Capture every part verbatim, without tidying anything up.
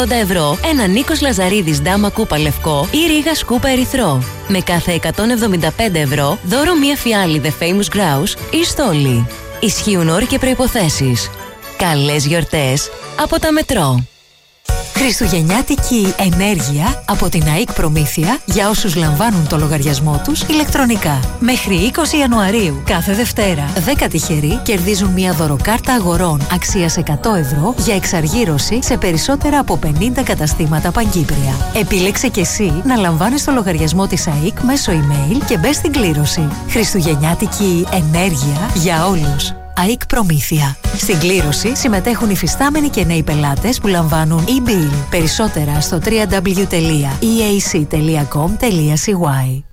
ευρώ ένα Νίκος Λαζαρίδης Ντάμα Κούπα λευκό ή Ρίγα Σκούπα ερυθρό. Με κάθε εκατόν εβδομήντα πέντε ευρώ δώρο μία φιάλη The Famous Grouse ή στόλι. Ισχύουν όροι και προϋποθέσεις. Καλές γιορτές από τα Μετρό. Χριστουγεννιάτικη ενέργεια από την ΑΕΚ Προμήθεια για όσους λαμβάνουν το λογαριασμό τους ηλεκτρονικά. Μέχρι είκοσι Ιανουαρίου κάθε Δευτέρα δέκα τυχεροί κερδίζουν μια δωροκάρτα αγορών αξίας εκατό ευρώ για εξαργύρωση σε περισσότερα από πενήντα καταστήματα παγκύπρια. Επίλεξε και εσύ να λαμβάνεις το λογαριασμό της ΑΕΚ μέσω email και μπες στην κλήρωση. Χριστουγεννιάτικη ενέργεια για όλους. ΑΕΚ Προμήθεια. Στην κλήρωση συμμετέχουν υφιστάμενοι και νέοι πελάτες που λαμβάνουν e-bill. Περισσότερα στο double-u double-u double-u τελεία ι έι σι τελεία κομ τελεία σι γουάι.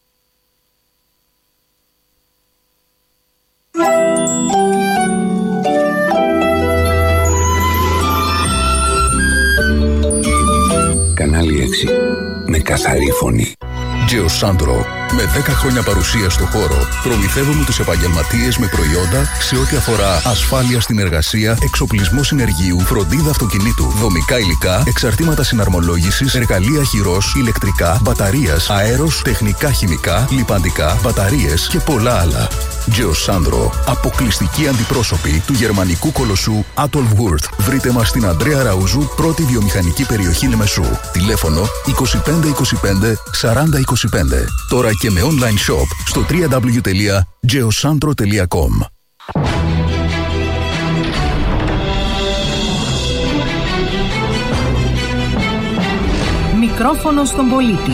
Κανάλι έξι. Με καθαρή φωνή. Geosandro. Με δέκα χρόνια παρουσία στο χώρο, προμηθεύουμε τους επαγγελματίες με προϊόντα σε ό,τι αφορά ασφάλεια στην εργασία, εξοπλισμό συνεργείου, φροντίδα αυτοκινήτου, δομικά υλικά, εξαρτήματα συναρμολόγησης, εργαλεία χειρός, ηλεκτρικά, μπαταρίας, αέρος, τεχνικά χημικά, λιπαντικά, μπαταρίες και πολλά άλλα. Geosandro. Αποκλειστική αντιπρόσωπη του γερμανικού κολοσσού Atolworth. Βρείτε μας στην Ανδρέα Ραούζου, πρώτη βιομηχανική περιοχή Λεμεσού. Τηλέφωνο είκοσι πέντε είκοσι πέντε σαράντα είκοσι πέντε. Τώρα και με online shop στο double-u double-u double-u τελεία geosandro τελεία com. Μικρόφωνο στον πολίτη.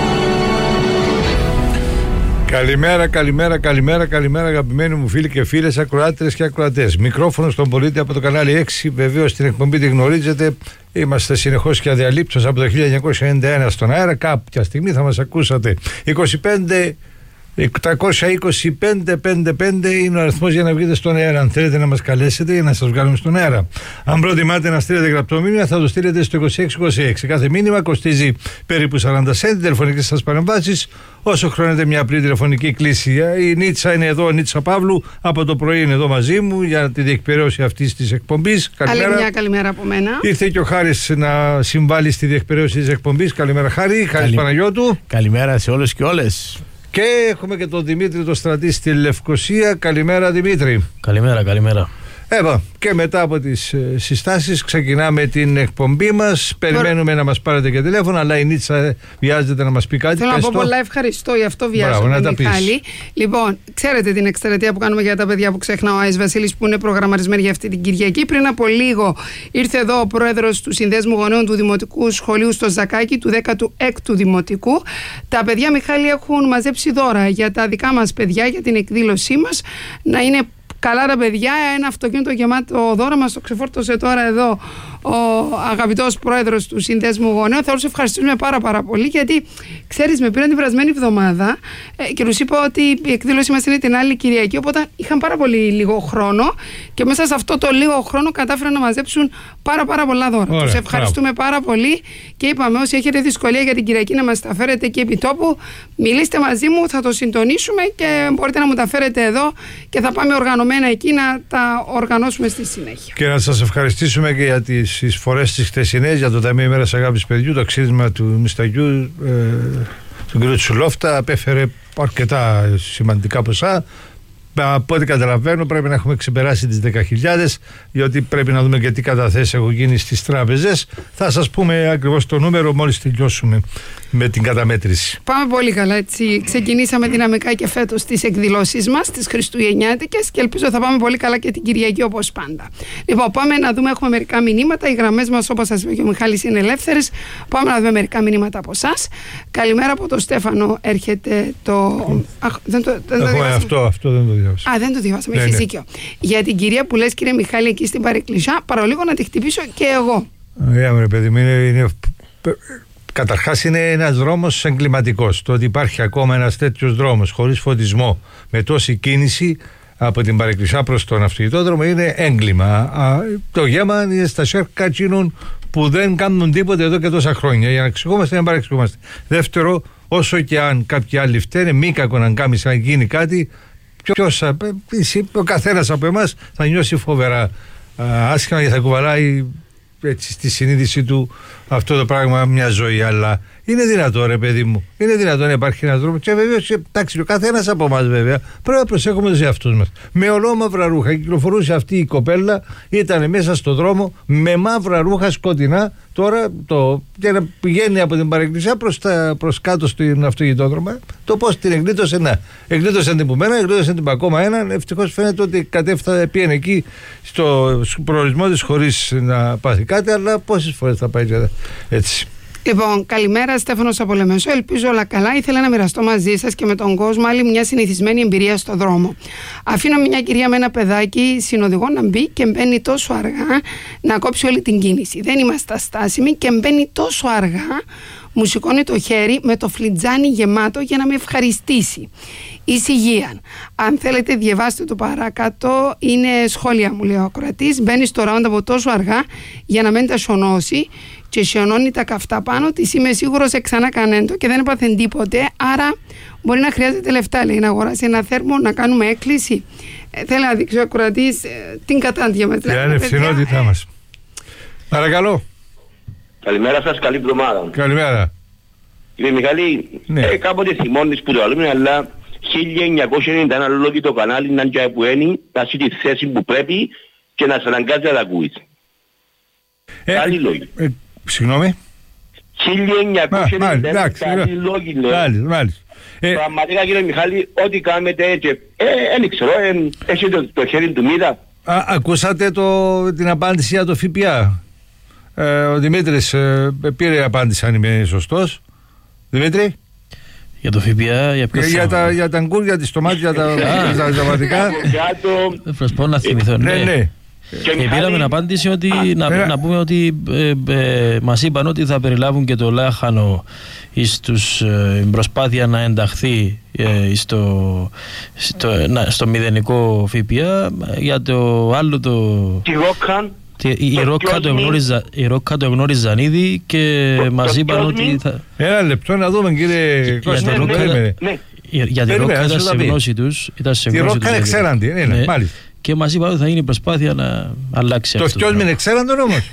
Καλημέρα, καλημέρα, καλημέρα, καλημέρα αγαπημένοι μου φίλοι και φίλες, ακροάτρες και ακροατές. Μικρόφωνο στον πολίτη από το κανάλι έξι. Βεβαίως την εκπομπή τη γνωρίζετε. Είμαστε συνεχώς και αδιαλείπτως από το χίλια εννιακόσια ενενήντα ένα στον αέρα. Κάποια στιγμή θα μας ακούσατε. είκοσι πέντε οκτακόσια είκοσι πέντε πενήντα πέντε είναι ο αριθμός για να βγείτε στον αέρα. Αν θέλετε να μας καλέσετε για να σας βγάλουμε στον αέρα. Αν προτιμάτε να στείλετε γραπτό μήνυμα, θα το στείλετε στο είκοσι έξι είκοσι έξι. Κάθε μήνυμα κοστίζει περίπου σαράντα σέντ. Τηλεφωνικές σας παρεμβάσεις, όσο χρειάζεται μια απλή τηλεφωνική κλήση. Η Νίτσα είναι εδώ, Νίτσα Παύλου. Από το πρωί είναι εδώ μαζί μου για τη διεκπαιρέωση αυτής της εκπομπής. Καλημέρα. Άλλη μια καλημέρα από μένα. Ήρθε και ο Χάρης να συμβάλλει στη διεκπαιρέωση της εκπομπής. Καλημέρα, Χάρη. Χάρης Καλη... Παναγιώτου. Καλημέρα σε όλους και όλες. Και έχουμε και τον Δημήτρη το στρατή στη Λευκοσία. Καλημέρα, Δημήτρη. Καλημέρα, καλημέρα. Εύα, και μετά από τις ε, συστάσεις ξεκινάμε την εκπομπή μας. Περιμένουμε Τώρα... να μας πάρετε και τηλέφωνο, αλλά η Νίτσα βιάζεται να μας πει κάτι. Θέλω να πω το... πολλά ευχαριστώ, γι' αυτό βιάζομαι, Μιχάλη. Λοιπόν, ξέρετε την εκστρατεία που κάνουμε για τα παιδιά που ξεχνά ο Άης Βασίλης, που είναι προγραμματισμένη για αυτή την Κυριακή. Πριν από λίγο ήρθε εδώ ο πρόεδρος του Συνδέσμου Γονέων του Δημοτικού Σχολείου στο Ζακάκι, του δέκατου έκτου Δημοτικού. Τα παιδιά, Μιχάλη, έχουν μαζέψει δώρα για τα δικά μας παιδιά, για την εκδήλωσή μας. Να είναι καλά τα παιδιά, ένα αυτοκίνητο γεμάτο δώρο. Μας το ξεφόρτωσε τώρα εδώ ο αγαπητός πρόεδρος του Συνδέσμου Γονέων. Θα τους ευχαριστούμε πάρα πάρα πολύ, γιατί ξέρεις, με πήραν την περασμένη εβδομάδα ε, και τους είπα ότι η εκδήλωση μας είναι την άλλη Κυριακή, οπότε είχαν πάρα πολύ λίγο χρόνο και μέσα σε αυτό το λίγο χρόνο κατάφεραν να μαζέψουν πάρα πάρα πολλά δώρα. Τους ευχαριστούμε μπράβο. πάρα πολύ και είπαμε, όσοι έχετε δυσκολία για την Κυριακή να μας τα φέρετε εκεί επί τόπου, μιλήστε μαζί μου, θα το συντονίσουμε και μπορείτε να μου τα φέρετε εδώ και θα πάμε οργανωμένα εκεί να τα οργανώσουμε στη συνέχεια. Και να σας ευχαριστήσουμε και για τις εισφορές της χθεσινές, για το Ταμείο Ημέρας Αγάπης Παιδιού. Το ξύρισμα του μυσταγιού ε, του κ. Τσουλόφτα απέφερε αρκετά σημαντικά ποσά. Από ό,τι καταλαβαίνω πρέπει να έχουμε ξεπεράσει τις δέκα χιλιάδες, γιατί πρέπει να δούμε και τι καταθέσεις έχουν γίνει στις τράπεζες. Θα σας πούμε ακριβώς το νούμερο μόλις τελειώσουμε με την καταμέτρηση. Πάμε πολύ καλά, έτσι. Ξεκινήσαμε δυναμικά και φέτος τις εκδηλώσεις μας, τις χριστουγεννιάτικες, και ελπίζω θα πάμε πολύ καλά και την Κυριακή όπως πάντα. Λοιπόν, πάμε να δούμε, έχουμε μερικά μηνύματα. Οι γραμμές μας, όπως σας είπε και ο Μιχάλης, είναι ελεύθερες. Πάμε να δούμε μερικά μηνύματα από εσάς. Καλημέρα από τον Στέφανο, έρχεται το. Αχ, δεν το, δεν το αυτό, αυτό δεν το διάβασα. Α, δεν το διαβάσαμε, ναι, έχεις ναι. δίκιο. Για την κυρία που λες, κύριε Μιχάλη, εκεί στην Παρεκκλησιά, παρολίγο να τη χτυπήσω και εγώ. Ωραία, ρε παιδί μου, είναι, είναι... Καταρχάς είναι ένας δρόμος εγκληματικός. Το ότι υπάρχει ακόμα ένας τέτοιος δρόμος χωρίς φωτισμό, με τόση κίνηση από την Παρεκκλησιά προς τον αυτοκινητόδρομο, είναι έγκλημα. Το γέμα είναι στα σέρκα εκείνων που δεν κάνουν τίποτε εδώ και τόσα χρόνια. Για να εξηγούμαστε, να παρεξηγούμαστε. Δεύτερο, όσο και αν κάποιοι άλλοι φταίνε, μη κακον κάνει αν γίνει κάτι, ποιος, ο καθένας από εμάς θα νιώσει φοβερά άσχημα και θα κουβαλάει έτσι, στη συνείδηση του αυτό το πράγμα μια ζωή. Αλλά είναι δυνατό, ρε παιδί μου, είναι δυνατό να υπάρχει ένας δρόμος. Και βεβαίως, εντάξει, ο καθένας από εμάς βέβαια πρέπει να προσέχουμε τους εαυτούς μας. Με ολόμαυρα ρούχα κυκλοφορούσε αυτή η κοπέλα, ήταν μέσα στο δρόμο με μαύρα ρούχα σκοτεινά. Τώρα το, και να πηγαίνει από την παρεκκλησία προς, τα, προς κάτω στην αυτοκινητόδρομο. Το πώς την εγκλήτωσε, να. Εγκλήτωσε την πουμένα, εγκλήτωσε την ακόμα έναν. Ευτυχώς φαίνεται ότι κατέφθασε, πήγαινε εκεί στο προορισμό της χωρίς να πάθει κάτι, αλλά πόσες φορές θα πάει έτσι. Λοιπόν, καλημέρα, Στέφανος από Λεμεσό. Ελπίζω όλα καλά. Ήθελα να μοιραστώ μαζί σας και με τον κόσμο άλλη μια συνηθισμένη εμπειρία στο δρόμο. Αφήνω μια κυρία με ένα παιδάκι συνοδηγό να μπει και μπαίνει τόσο αργά να κόψει όλη την κίνηση. Δεν είμαστε αστάσιμοι και μπαίνει τόσο αργά, μου σηκώνει το χέρι με το φλιτζάνι γεμάτο για να με ευχαριστήσει. Εισηγείαν. Αν θέλετε, διαβάστε το παρακάτω. Είναι σχόλια, μου λέει ο ακροατής. Μπαίνει στο round από τόσο αργά για να μην τα σιωνώσει και σιωνώνει τα καυτά πάνω της. Είμαι σίγουρος ξανά κανέντο και δεν έπαθεν τίποτε. Άρα μπορεί να χρειάζεται λεφτά, λέει, να αγοράσει ένα θέρμο, να κάνουμε έκκληση. Ε, θέλω να δείξει ο ακροατής ε, την κατάντια μας. Ποια είναι ευθυνότητά μας. Παρακαλώ. Καλημέρα σας, καλή εβδομάδα. Καλημέρα. Κύριε Μιχάλη, ναι. ε, κάποτε θυμώνεις που το λέμε, αλλά χίλια εννιακόσια ενενήντα ένα λόγει το κανάλι να είναι που είναι, να έχει τη θέση που πρέπει και να σε αναγκάζει να τα ακούεις. Ε, καλή λόγη. Ε, συγγνώμη. χίλια εννιακόσια ενενήντα ένα καλή λόγη, λέω. Μάλιστα, μάλιστα. Ε, Πραγματικά, κύριε Μιχάλη, ό,τι κάνετε έτσι, ε, δεν ξέρω, ε, έχετε το, το χέρι του μοίρα. Α, ακούσατε το, την απάντηση για το ΦΠΑ. Ε, ο Δημήτρης ε, πήρε απάντηση, αν είμαι σωστός. Δημήτρη. Για το ΦΠΑ, για ποιο για, για, τα, για τα αγκούρια, τις τομάτια, για τα ζαβατικά. Δεν προσπαθώ να θυμηθώ. Ναι, ναι. Και, και πήραμε απάντηση ότι, Α, να, να πούμε ότι ε, ε, μας είπαν ότι θα περιλάβουν και το λάχανο στην ε, προσπάθεια να ενταχθεί ε, στο, στο, να, στο μηδενικό ΦΠΑ. Για το άλλο το... Τη Ρόκαν. Η Ρόκα το, εγνώριζα, η Ρόκα το εγνώριζαν ήδη και το, μας το, είπαν το, ότι θα... Ένα λεπτό να δούμε, κύριε Κώστα. Για, ναι, ναι, ναι. για τη Ρόκα ήταν σε γνώση τους. Τη Ρόκα είναι εξέραντη, ναι, ναι, μάλιστα. Και μας είπαν ότι θα γίνει η προσπάθεια να αλλάξει το αυτό. Το φτιός μην εξέραντον όμως.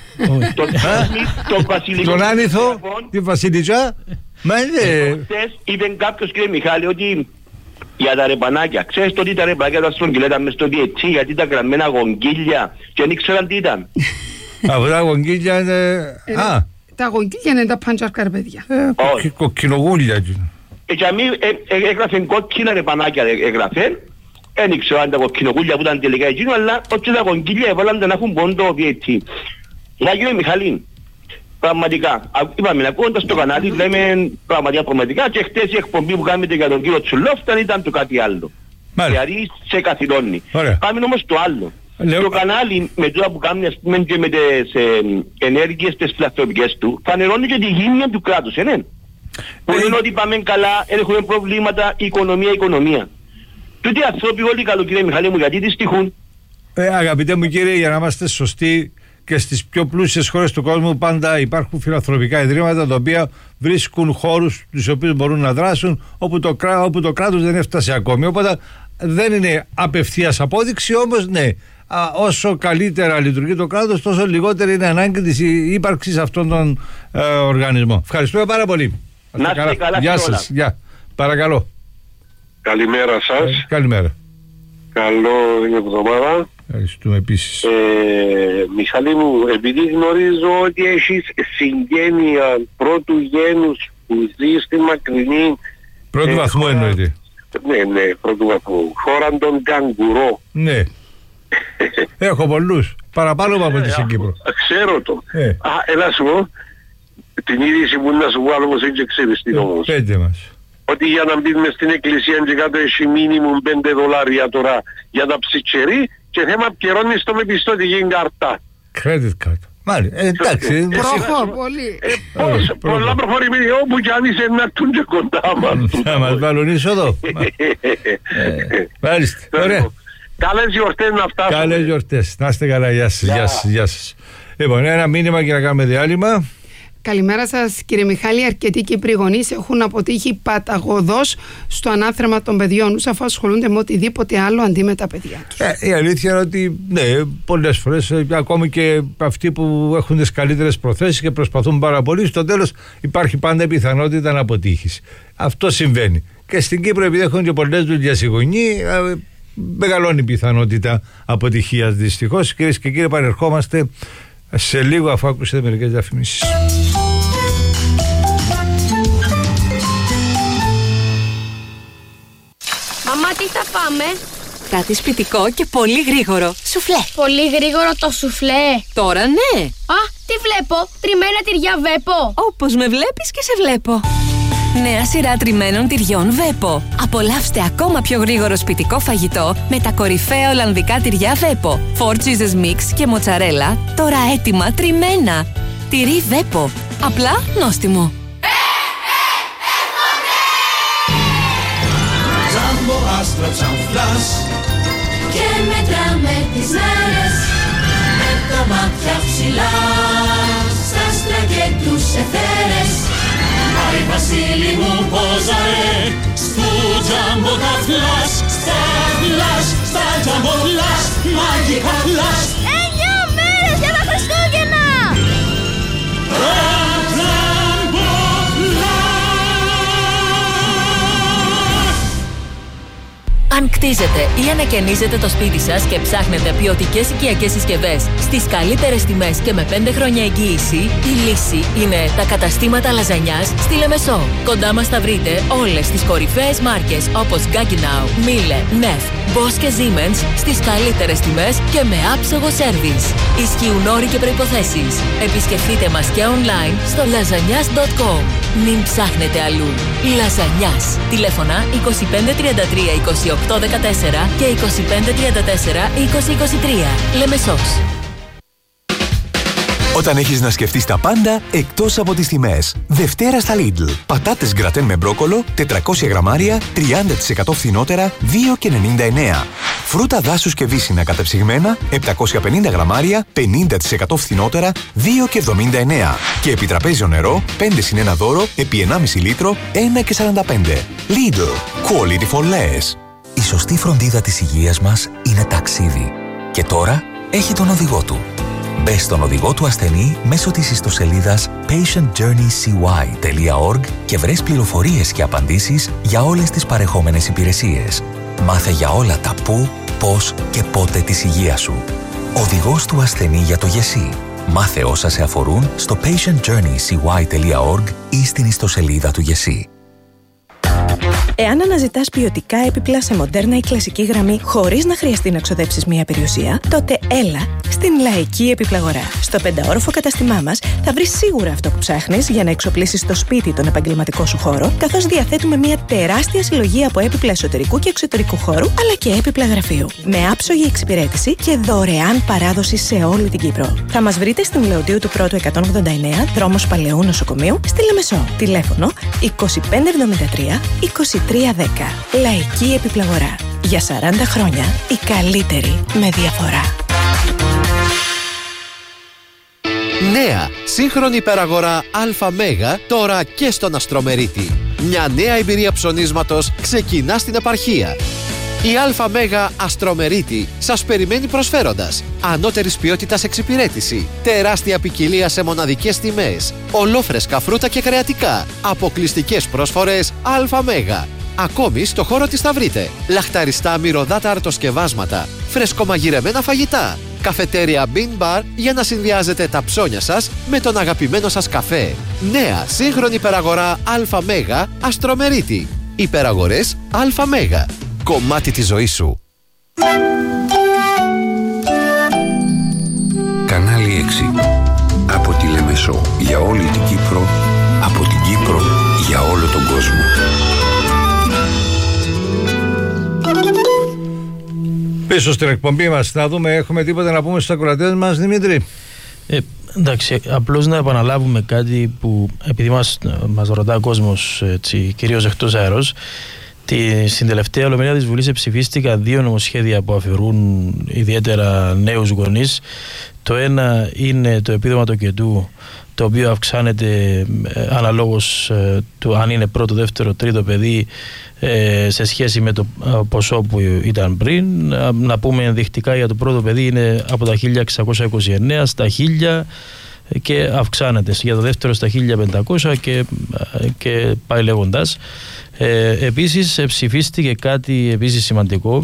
Τον Άνηθο, τη Βασιλιτζά. Μα είναι... Χθες είπε κάποιος, κύριε Μιχάλη, ότι για τα ρεπανάκια, ξέρεις το τι τα ρεπανάκια τα στρογγυλέτα μες στο διετσί, γιατί τα γραμμένα γογγίλια και δεν ήξεραν τι ήταν. Αυτά τα γογγίλια είναι... Τα γογγίλια είναι τα πάντζαρκα, ρε παιδιά. Κοκκινογούλια. Και αμοί έγραφε κόκκινα ρεπανάκια, έγραφε. Δεν ήξερα αν τα κοκκινογούλια που ήταν τελικά εκείνο, αλλά ότι τα γογγίλια έβαλαν να έχουν πόντο διετσί. Για κύριε Μιχαλή, πραγματικά, είπαμε, ακούγοντας το κανάλι, λέμε πραγματικά πραγματικά και χτες η εκπομπή που κάνετε για τον κύριο Τσουλόφταν ήταν το κάτι άλλο. Μάλιστα. Δηλαδή σε καθυλώνει. Ωραία. Πάμε όμως το άλλο. Λέω... Το κανάλι με τώρα που κάνει, ας πούμε, και με τις ε, ενέργειες τις φιλανθρωπικές του, φανερώνει και τη γύμνια του κράτους, ε, ναι. Που λένε ότι πάμε καλά, έχουμε προβλήματα, οικονομία, οικονομία. Τούτοι άνθρωποι όλοι καλού, κύριε Μιχαλή μου, γιατί δυστυχούν. Ε, αγαπητέ μου κύριε, για να είμαστε σωστοί, και στις πιο πλούσιες χώρες του κόσμου πάντα υπάρχουν φιλανθρωπικά ιδρύματα τα οποία βρίσκουν χώρους τους οποίους μπορούν να δράσουν όπου το, όπου το κράτος δεν έφτασε ακόμη. Οπότε δεν είναι απευθείας απόδειξη, όμως ναι, α, όσο καλύτερα λειτουργεί το κράτος, τόσο λιγότερη είναι ανάγκη της ύπαρξης αυτών των ε, οργανισμών. Ευχαριστούμε πάρα πολύ. Να είστε καλά. καλά. Γεια σας. Γεια. Παρακαλώ. Καλημέρα σας. Ε, καλημέρα. Καλό εβδομάδα. Ευχαριστούμε επίσης. Ε, Μιχαλή μου, επειδή γνωρίζω ότι έχεις συγγένεια πρώτου γένους που ζει στη μακρινή... Πρώτου ε, βαθμού χώρα... εννοείται. Ναι, ναι, πρώτου βαθμού. Χώρα των καγκουρό. Ναι. Έχω πολλούς. Παραπάνω από τη Κύπρο. Ξέρω το. Ε. Α, έλα σου πω. Την είδηση που να σου βάλω όμως έτσι ξέρεις την όμως. Πέντε μας. Ότι για να μπει μες στην εκκλησία και κάτω έχει μίνιμουμ πέντε δολάρια τώρα για τα ψιτσερί και θέμα πληρώνεις το με πιστωτική καρτά. Credit card. Μάλιστα. Ε, εντάξει. Προχώ, πολύ. Ε, πώς, πολλά προχωρημένοι όπου κι αν είσαι να έρθουν και κοντά μας. Θα μας βάλουν είσοδο. Μάλιστα. Ωραία. Καλές γιορτές να φτάσουμε. Καλές γιορτές. Να είστε καλά. Γεια σας. Γεια σας. Λοιπόν, ένα μήνυμα και να κάνουμε διάλειμμα. Καλημέρα σας κύριε Μιχάλη. Αρκετοί Κύπροι γονείς έχουν αποτύχει παταγωδώς στο ανάθρεμα των παιδιών τους, αφού ασχολούνται με οτιδήποτε άλλο αντί με τα παιδιά τους. Ε, η αλήθεια είναι ότι ναι, πολλές φορές ακόμη και αυτοί που έχουν τις καλύτερες προθέσεις και προσπαθούν πάρα πολύ, στο τέλος υπάρχει πάντα η πιθανότητα να αποτύχεις. Αυτό συμβαίνει. Και στην Κύπρο, επειδή έχουν και πολλές δουλειές οι γονείς, μεγαλώνει η πιθανότητα αποτυχίας δυστυχώς. Κυρίες και κύριοι, επανερχόμαστε σε λίγο αφού ακούσετε μερικές διαφημίσεις. Μαμά, τι θα φάμε? Κάτι σπιτικό και πολύ γρήγορο. Σουφλέ. Πολύ γρήγορο το σουφλέ. Τώρα ναι. Α, τι βλέπω? Τριμμένα τυριά Βέπο. Όπως με βλέπεις και σε βλέπω. Νέα σειρά τριμμένων τυριών Βέπο. Απολαύστε ακόμα πιο γρήγορο σπιτικό φαγητό με τα κορυφαία ολλανδικά τυριά Βέπο. Four cheeses mix και μοτσαρέλα, τώρα έτοιμα τριμμένα. Τυρί Βέπο. Απλά νόστιμο. Τζάμπο άστρα τσαμφλάς και μετράμε τις μέρες με τα μάτια ψηλά στα άστρα και τους εθέρες. Άι Βασίλη μου πόζαρε στου τζάμπο τα φλάς, στα φλάς, στα τζάμπο φλάς, μαγικά φλάς. Εννιά μέρες για τα Χριστούγεννα! Αν κτίζετε ή ανακαινίζετε το σπίτι σας και ψάχνετε ποιοτικές οικιακές συσκευές στις καλύτερες τιμές και με πέντε χρόνια εγγύηση, η λύση είναι τα καταστήματα λαζανιάς στη Λεμεσό. Κοντά μας θα βρείτε όλες τις κορυφαίες μάρκες όπως Gaggenau, Miele, Neff, Bosch και Siemens στις καλύτερες τιμές και με άψογο σέρβις. Ισχύουν όροι και προϋποθέσεις. Επισκεφτείτε μας και online στο λαζανιάς τελεία κομ. Μην ψάχνετε αλλού. Λαζανιάς. Τηλέφωνα είκοσι πέντε τριάντα τρία είκοσι οκτώ δεκατέσσερα και είκοσι πέντε τριάντα τέσσερα είκοσι είκοσι τρία. Λεμεσός. Όταν έχεις να σκεφτείς τα πάντα εκτός από τις τιμές. Δευτέρα στα Lidl. Πατάτες γκρατέν με μπρόκολο, τετρακόσια γραμμάρια, τριάντα τοις εκατό φθηνότερα, δύο και ενενήντα εννέα. Φρούτα δάσους και βύσσινα κατεψυγμένα, επτακόσια πενήντα γραμμάρια, πενήντα τοις εκατό φθηνότερα, δύο και εβδομήντα εννέα. Και επιτραπέζιο νερό, πέντε συν ένα δώρο, επί ενάμιση λίτρο, ένα και σαράντα πέντε. Lidl. Quality for less. Η σωστή φροντίδα της υγείας μας είναι ταξίδι. Και τώρα έχει τον οδηγό του. Μπες στον οδηγό του ασθενή μέσω της ιστοσελίδας patient journey c y τελεία org και βρες πληροφορίες και απαντήσεις για όλες τις παρεχόμενες υπηρεσίες. Μάθε για όλα τα πού, πώς και πότε της υγείας σου. Οδηγός του ασθενή για το ΓΕΣΥ. Μάθε όσα σε αφορούν στο patient journey c y τελεία org ή στην ιστοσελίδα του ΓΕΣΥ. Εάν αναζητάς ποιοτικά έπιπλα σε μοντέρνα ή κλασική γραμμή χωρίς να χρειαστεί να ξοδέψεις μία περιουσία, τότε έλα στην Λαϊκή Επιπλαγορά. Στο πενταόροφο καταστημά μας θα βρεις σίγουρα αυτό που ψάχνεις για να εξοπλίσεις το σπίτι τον επαγγελματικό σου χώρο, καθώς διαθέτουμε μία τεράστια συλλογή από έπιπλα εσωτερικού και εξωτερικού χώρου, αλλά και έπιπλα γραφείου. Με άψογη εξυπηρέτηση και δωρεάν παράδοση σε όλη την Κύπρο. Θα μας βρείτε στην Λεωδίου του Πρώτου εκατόν ογδόντα εννέα, δρόμος Παλαιού Νοσοκομείου, στη Λεμεσό. Τηλέφωνο είκοσι πέντε εβδομήντα τρία είκοσι τρία δέκα. Λαϊκή Επιπλαγορά. Για σαράντα χρόνια η καλύτερη με διαφορά. Νέα σύγχρονη υπεραγορά ΑΜ τώρα και στον Αστρομερίτη. Μια νέα εμπειρία ψωνίσματος ξεκινά στην επαρχία. Η ΑΜ Αστρομερίτη σας περιμένει προσφέροντας ανώτερης ποιότητας εξυπηρέτηση, τεράστια ποικιλία σε μοναδικές τιμές, ολόφρεσκα φρούτα και κρεατικά, αποκλειστικές προσφορές ΑΜ. Ακόμη στο χώρο της θα βρείτε λαχταριστά μυρωδάτα αρτοσκευάσματα, φρεσκομαγειρεμένα φαγητά, καφετέρια Bean Bar για να συνδυάζετε τα ψώνια σας με τον αγαπημένο σας καφέ. Νέα σύγχρονη υπεραγορά ΑΜ Αστρομερίτη. Υπεραγορές ΑΜ. Κομμάτι της ζωής σου. Κανάλι έξι. Από τη Λεμεσό για όλη την Κύπρο, από την Κύπρο για όλο τον κόσμο. Πίσω στην εκπομπή μας, να δούμε, έχουμε τίποτα να πούμε στους ακροατές μας, Δημήτρη? Ε, εντάξει, απλώς να επαναλάβουμε κάτι που, επειδή μας, μας ρωτά ο κόσμος, έτσι, κυρίως εκτός αέρος, τη, στην τελευταία ολομέλεια της Βουλής ψηφίστηκαν δύο νομοσχέδια που αφορούν ιδιαίτερα νέους γονείς. Το ένα είναι το επίδομα τοκετού, το οποίο αυξάνεται ε, αναλόγως ε, του αν είναι πρώτο, δεύτερο, τρίτο παιδί ε, σε σχέση με το ε, ποσό που ήταν πριν. Να, να πούμε ενδεικτικά για το πρώτο παιδί είναι από τα χίλια εξακόσια είκοσι εννέα στα χίλια και αυξάνεται, για το δεύτερο στα χίλια πεντακόσια και, και πάει λέγοντας. Ε, επίσης ψηφίστηκε κάτι επίσης σημαντικό,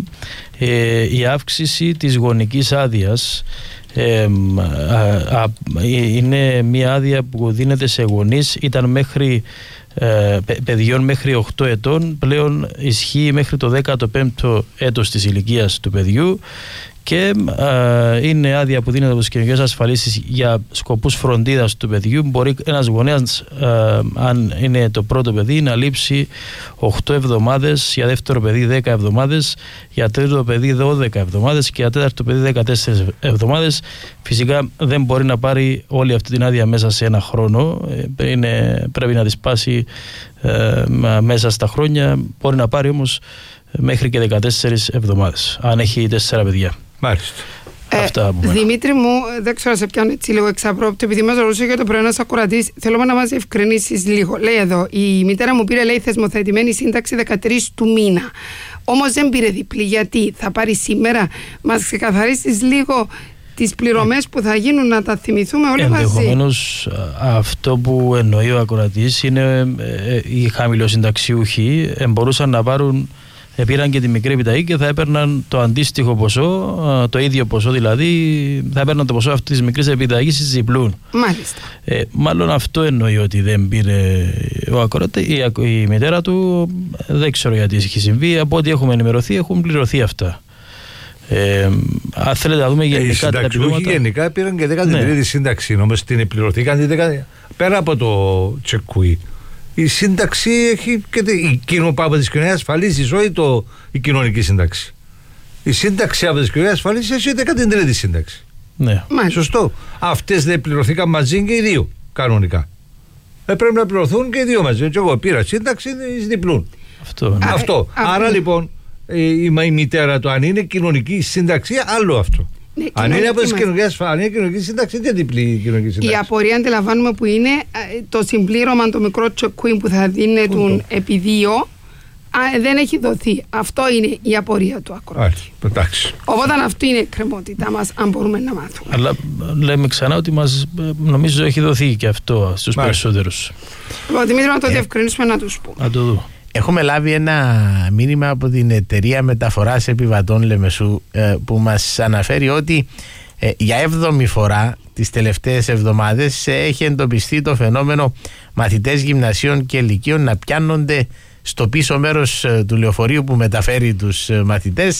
ε, η αύξηση της γονικής άδειας. Ε, α, α, είναι μια άδεια που δίνεται σε γονείς, ήταν μέχρι ε, παιδιών μέχρι οκτώ ετών, πλέον ισχύει μέχρι το δέκατο πέμπτο έτος της ηλικίας του παιδιού και ε, είναι άδεια που δίνεται από τις κοινωνικές ασφαλίσεις για σκοπούς φροντίδας του παιδιού. Μπορεί ένας γονέας, ε, αν είναι το πρώτο παιδί, να λείψει οκτώ εβδομάδες, για δεύτερο παιδί δέκα εβδομάδες, για τρίτο παιδί δώδεκα εβδομάδες και για τέταρτο παιδί δεκατέσσερις εβδομάδες. Φυσικά δεν μπορεί να πάρει όλη αυτή την άδεια μέσα σε ένα χρόνο, είναι, πρέπει να τη σπάσει ε, μέσα στα χρόνια. Μπορεί να πάρει όμως μέχρι και δεκατέσσερις εβδομάδες, αν έχει τέσσερα παιδιά. Μάλιστα. Ε, Δημήτρη μου, δεν ξέρω σε πιάνω έτσι λίγο εξαπρόπτω, επειδή μας ρωτούσε για το πρωί ένας ακροατής, θέλω να μας ευκρινίσεις λίγο. Λέει εδώ, η μητέρα μου πήρε, λέει, θεσμοθετημένη σύνταξη δεκατρείς του μήνα. Όμως δεν πήρε διπλή. Γιατί? Θα πάρει σήμερα? Μας ξεκαθαρίσεις λίγο τις πληρωμές που θα γίνουν, να τα θυμηθούμε όλοι μαζί. Ενδεχομένως αυτό που εννοεί ο ακροατής είναι ε, οι χαμηλοσυνταξιούχοι ε, μπορούσαν να πάρουν, πήραν και τη μικρή επιταγή και θα έπαιρναν το αντίστοιχο ποσό, το ίδιο ποσό δηλαδή, θα έπαιρναν το ποσό αυτή της μικρής επιταγής στις διπλούν. Μάλιστα. Ε, μάλλον αυτό εννοεί ότι δεν πήρε ο ακροατής, η, η μητέρα του, δεν ξέρω γιατί έχει συμβεί, από ό,τι έχουμε ενημερωθεί έχουν πληρωθεί αυτά. Ε, αν θέλετε να δούμε γενικά. Οι συνταξιούχοι γενικά πήραν και δέκατη τρίτη ναι. σύνταξη, όμως την πληρωθήκαν τη δέκατη, πέρα από το τσεκούι. Η σύνταξη έχει και η κοινοπάπα της κοινωνίας ασφαλίσης, όχι το, η κοινωνική σύνταξη. Η σύνταξη από τις κοινωνίες ασφαλίσης έχει δέκατη τρίτη σύνταξη. Ναι. Σωστό. Αυτές δεν πληρωθήκαν μαζί και οι δύο κανονικά. Ε, πρέπει να πληρωθούν και οι δύο μαζί. Και εγώ πήρα σύνταξη, διπλούν. Αυτό. Ναι. αυτό. Α, Άρα α, λοιπόν η, η μητέρα του, αν είναι κοινωνική σύνταξη, άλλο αυτό. Ναι, αν είναι από τις κοινωνικές ασφαλίσεις, κοινωνική σύνταξη, δεν διπλή κοινωνική σύνταξη. Η απορία αντιλαμβάνουμε που είναι το συμπλήρωμα, το μικρό τσεκούιν που θα δίνουν επί δύο, α, δεν έχει δοθεί. Αυτό είναι η απορία του ακροατή. Εντάξει. Οπότε αυτή είναι η κρεμότητά μας, αν μπορούμε να μάθουμε. Αλλά λέμε ξανά ότι μας, νομίζω, έχει δοθεί και αυτό στους περισσότερους. Λοιπόν, Δημήτρη, να το διευκρινίσουμε, να τους πούμε. Να το δω. Έχουμε λάβει ένα μήνυμα από την εταιρεία μεταφοράς επιβατών Λεμεσού που μας αναφέρει ότι για έβδομη φορά τις τελευταίες εβδομάδες έχει εντοπιστεί το φαινόμενο μαθητές γυμνασίων και λυκείων να πιάνονται στο πίσω μέρος του λεωφορείου που μεταφέρει τους μαθητές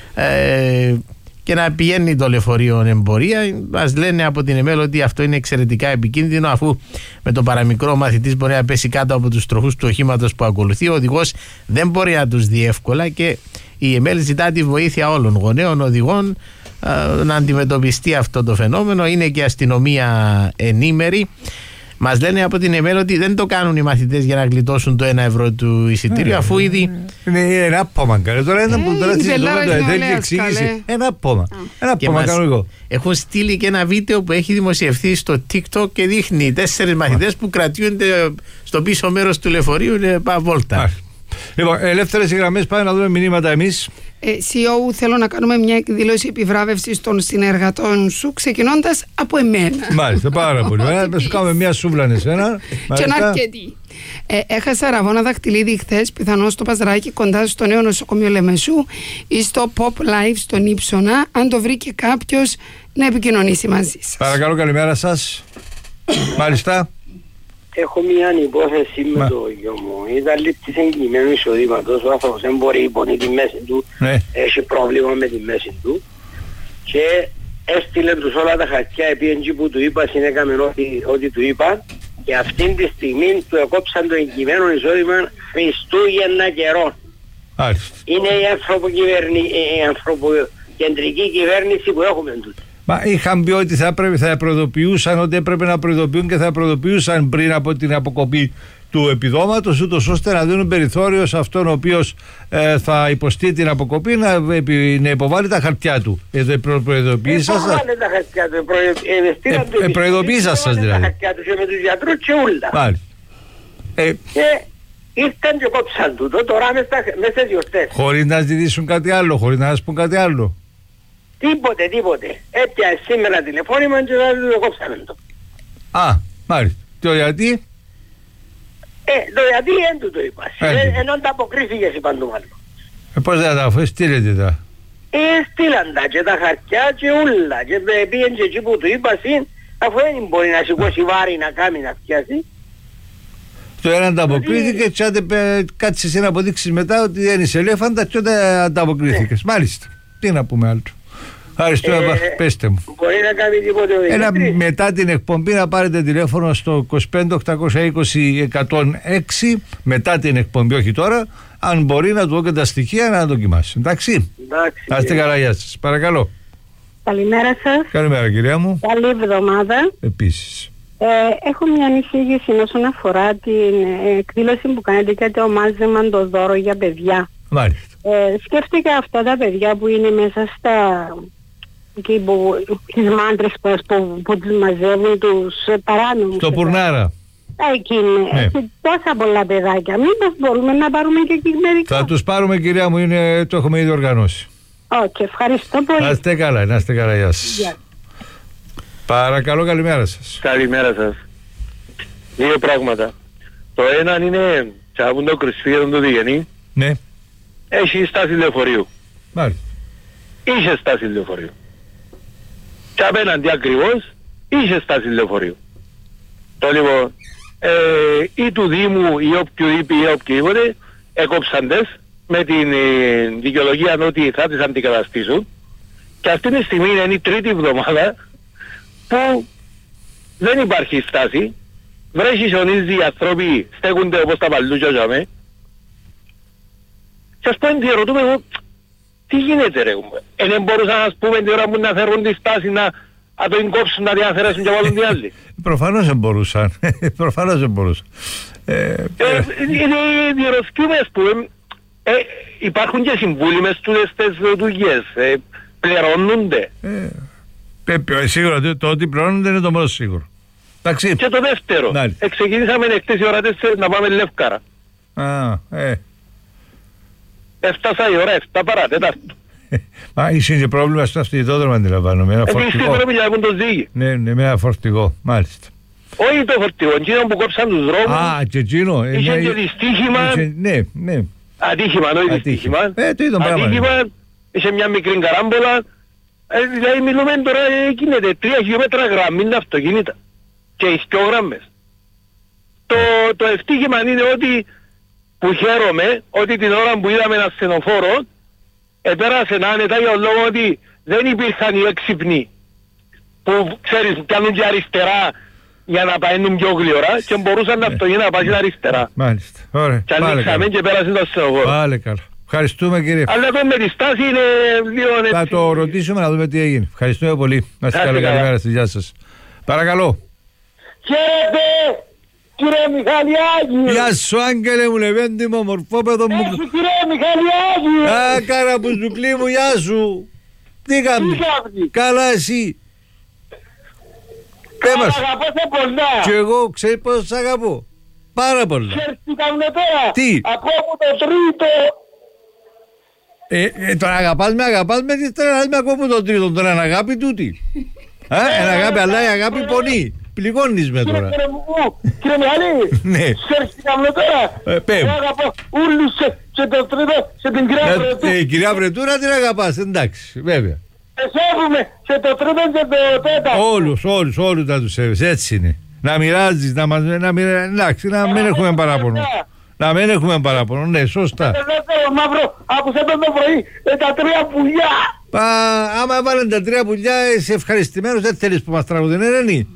και να πηγαίνει το λεωφορείο εμπορία. Μας λένε από την ΕΜΕΛ ότι αυτό είναι εξαιρετικά επικίνδυνο, αφού με το παραμικρό ο μαθητής μπορεί να πέσει κάτω από τους τροχούς του οχήματος που ακολουθεί. Ο οδηγός δεν μπορεί να τους δει εύκολα και η ΕΜΕΛ ζητά τη βοήθεια όλων γονέων, οδηγών να αντιμετωπιστεί αυτό το φαινόμενο. Είναι και αστυνομία ενήμερη. Μας λένε από την ΕΜΕΛ ότι δεν το κάνουν οι μαθητές για να γλιτώσουν το ένα ευρώ του εισιτήριου, ε, αφού ήδη. Είναι ένα άπωμα. Τώρα είναι που τώρα δεν εξήγησε. Ένα άπωμα. Ένα άπωμα κάνω εγώ. Έχω στείλει και ένα βίντεο που έχει δημοσιευθεί στο TikTok και δείχνει τέσσερις μαθητές που κρατιούνται στο πίσω μέρος του λεωφορείου. Είναι βόλτα. Λοιπόν, ελεύθερες γραμμές, πάμε να δούμε μηνύματα εμείς. Ε, σι ι ο, θέλω να κάνουμε μια εκδήλωση επιβράβευσης των συνεργατών σου, ξεκινώντας από εμένα. Μάλιστα, πάρα πολύ. Να σου κάνουμε μια σούβλα εσένα. Και ένα αρκετή. Ε, έχασα ραβόνα δαχτυλίδι χθες, πιθανώς στο Παζαράκι κοντά στο νέο νοσοκομείο Λεμεσού ή στο Pop Live στον Ήψονα. Αν το βρήκε κάποιος, να επικοινωνήσει μαζί σας. Παρακαλώ, καλημέρα σας. Μάλιστα. Έχω μια υπόθεση με Μα. το γιο μου. Ήταν λήπτης εγγυημένου εισοδήματος. Ο άνθρωπος δεν μπορεί να υπονεί τη μέση του. Ναι. Έχει πρόβλημα με τη μέση του. Και έστειλε τους όλα τα χαρτιά επί εντζή που του είπα, συνέκαμε ό,τι, ό,τι του είπα. Και αυτήν τη στιγμή του εκόψαν το εγγυημένο εισόδημα Χριστούγεννα καιρών. Άλιστα. Είναι η ανθρωποκυβερνη... η ανθρωποκεντρική κυβέρνηση που έχουμε τούτη. Μα είχαν πει ότι θα, πρέπει, θα προειδοποιούσαν, ότι έπρεπε να προειδοποιούν και θα προειδοποιούσαν πριν από την αποκοπή του επιδόματος, ούτως ώστε να δίνουν περιθώριο σε αυτόν ο οποίος ε, θα υποστεί την αποκοπή να, να υποβάλει τα χαρτιά του. Εδώ προειδοποίησαν. Υποβάλει τα χαρτιά του. Προειδοποίησαν σας δηλαδή. Τα χαρτιά του και με τους γιατρούς και ούλα. Μάλιστα. Ε, και ήρθαν και κόψαν τούτο τώρα μες στις γιορτές. Χωρίς να ζητήσουν κάτι άλλο, χωρίς να σας πούν κάτι άλλο. Τίποτε, τίποτε. Έπιασε σήμερα τηλεφώνημα και δεν το κόψαμε το. Α, μάλιστα. Και γιατί? Ε, το γιατί δεν του το είπα. Ε, ενώ ανταποκρίθηκες είπαν του μάλλον. Ε, πώς δεν τα αφού στείλετε τα. Ε, στείλαν τα και τα χαρτιά και ούλα. Και πήγαινε και εκεί που του είπα συν, αφού δεν μπορεί να σηκώσει βάρη να κάνει να φτιάσει. Το ένα ανταποκρίθηκε και άντε κάτσε εσύ να αποδείξεις μετά ότι δεν είσαι ελέφαντα και όταν ανταποκρίθηκες. Ναι. Μάλιστα. Τι να πούμε άλλο. Ευχαριστώ, ε, πέστε μου. Μπορεί να κάνει τίποτε ο Ένα μετά την εκπομπή να πάρετε τηλέφωνο στο είκοσι πέντε οκτακόσια είκοσι εκατόν έξι μετά την εκπομπή, όχι τώρα, αν μπορεί να του δω και τα στοιχεία να δοκιμάσει. Εντάξει. Εντάξει. Να είστε καλά, γεια σας. Παρακαλώ. Καλημέρα σας. Καλημέρα κυρία μου. Καλή εβδομάδα. Επίσης. Ε, έχω μια ανησύγηση όσον αφορά την εκδήλωση που κάνετε για το μάζεμα το δώρο για παιδιά. Μάλιστα. Ε, σκέφτηκα αυτά τα παιδιά που είναι μέσα στα εκεί που τις μάντρες που, που, που τους μαζεύουν τους παράνομους. Στο Πουρνάρα. Εκεί είναι. Ναι. Έχει τόσα πολλά παιδάκια. Μήπως μπορούμε να πάρουμε και εκεί μερικά. Θα τους πάρουμε κυρία μου, είναι, το έχουμε ήδη οργανώσει. Οκ, okay, ευχαριστώ πολύ. Να είστε καλά, να είστε καλά, γεια σας. Yeah. Παρακαλώ, καλημέρα σας. Καλημέρα σας. Δύο πράγματα. Το ένα είναι τσάβουν το κρυσφύγιο του Διγενή. Ναι. Έχει στάση λεωφορείου. Μάλιστα. Είχε στάση λεωφορείου. Και απέναντι ακριβώς είχε στάση λεωφορείου. Το λοιπόν, ε, ή του Δήμου ή οποιοδήποτε έκοψαντες με την ε, δικαιολογία ότι θα τις αντικαταστήσουν και αυτή τη στιγμή είναι η τρίτη εβδομάδα που δεν υπάρχει στάση, βρέχει σιωνίζει, οι άνθρωποι στέκονται όπως τα παλούκια για και ας πούμε διερωτούμε εγώ, τι γίνεται ρε, δεν μπορούσαν να πούμε την ώρα που να φέρουν τη στάση να, να το εγκόψουν, να την αφαιρέσουν και βάλουν την άλλη. Προφανώς δεν μπορούσαν, προφανώς δεν μπορούσαν. Διερωτούμε ας πούμε, υπάρχουν και συμβούλοι μες στις δουλειές, πληρώνονται. Σίγουρα το ότι πληρώνονται είναι το μόνο σίγουρο. Και το δεύτερο, ξεκινήσαμε χτες η ώρα τέσσερα να πάμε Λεύκαρα. Α, ε. Έφτασα η ώρα εφτά παρά τέταρτο. Μα είσαι και πρόβλημα στο αυτοκινητόδρομο αντιλαμβάνομαι. Ένα φορτηγό. Εμείς πρέπει να το ζύγι. Ναι, ναι, με ένα φορτηγό, μάλιστα. Όχι το φορτηγό, εκείνο που κόψαν τους δρόμους. Α, και εκείνο. Είχε και δυστύχημα. Ναι, ναι. Ατύχημα, όχι δυστύχημα. Ε, το είδα πράγμα. Ατύχημα, είχε μια μικρή καράμπολα. Δηλαδή μιλούμε τώρα, γίνεται τρία χιλιόμετρα γραμμή είναι αυτοκίνητα. Και οι δυο γραμμές. Το ευτύχημα είναι ότι που χαίρομαι ότι την ώρα που είδαμε ένα στενοφόρο επέρασε άνετα για τον λόγο ότι δεν υπήρχαν οι έξυπνοι που ξέρεις πιάνουν και αριστερά για να παίρνουν πιο γλυόρα και μπορούσαν να αυτοκίνητα να πάσουν αριστερά. Μάλιστα, ωραία. Και ανοίξαμε και πέρασε το στενοφόρο. Πάλε καλά. Ευχαριστούμε κύριε. Αλλά εδώ με τη στάση είναι λίγο έτσι. Θα το ρωτήσουμε να δούμε τι έγινε. Ευχαριστούμε πολύ. Να είστε καλά, καλημέρα στη γεια σας. Παρακαλώ. Χαίρετε! Κύριε Μιχαλιάκη! Γεια σου Άγγελε μου, λεβέντη μου, μορφόπεδο μου. Έχει κύριε Μιχαλιάκη! Α, κάρα που ζουκλί μου, γεια σου. Τι κάνεις? Καλά εσύ. Καλά, αγαπώ σε πολλά. Και εγώ ξέρεις πως σ' αγαπώ. Πάρα πολλά. Ξέρεις τι κάνουμε τώρα? Τι? Ακόμα το τρίτο. Ε, ε, τον αγαπάς με, αγαπάς με, τι τρελάς με ακόμα το τρίτο, τον είναι αγάπη τούτη. Α, ένα αγάπη, αλλά η αγάπη πονεί. Πληγώνεις με τώρα. Κύριε Μιχαλή, ναι. Ξέρεις τι κάνουμε τώρα? Πέμ. Εγώ αγαπώ ούλους σε το τρίτο, σε την κυρία Βρετούρα. Η κυρία Βρετούρα την αγαπάς, εντάξει, βέβαια. Εσέβουμε σε το τρίτο και το τέταρτο. Όλους, όλους, όλους να τους σέβεσαι, έτσι είναι. Να μοιράζεις, να μας, να μοιράζεις, εντάξει, να μην έχουμε παράπονο. Να μην έχουμε παράπονο, ναι, σωστά. Το δεύτερο μαύρο, άκουσα το το πρωί, με τα τρία πουλιά. Πα, άμα βάλουν τα τρία πουλιά, είσαι ευχαριστημένος, δεν θέλεις που μας τραγουδούν, είναι νη.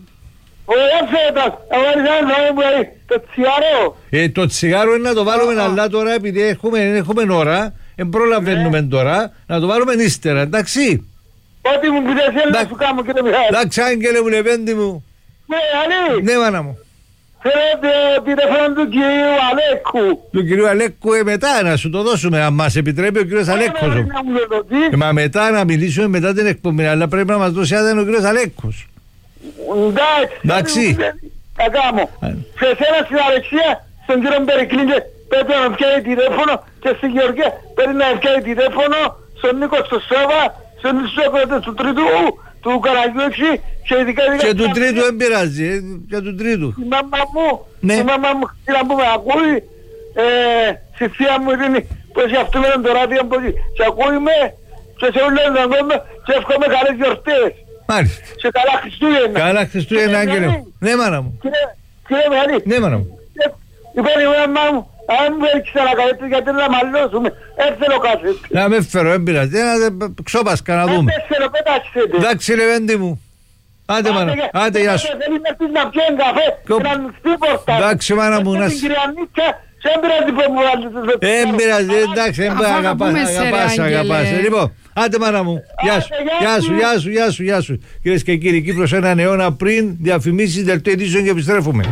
Το τσιγάρο. Ε, το τσιγάρο είναι να το βάλουμε αλλά τώρα, επειδή έχουμε, έχουμε ώρα, δεν προλαβαίνουμε τώρα, να το βάλουμε ύστερα, εντάξει. Ό,τι μου πείτε θέλω να σου κάνω κύριε Μιχάλη. Εντάξει Άγγελε μου λεβέντη μου. Ναι, Αλή. Ναι μάνα μου. Θέλετε τηλέφωνο του κυρίου Αλέκου. Του κυρίου Αλέκου ε, μετά να σου το δώσουμε, αν μας επιτρέπει ο κύριος Αλέκος. Ε, μα μετά να μιλήσουμε μετά την εκπομπή, αλλά πρέπει να μας δώσει άδεια ο κύριος Αλέκος. Εντάξει. Κακά μου. Σε εσένα στην Αλεξία, στον κύριο Περικλίνγκε, πρέπει να πιάει τηλέφωνο και στη Γεωργία πρέπει να πιάει τηλέφωνο στον Νίκο στο Σέβα, στον Ισόκρατες του Τρίτου, του Καραγιώξη και ειδικά ειδικά... Και του Τρίτου δεν πειράζει, ε, και του Τρίτου. Η μάμα μου, ναι. η μάμα μου χτύρα που με ακούει, ε, στη θεία μου Ειρήνη, που έχει αυτό με το ράδιο που και ακούει με και σε όλες τον κόσμο και εύχομαι καλές γιορτές. Μάλιστα. Και καλά Χριστούγεννα. Καλά Χριστούγεννα Άγγελε μου. Ναι μάνα μου. Κύριε Μιχάλη. Ναι μάνα μου. Είπαν η μάμα μου, αν μου έχεις ανακαλέσει γιατί να μαλλώσουμε, έφερε ο καφέτης. Να με φέρω, δεν πειράζει, ένα ξόπασκα να δούμε. Έφερε, πέταξετε. Εντάξει λεβέντη μου. Άντε μάνα, άντε γεια σου. Δεν είναι αυτής να πιέν καφέ, να ανοιχτεί πόρτα. Εντάξει μάνα μου, να σου. Δεν πειράζει που μου βάλετε. Δεν πειράζει, εντάξει, δεν πειράζει, αγαπάς, αγαπάς. Λοιπόν, άντε μάνα μου, γεια σου, γεια σου, γεια σου, γεια σου, γεια σου. Κυρίες και κύριοι, Κύπρος έναν αιώνα πριν, διαφημίσεις, δελτίο ειδήσεων και επιστρέφουμε.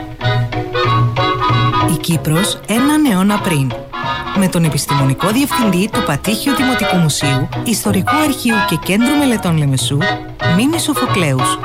Η Κύπρος έναν αιώνα πριν. Με τον επιστημονικό διευθυντή του Πατήχιου Δημοτικού Μουσείου, Ιστορικού Αρχείου και Κέντρου Μελετών Λεμεσού, Μίμη Σοφοκλέους.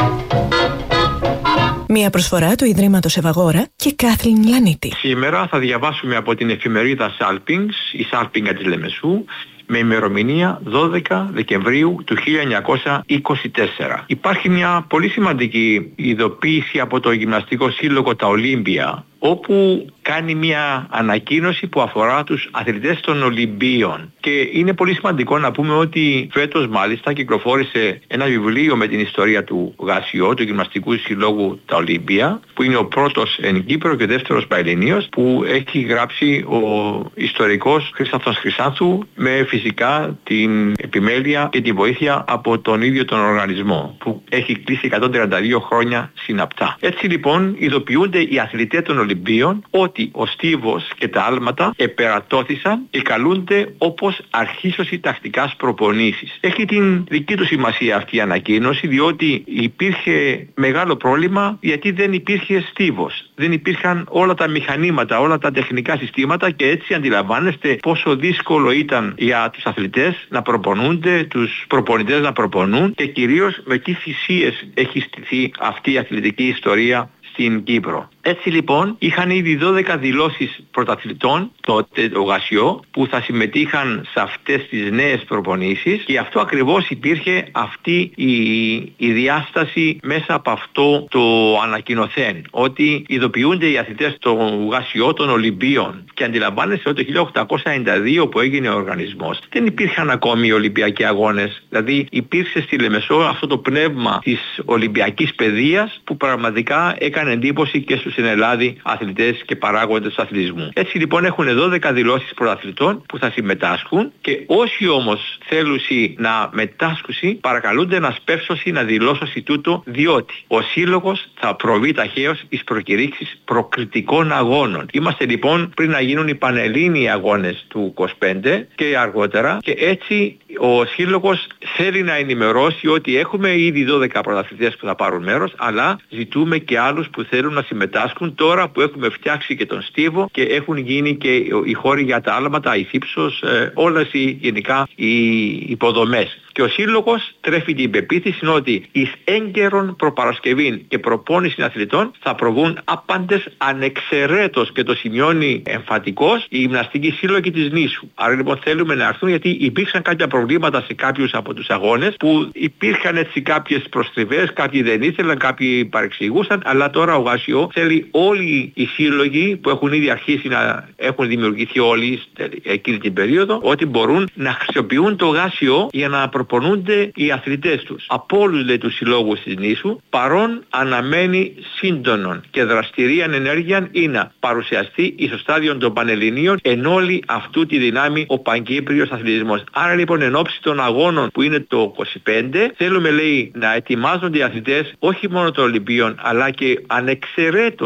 Μια προσφορά του Ιδρύματος Ευαγόρα και Κάθλιν Λανίτη. Σήμερα θα διαβάσουμε από την εφημερίδα Σάλπινγκς, η Σάλπιγγα της Λεμεσού, με ημερομηνία δώδεκα Δεκεμβρίου του χίλια εννιακόσια είκοσι τέσσερα. Υπάρχει μια πολύ σημαντική ειδοποίηση από το Γυμναστικό Σύλλογο τα Ολύμπια, όπου κάνει μια ανακοίνωση που αφορά τους αθλητές των Ολυμπίων. Και είναι πολύ σημαντικό να πούμε ότι φέτος μάλιστα κυκλοφόρησε ένα βιβλίο με την ιστορία του Γασιό, του Γυμναστικού Συλλόγου τα Ολύμπια, που είναι ο πρώτος εν Κύπρο και ο δεύτερος πανελληνίος, που έχει γράψει ο ιστορικός Χρήσταθος Χρυσάνθου, με φυσικά την επιμέλεια και τη βοήθεια από τον ίδιο τον οργανισμό, που έχει κλείσει εκατόν τριάντα δύο χρόνια συναπτά. Έτσι λοιπόν ειδοποιούνται οι αθλητές των Ολυμπίων ότι ο στίβος και τα άλματα επερατώθησαν και καλούνται όπως αρχίσωση τακτικάς προπονήσεις. Έχει την δική του σημασία αυτή η ανακοίνωση, διότι υπήρχε μεγάλο πρόβλημα γιατί δεν υπήρχε στίβος. Δεν υπήρχαν όλα τα μηχανήματα, όλα τα τεχνικά συστήματα και έτσι αντιλαμβάνεστε πόσο δύσκολο ήταν για τους αθλητές να προπονούνται, τους προπονητές να προπονούν και κυρίως με τι θυσίες έχει στηθεί αυτή η αθλητική ιστορία στην Κύπρο. Έτσι λοιπόν είχαν ήδη δώδεκα δηλώσεις πρωταθλητών τότε το Γασιό που θα συμμετείχαν σε αυτές τις νέες προπονήσεις και αυτό ακριβώς υπήρχε αυτή η, η διάσταση μέσα από αυτό το ανακοινωθέν, ότι ειδοποιούνται οι αθλητές του Γασιό των Ολυμπίων και αντιλαμβάνεστε ότι το χίλια οκτακόσια ενενήντα δύο που έγινε ο οργανισμός δεν υπήρχαν ακόμη οι Ολυμπιακοί αγώνες, δηλαδή υπήρξε στη Λεμεσό αυτό το πνεύμα της Ολυμπιακής παιδείας που πραγματικά έκανε εντύπωση και στους συνελάδη αθλητές και παράγοντες του αθλητισμού. Έτσι λοιπόν έχουν δώδεκα δηλώσεις πρωταθλητών που θα συμμετάσχουν και όσοι όμως θέλουσι να μετάσχουσι παρακαλούνται να σπεύσωσι να δηλώσωσι τούτο, διότι ο σύλλογος θα προβεί ταχαίως εις προκηρύξεις προκριτικών αγώνων. Είμαστε λοιπόν πριν να γίνουν οι πανελλήνιοι αγώνες του είκοσι πέντε και αργότερα και έτσι ο σύλλογος θέλει να ενημερώσει ότι έχουμε ήδη δώδεκα πρωταθλητές που θα πάρουν μέρος, αλλά ζητούμε και άλλους που θέλουν να συμμετάσχουν τώρα που έχουμε φτιάξει και τον στίβο και έχουν γίνει και οι χώροι για τα άλματα, η θύψος, ε, όλες οι, γενικά οι υποδομές. Και ο σύλλογος τρέφει την πεποίθηση ότι εις έγκαιρον προπαρασκευήν και προπόνηση αθλητών θα προβούν άπαντες ανεξαιρέτως, και το σημειώνει εμφατικός, οι γυμναστικοί σύλλογοι της νήσου. Άρα λοιπόν θέλουμε να έρθουν γιατί υπήρξαν κάποια προβλήματα σε κάποιους από τους αγώνες που υπήρχαν έτσι κάποιες προστριβές, κάποιοι δεν ήθελαν, κάποιοι παρεξηγούσαν, αλλά τώρα ο Γασιό θέλει όλοι οι σύλλογοι που έχουν ήδη αρχίσει να έχουν δημιουργηθεί όλοι εκείνη την περίοδο ότι μπορούν να χρησιμοποιούν το Γασιό για να προπονούνται οι αθλητές τους. Από όλους λέει τους συλλόγους της νήσου, παρόν αναμένει σύντονον και δραστηρίαν ενέργειαν ή να παρουσιαστεί εις το στάδιο των Πανελληνίων εν όλη αυτού τη δυνάμει ο Παγκύπριος αθλητισμός. Άρα λοιπόν εν ώψη των αγώνων που είναι το είκοσι πέντε θέλουμε λέει να ετοιμάζονται οι αθλητές όχι μόνο των Ολυμπίων αλλά και ανεξαιρέτως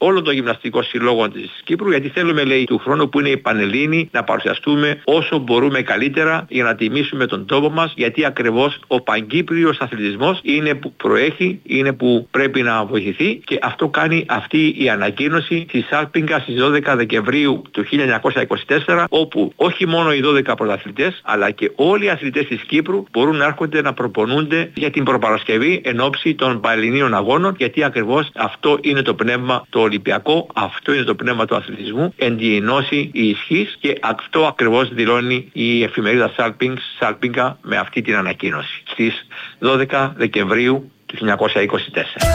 όλων των γυμναστικών συλλόγων της Κύπρου, γιατί θέλουμε, λέει, του χρόνου που είναι η Πανελλήνη να παρουσιαστούμε όσο μπορούμε καλύτερα για να τιμήσουμε τον τόπο μας, γιατί ακριβώς ο παγκύπριος αθλητισμός είναι που προέχει, είναι που πρέπει να βοηθηθεί, και αυτό κάνει αυτή η ανακοίνωση της Άλπιγκα στις δώδεκα Δεκεμβρίου του χίλια εννιακόσια είκοσι τέσσερα, όπου όχι μόνο οι δώδεκα πρωταθλητές αλλά και όλοι οι αθλητές της Κύπρου μπορούν να έρχονται να προπονούνται για την προπαρασκευή εν ώψη των Πανελληνίων Αγώνων, γιατί ακριβώς αυτό είναι το πνεύμα το Ολυμπιακό, αυτό είναι το πνεύμα του αθλητισμού, εν τη ενώση η ισχύς, και αυτό ακριβώς δηλώνει η εφημερίδα Σάλπιγκα με αυτή την ανακοίνωση στις δώδεκα Δεκεμβρίου του χίλια εννιακόσια είκοσι τέσσερα.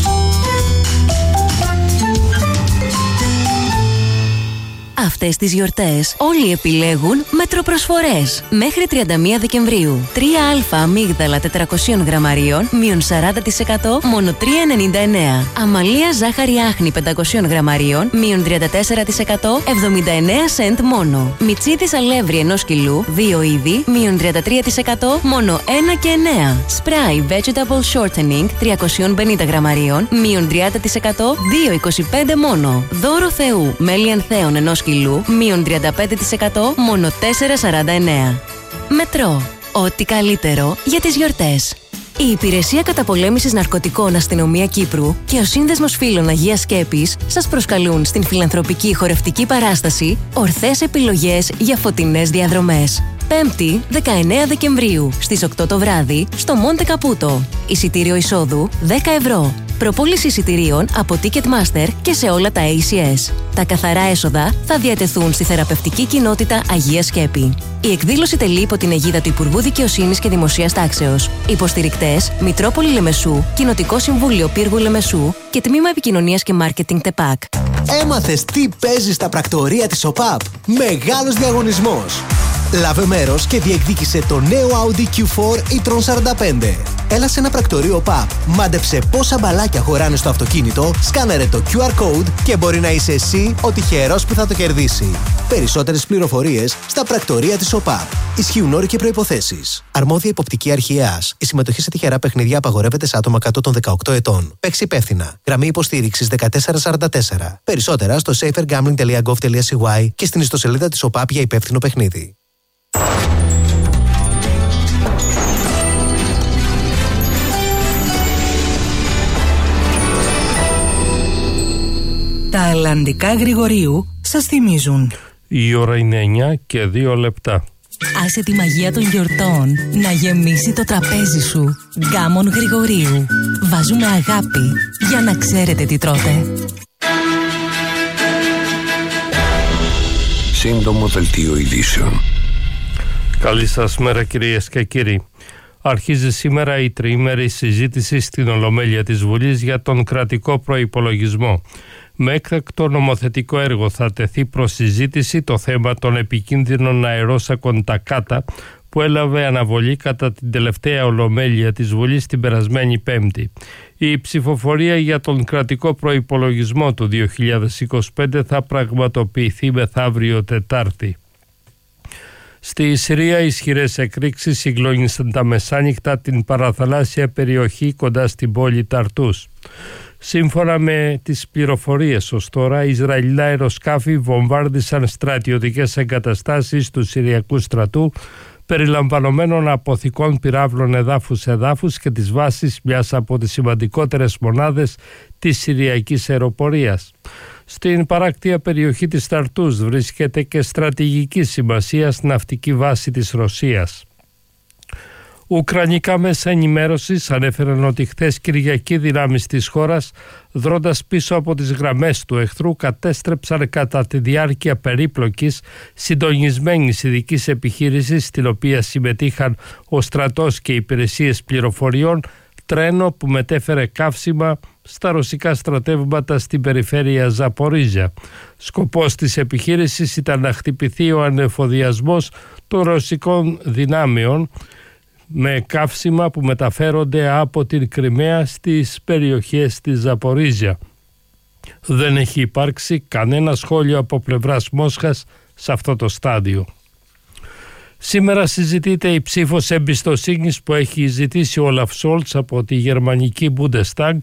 Αυτές τις γιορτές όλοι επιλέγουν μετροπροσφορές. Μέχρι τριάντα μία Δεκεμβρίου. τρία α αμύγδαλα τετρακόσια γραμμαρίων, μείον σαράντα τοις εκατό, μόνο τρία ενενήντα εννέα. Αμαλία ζάχαρη άχνη πεντακόσια γραμμαρίων, μείον τριάντα τέσσερα τοις εκατό, εβδομήντα εννέα σεντ μόνο. Μιτσίτης αλεύρι ενός κιλού, δύο είδη, μείον τριάντα τρία τοις εκατό, μόνο ένα και εννέα. Σπράι vegetable shortening τριακόσια πενήντα γραμμαρίων, μείον τριάντα τοις εκατό, δύο είκοσι πέντε μόνο. Δώρο Θεού μέλι ανθέων ενός κιλού, μείον τριάντα πέντε τοις εκατό, μόνο τέσσερα σαράντα εννέα. Μετρό. Ό,τι καλύτερο για τις γιορτές. Η Υπηρεσία Καταπολέμησης Ναρκωτικών Αστυνομία Κύπρου και ο Σύνδεσμος Φίλων Αγίας Σκέπης σας προσκαλούν στην φιλανθρωπική χορευτική παράσταση «Ορθές επιλογές για φωτεινές διαδρομές». Πέμπτη, δεκαεννέα Δεκεμβρίου, στις οκτώ το βράδυ, στο Μόντε Καπούτο. Εισιτήριο εισόδου δέκα ευρώ. Προπόληση εισιτηρίων από Ticketmaster και σε όλα τα έι σι ες. Τα καθαρά έσοδα θα διατεθούν στη θεραπευτική κοινότητα Αγία Σκέπη. Η εκδήλωση τελεί υπό την αιγίδα του Υπουργού Δικαιοσύνης και Δημοσίας Τάξεως. Υποστηρικτές Μητρόπολη Λεμεσού, Κοινοτικό Συμβούλιο Πύργου Λεμεσού και Τμήμα Επικοινωνίας και Μάρκετινγκ ΤΕΠΑΚ. Έμαθες τι παίζει στα πρακτορία της ΟΠΑΠ? Μεγάλος διαγωνισμός! Λάβε μέρος και διεκδίκησε το νέο Audi κιου φορ e-tron σαράντα πέντε. Έλα σε ένα πρακτορείο ΠΑΠ, μάντεψε πόσα μπαλάκια χωράνε στο αυτοκίνητο, σκάναρε το κιου αρ code και μπορεί να είσαι εσύ ο τυχερός που θα το κερδίσει. Περισσότερες πληροφορίες στα πρακτορία της ΟΠΑΠ. Ισχύουν όροι και προϋποθέσεις. Αρμόδια υποπτική αρχή ΕΑΣ. Η συμμετοχή σε τυχερά παιχνίδια απαγορεύεται σε άτομα κάτω των δεκαοκτώ ετών. Παίξει υπεύθυνα. Γραμμή υποστήριξης δεκατέσσερα σαράντα τέσσερα. Περισσότερα στο safer gambling τελεία gov τελεία σι γουάι και στην ιστοσελίδα της ΟΠΑΠ για υπεύθυνο παιχνίδι. Τα Αλλαντικά Γρηγορίου σας θυμίζουν. Η ώρα είναι εννιά και δύο λεπτά. Άσε τη μαγεία των γιορτών να γεμίσει το τραπέζι σου. Γκάμον Γρηγορίου. Βάζουμε αγάπη για να ξέρετε τι τρώτε. Σύντομο δελτίο ειδήσεων. Καλή σας μέρα, κυρίες και κύριοι. Αρχίζει σήμερα η τριήμερη συζήτηση στην Ολομέλεια της Βουλής για τον κρατικό προϋπολογισμό. Με έκτακτο νομοθετικό έργο θα τεθεί προς συζήτηση το θέμα των επικίνδυνων αερόσακων τακάτα που έλαβε αναβολή κατά την τελευταία Ολομέλεια της Βουλής την περασμένη Πέμπτη. Η ψηφοφορία για τον κρατικό προϋπολογισμό του δύο χιλιάδες είκοσι πέντε θα πραγματοποιηθεί μεθαύριο Τετάρτη. Στη Συρία ισχυρές εκρήξεις συγκλώνησαν τα μεσάνυχτα την παραθαλάσσια περιοχή κοντά στην πόλη Ταρτούς. Σύμφωνα με τις πληροφορίες ως τώρα, Ισραηλινά αεροσκάφη βομβάρδισαν στρατιωτικές εγκαταστάσεις του Συριακού στρατού περιλαμβανομένων αποθηκών πυράβλων εδάφους-εδάφους και τις βάσεις μιας από τις σημαντικότερες μονάδες της Συριακής αεροπορίας. Στην παράκτια περιοχή της Ταρτούς βρίσκεται και στρατηγική σημασίας ναυτική βάση της Ρωσίας. Ουκρανικά μέσα ενημέρωσης ανέφεραν ότι χθες Κυριακή δυνάμεις της χώρας, δρώντας πίσω από τις γραμμές του εχθρού, κατέστρεψαν κατά τη διάρκεια περίπλοκης συντονισμένης ειδικής επιχείρησης, στην οποία συμμετείχαν ο στρατός και οι υπηρεσίες πληροφοριών, τρένο που μετέφερε καύσιμα στα ρωσικά στρατεύματα στην περιφέρεια Ζαπορίζια. Σκοπός της επιχείρησης ήταν να χτυπηθεί ο ανεφοδιασμός των ρωσικών δυνάμεων με καύσιμα που μεταφέρονται από την Κριμαία στις περιοχές της Ζαπορίζια. Δεν έχει υπάρξει κανένα σχόλιο από πλευράς Μόσχας σε αυτό το στάδιο. Σήμερα συζητείται η ψήφος εμπιστοσύνης που έχει ζητήσει ο Όλαφ Σόλτς από τη γερμανική Bundestag,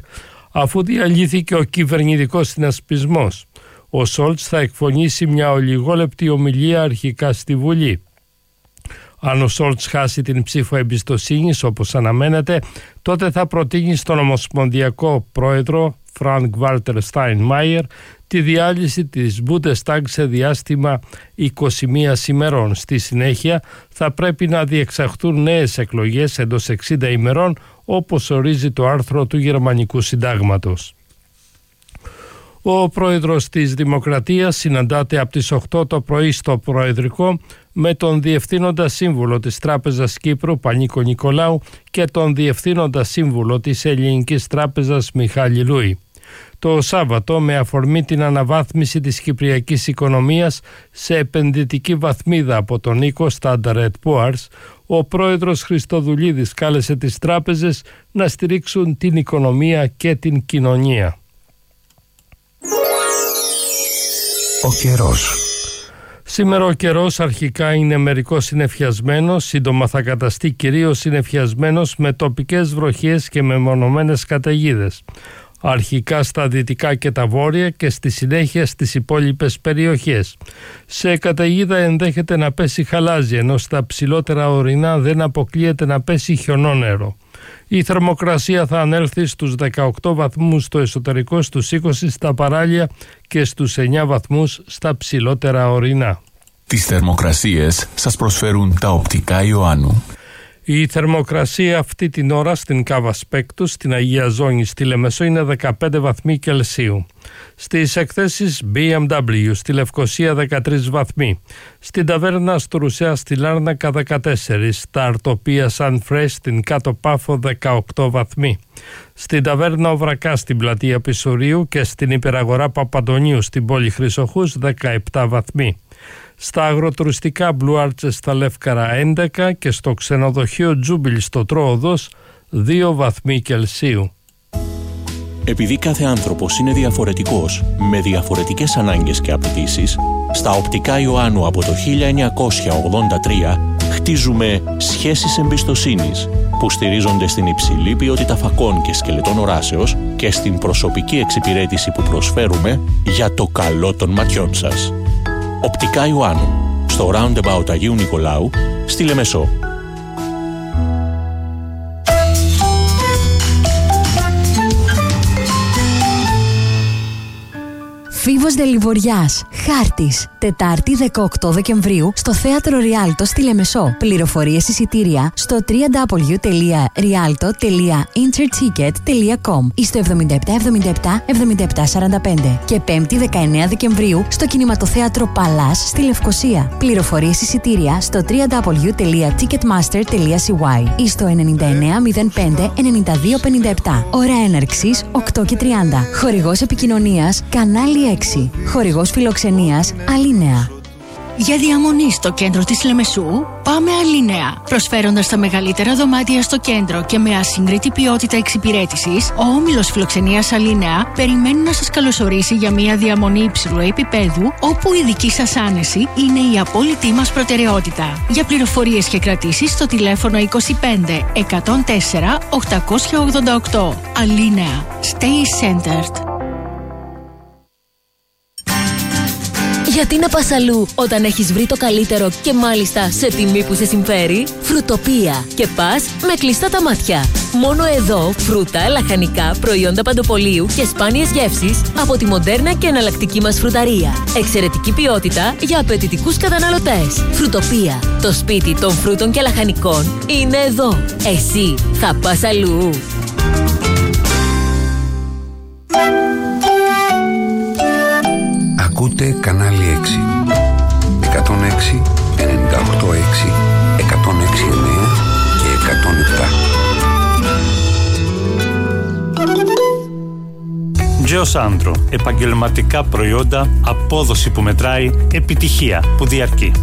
Αφού διαλύθηκε ο κυβερνητικός συνασπισμός, ο Σόλτς θα εκφωνήσει μια ολιγόλεπτη ομιλία αρχικά στη Βουλή. Αν ο Σόλτς χάσει την ψήφο εμπιστοσύνης όπως αναμένεται, τότε θα προτείνει στον Ομοσπονδιακό Πρόεδρο Φρανκ Βάλτερ Στάινμάιερ τη διάλυση της Bundestag σε διάστημα είκοσι μία ημερών. Στη συνέχεια θα πρέπει να διεξαχθούν νέες εκλογές εντός εξήντα ημερών, όπως ορίζει το άρθρο του Γερμανικού Συντάγματος. Ο πρόεδρος της Δημοκρατίας συναντάται από τις οκτώ το πρωί στο Προεδρικό με τον Διευθύνοντα Σύμβουλο της Τράπεζας Κύπρου Πανίκο Νικολάου και τον Διευθύνοντα Σύμβουλο της Ελληνικής Τράπεζας Μιχάλη Λούι. Το Σάββατο, με αφορμή την αναβάθμιση της κυπριακής οικονομίας σε επενδυτική βαθμίδα από τον οίκο Standard and Poor's, ο πρόεδρος Χριστοδουλίδης κάλεσε τις τράπεζες να στηρίξουν την οικονομία και την κοινωνία. Ο καιρός. Σήμερα ο καιρός αρχικά είναι μερικώς συννεφιασμένος, σύντομα θα καταστεί κυρίως συννεφιασμένος με τοπικές βροχές και μεμονωμένες καταιγίδες. Αρχικά στα δυτικά και τα βόρεια και στη συνέχεια στις υπόλοιπες περιοχές. Σε καταιγίδα ενδέχεται να πέσει χαλάζι, ενώ στα ψηλότερα ορεινά δεν αποκλείεται να πέσει χιονόνερο. Η θερμοκρασία θα ανέλθει στους δεκαοκτώ βαθμούς στο εσωτερικό, στους είκοσι στα παράλια και στους εννιά βαθμούς στα ψηλότερα ορεινά. Τις θερμοκρασίες σας προσφέρουν τα οπτικά Ιωάννου. Η θερμοκρασία αυτή την ώρα στην Κάβα Σπέκτου, στην Αγία Ζώνη, στη Λεμεσό είναι δεκαπέντε βαθμοί Κελσίου. Στις εκθέσεις μπι εμ ντάμπλιου στη Λευκοσία δεκατρείς βαθμοί. Στην Ταβέρνα στο Ρουσέα στη Λάρνακα δεκατέσσερα. Στα Αρτοπία Σαν Φρέσ στην Κάτω Πάφο δεκαοκτώ βαθμοί. Στην Ταβέρνα Οβρακά στην Πλατεία Πισουρίου και στην Υπεραγορά Παπαντονίου στην πόλη Χρυσοχούς δεκαεπτά βαθμοί. Στα αγροτουριστικά Μπλουάρτσε στα Λεύκαρα έντεκα και στο ξενοδοχείο Τζούμπιλ στο Τρόοδος δύο βαθμοί Κελσίου. Επειδή κάθε άνθρωπος είναι διαφορετικός, με διαφορετικές ανάγκες και απαιτήσεις, στα οπτικά Ιωάννου από το χίλια εννιακόσια ογδόντα τρία χτίζουμε σχέσεις εμπιστοσύνης που στηρίζονται στην υψηλή ποιότητα φακών και σκελετών οράσεως και στην προσωπική εξυπηρέτηση που προσφέρουμε για το καλό των ματιών σας. Οπτικά Ιωάννου, στο Roundabout Αγίου Νικολάου, στη Λεμεσό. Φίβος Δελιβοριάς, Χάρτης, Τετάρτη δεκαοκτώ Δεκεμβρίου στο Θέατρο Ριάλτο στη Λεμεσό. Πληροφορίες εισιτήρια στο double-u double-u double-u τελεία rialto τελεία interticket τελεία com ή στο εβδομήντα επτά εβδομήντα επτά εβδομήντα επτά σαράντα πέντε. Και Πέμπτη δεκαεννέα Δεκεμβρίου στο Κινηματοθέατρο Παλάς στη Λευκοσία. Πληροφορίες εισιτήρια στο double-u double-u double-u τελεία ticketmaster τελεία c y ή στο ενενήντα εννέα μηδέν πέντε ενενήντα δύο πενήντα επτά. Ώρα έναρξης οκτώ και τριάντα. Χορηγός επικοινωνίας Κανάλι έξι. Χορηγός φιλοξενίας Αλίνεα. Για διαμονή στο κέντρο της Λεμεσού, πάμε Αλίνεα. Προσφέροντας τα μεγαλύτερα δωμάτια στο κέντρο και με ασύγκριτη ποιότητα εξυπηρέτησης, ο όμιλος φιλοξενίας Αλίνεα περιμένει να σας καλωσορίσει για μια διαμονή υψηλού επίπεδου, όπου η δική σας άνεση είναι η απόλυτη μας προτεραιότητα. Για πληροφορίες και κρατήσεις στο τηλέφωνο είκοσι πέντε εκατόν τέσσερα οκτακόσια ογδόντα οκτώ. Αλίνεα. Stay centered. Γιατί να πας αλλού όταν έχεις βρει το καλύτερο και μάλιστα σε τιμή που σε συμφέρει? Φρουτοπία. Και πας με κλειστά τα μάτια. Μόνο εδώ φρούτα, λαχανικά, προϊόντα παντοπολίου και σπάνιες γεύσεις από τη μοντέρνα και εναλλακτική μας φρουταρία. Εξαιρετική ποιότητα για απαιτητικούς καταναλωτές. Φρουτοπία. Το σπίτι των φρούτων και λαχανικών είναι εδώ. Εσύ θα πας αλλού? Ακούτε Κανάλι έξι. εκατόν έξι, ενενήντα οκτώ έξι, εκατόν έξι εννέα και εκατόν επτά. Geosandro. Επαγγελματικά προϊόντα, απόδοση που μετράει, επιτυχία που διαρκεί.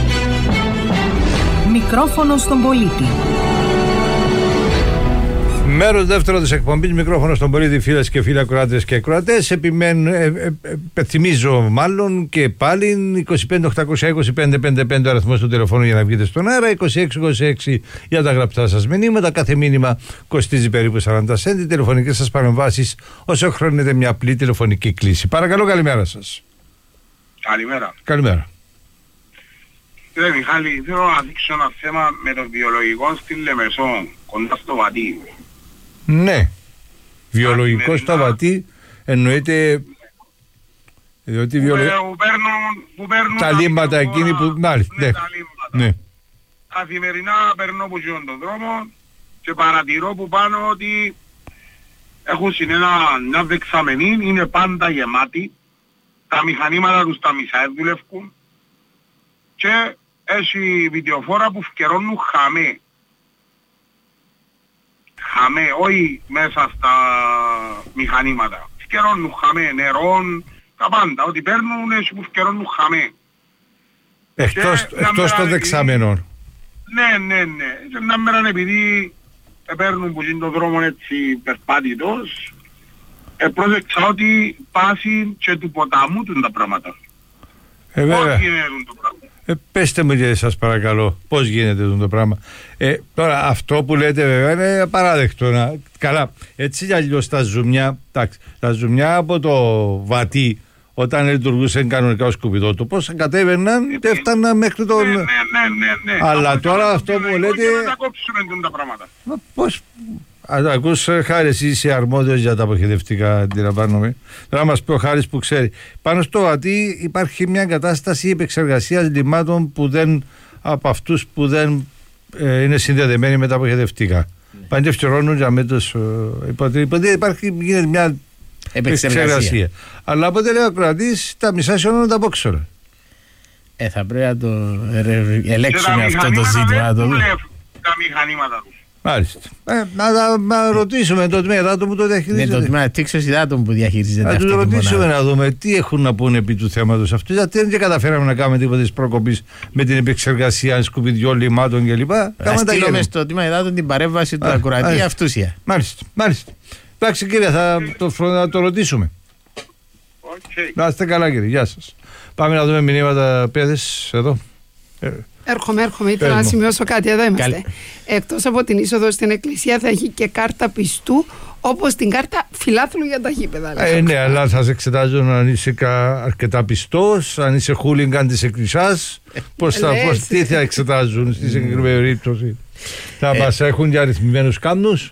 Μικρόφωνο στον πολίτη. Μέρος δεύτερο της εκπομπής, μικρόφωνο στον πολίτη, φίλες και φίλοι ακροάτες και ακροατές. Επιμένω, ε, ε, ε, θυμίζω μάλλον και πάλι είκοσι πέντε οκτακόσια είκοσι πέντε πενήντα πέντε ο αριθμός του τηλεφώνου για να βγείτε στον αέρα, είκοσι έξι είκοσι έξι για τα γραπτά σας μηνύματα. Κάθε μήνυμα κοστίζει περίπου σαράντα σέντι. Τηλεφωνικές σας παρεμβάσεις όσο χρειάζεται μια απλή τηλεφωνική κλήση. Παρακαλώ, καλημέρα σας. Καλημέρα. Καλημέρα. Κύριε Μιχάλη, θέλω να δείξω ένα θέμα με το βιολογικό στην Λεμεσό, κοντά στο Βατί. Ναι. Βιολογικό στο Βατί εννοείται... Διότι που, βιολο... που παίρνουν, που παίρνουν τα λίμματα εκείνη που... Μάλιστα, ναι, ναι. τα λίμματα. Ναι. Καθημερινά παίρνω που ζουν τον δρόμο και παρατηρώ που πάνω ότι έχουν συνένα μια δεξαμενή, είναι πάντα γεμάτη. Τα μηχανήματα τους τα μισά δουλεύουν και έχει βιντεοφόρα που φκερώνουν χαμέ. Χαμέ, όχι μέσα στα μηχανήματα. Φκερώνουν χαμέ, νερών, τα πάντα. Ό,τι παίρνουν έχει που φκερώνουν χαμέ. Εκτός, εκτός των δεξαμενών. Ναι, ναι, ναι. Και μια μέρα επειδή παίρνουν που είναι το δρόμο έτσι περπάτητος, ε, πρόσεξα ότι πάσει και του ποταμού του τα πράγματα. Ε, βέβαια. Πώς γίνεται το πράγμα. Ε, πέστε μου και σας παρακαλώ πώς γίνεται το πράγμα. Ε, τώρα αυτό που λέτε βέβαια είναι απαράδεκτο. Να... Καλά, έτσι κι αλλιώς τα ζουμιά, τάξη, τα ζουμιά από το Βατί όταν λειτουργούσαν κανονικά ο σκουπιδότοπος κατέβαιναν και έφταναν μέχρι τον... Ναι, ναι, ναι, ναι, ναι. Αλλά από τώρα αυτό που λέτε... Και να τα κόψουμε τα πράγματα. Μα πώς... Αν ακούς, Χάρη, εσύ είσαι αρμόδιος για τα αποχαιρετικά, αντιλαμβάνομαι. Τώρα μας πει ο Χάρης που ξέρει. Πάνω στο Βατί υπάρχει μια κατάσταση επεξεργασίας λιμάτων που δεν, από αυτούς που δεν ε, είναι συνδεδεμένοι με τα αποχαιρετικά. Ναι. Πάνε ευκαιρώνουν για μέτρους. Υποτίθεται υπάρχει γίνεται μια επεξεργασία. επεξεργασία. Αλλά από λέει ο κρατής, τα μισά σιώνουν τα πόξορα. Ε, θα πρέπει να το ελέγξουμε αυτό το ζήτημα. Τα μηχανήματα τους. Μάλιστα. Ε, να, να, να ρωτήσουμε το τμήμα υδάτων που το διαχειρίζεται. Ναι, το τμήμα τήξεως υδάτων που διαχειρίζεται. Να του ρωτήσουμε να δούμε τι έχουν να πούνε επί του θέματος αυτού. Γιατί δεν καταφέραμε να κάνουμε τίποτα τη πρόκοπη με την επεξεργασία σκουπιδιών, λιμάτων κλπ. Να στείλουμε στο τμήμα υδάτων την παρέμβαση του ακροατή αυτούσια. Μάλιστα. Μάλιστα. Εντάξει κύριε, θα το, θα το ρωτήσουμε. Okay. Να είστε καλά κύριε, γεια σας. Πάμε να δούμε μηνύματα παιδες εδώ. Έρχομαι, έρχομαι. Ήθελα να σημειώσω κάτι. Εδώ είμαστε. Καλή. Εκτός από την είσοδο στην εκκλησία θα έχει και κάρτα πιστού, όπως την κάρτα φιλάθλου για τα γήπεδα. Ε, ναι, αλλά θα σε εξετάζουν αν είσαι αρκετά πιστός, αν είσαι χούλιγκαν της εκκλησιάς. Πώς θα, πώς, τι θα εξετάζουν στη συγκεκριμένη περίπτωση. Θα ε, μας έχουν για αριθμημένους κάμνους.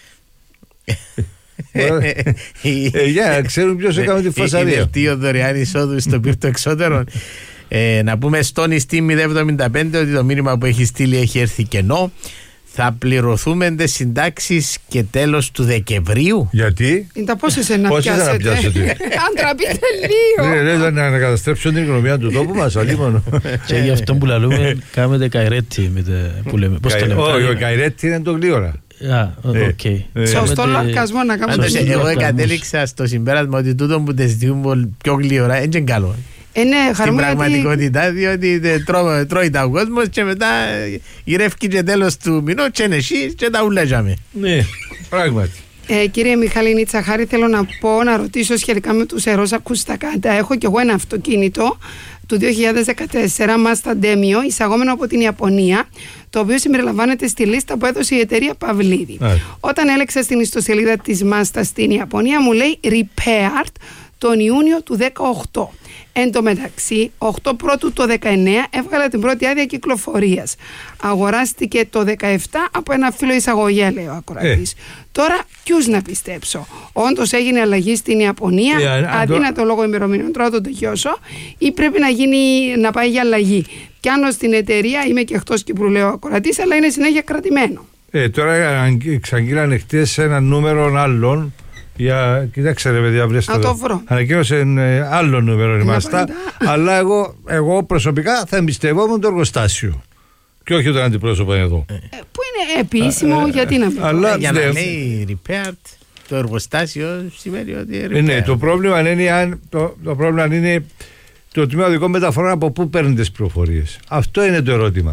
ε, για, ξέρουν ποιος έκαμε τη φασαρία. Η δελτίο δωρεάν εισόδου στο πύρτο εξώτερων. Ε, να πούμε στον Ιστή μηδέν εβδομήντα πέντε ότι το μήνυμα που έχει στείλει έχει έρθει κενό. Θα πληρωθούμε τις συντάξεις και τέλος του Δεκεμβρίου. Γιατί? Είναι τα πόσες να πιάσετε. Αν τραπείτε λίγο. Ναι, ναι, να ανακαταστρέψουν την οικονομία του τόπου μας, αλίμονο. Και γι' αυτό που λαλούμε, κάνετε καϊρέτη που λέμε. Πώς το λέμε? Όχι, ο καϊρέτη είναι το γλύωρα. Σωστό λαρκασμό να κάνουμε. Εγώ κατέληξα στο συμπέρασμα ότι τούτο που τεστιούν πιο γλύωρα είναι καλό. Ε, ναι, στην πραγματικότητα, διότι τρώ, τρώει τα ο κόσμος και μετά γυρεύει και τέλος του μηνό και είναι εσύ και τα ουλέζαμε. Ναι, πράγματι. Ε, κύριε Μιχαλίνη Τσαχάρη, θέλω να πω, να ρωτήσω σχετικά με τους αερός ακουστακάντα. Έχω κι εγώ ένα αυτοκίνητο του δύο χιλιάδες δεκατέσσερα, Mazda Demio, εισαγόμενο από την Ιαπωνία, το οποίο συμπεριλαμβάνεται στη λίστα που έδωσε η εταιρεία Παυλίδη. Yeah. Όταν έλεξα στην ιστοσελίδα της Mazda στην Ιαπωνία, μου λέει repaired τον Ιούνιο του δεκαοκτώ. Εν τω μεταξύ, οκτώ πρώτου το δεκαεννέα έβγαλε την πρώτη άδεια κυκλοφορίας. Αγοράστηκε το δεκαεπτά από ένα φίλο εισαγωγέα, λέει ο ακροατής. Ε. Τώρα, ποιους να πιστέψω? Όντως έγινε αλλαγή στην Ιαπωνία, ε, αδύνατο λόγω ημερομηνιών, τώρα το τελειώσω, ή πρέπει να, γίνει, να πάει για αλλαγή? Πιάνω στην εταιρεία, είμαι και εκτός Κύπρου, λέει ο ακροατής, αλλά είναι συνέχεια κρατημένο. Ε, τώρα εξαγγείλανε χτες ένα νούμερο άλλων. Για, κοιτάξτε ρε παιδιά, βρέστε να το βρω. Ανακοίνωσε ε, άλλο νούμερο είμαστε, αλλά εγώ, εγώ προσωπικά θα εμπιστευόμουν το εργοστάσιο και όχι τον αντιπρόσωπο εδώ. Ε, που είναι επίσημο, ε, γιατί να πει. Αλλά για να λέει repaired, το εργοστάσιο σημαίνει ότι repaired. Ναι, το πρόβλημα είναι, αν, το, το πρόβλημα είναι το τμήμα οδικών μεταφορών από πού παίρνουν τις πληροφορίες. Αυτό είναι το ερώτημα.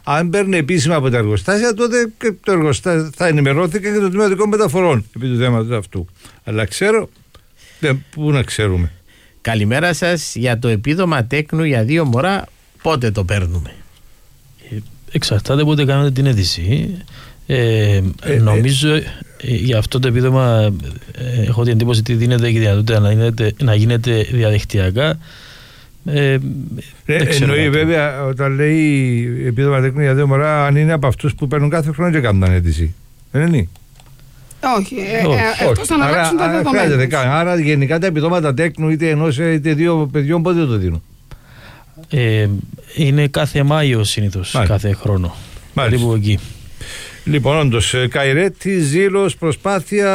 Αν παίρνει επίσημα από τα εργοστάσια, τότε και το εργοστάσιο θα ενημερώθηκε και το Τμήμα Οδικών Μεταφορών επί του θέματος αυτού. Αλλά ξέρω, δεν, πού να ξέρουμε. Καλημέρα σας. Για το επίδομα τέκνου για δύο μωρά, πότε το παίρνουμε? Εξαρτάται πότε κάνετε την αίτηση. Ε, ε, νομίζω ε, για αυτό το επίδομα ε, έχω την εντύπωση ότι δίνεται και δυνατότητα να γίνεται, να γίνεται διαδικτυακά. Ε, ε, εννοεί βέβαια όταν λέει επίδομα τέκνου για δύο μωρά, αν είναι από αυτούς που παίρνουν κάθε χρόνο και κάνουν αίτηση. Δεν είναι? Όχι, ε, εκτός να αλλάξουν τα δεδομένα. Άρα γενικά τα επιδόματα τέκνου είτε ενός είτε δύο παιδιών πότε το δίνουν? Ε, είναι κάθε Μάιο συνήθως, Μάλιστα. κάθε χρόνο. Περίπου εκεί. Λοιπόν, όντως, Καϊρέτη, ζήλος, προσπάθεια,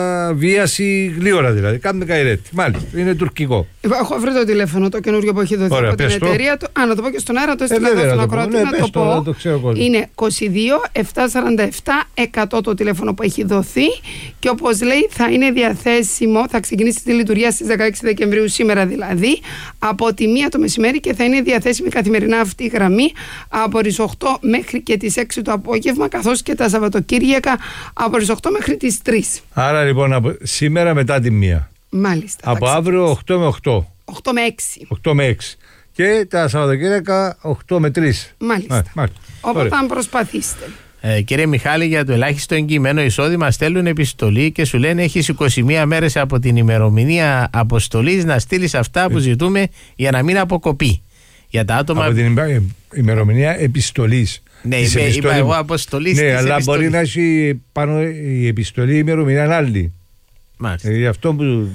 βίαση, γλύωρα δηλαδή. Κάνουμε Καϊρέτη. Μάλιστα, είναι τουρκικό. Έχω βρει το τηλέφωνο το καινούργιο που έχει δοθεί Ωραία, από την εταιρεία. Το... Α, να το πω και στον αέρα, το έστειλα εδώ στον ακροατή να το πω. Να το ξέρω είναι είκοσι δύο επτακόσια σαράντα επτά εκατό το τηλέφωνο που έχει δοθεί και όπως λέει θα είναι διαθέσιμο, θα ξεκινήσει τη λειτουργία στις δεκαέξι Δεκεμβρίου, σήμερα δηλαδή, από τη μία το μεσημέρι και θα είναι διαθέσιμη καθημερινά αυτή η γραμμή από τις οκτώ μέχρι και τις έξι το απόγευμα, καθώς και τα Σαββατοκύριακα από τις οκτώ μέχρι τις τρεις. Άρα λοιπόν από σήμερα μετά τη μία. Μάλιστα. Από αύριο οκτώ με οκτώ. οκτώ με έξι. οκτώ με έξι. Και τα Σαββατοκύριακα οκτώ με τρεις. Μάλιστα. Μάλιστα. Όποτε αν προσπαθήσετε. Ε, κύριε Μιχάλη, για το ελάχιστο εγγυημένο εισόδημα στέλνουν επιστολή και σου λένε έχεις είκοσι μία μέρες από την ημερομηνία αποστολής να στείλεις αυτά που ζητούμε για να μην αποκοπεί. Για τα άτομα... Από την ημερομηνία επιστολής. Ναι, είπε, είπα εγώ αποστολή. Ναι, αλλά επιστολής. Μπορεί να έχει πάνω η επιστολή ημερομηνία άλλη. Μάλιστα. Ε, αυτό που...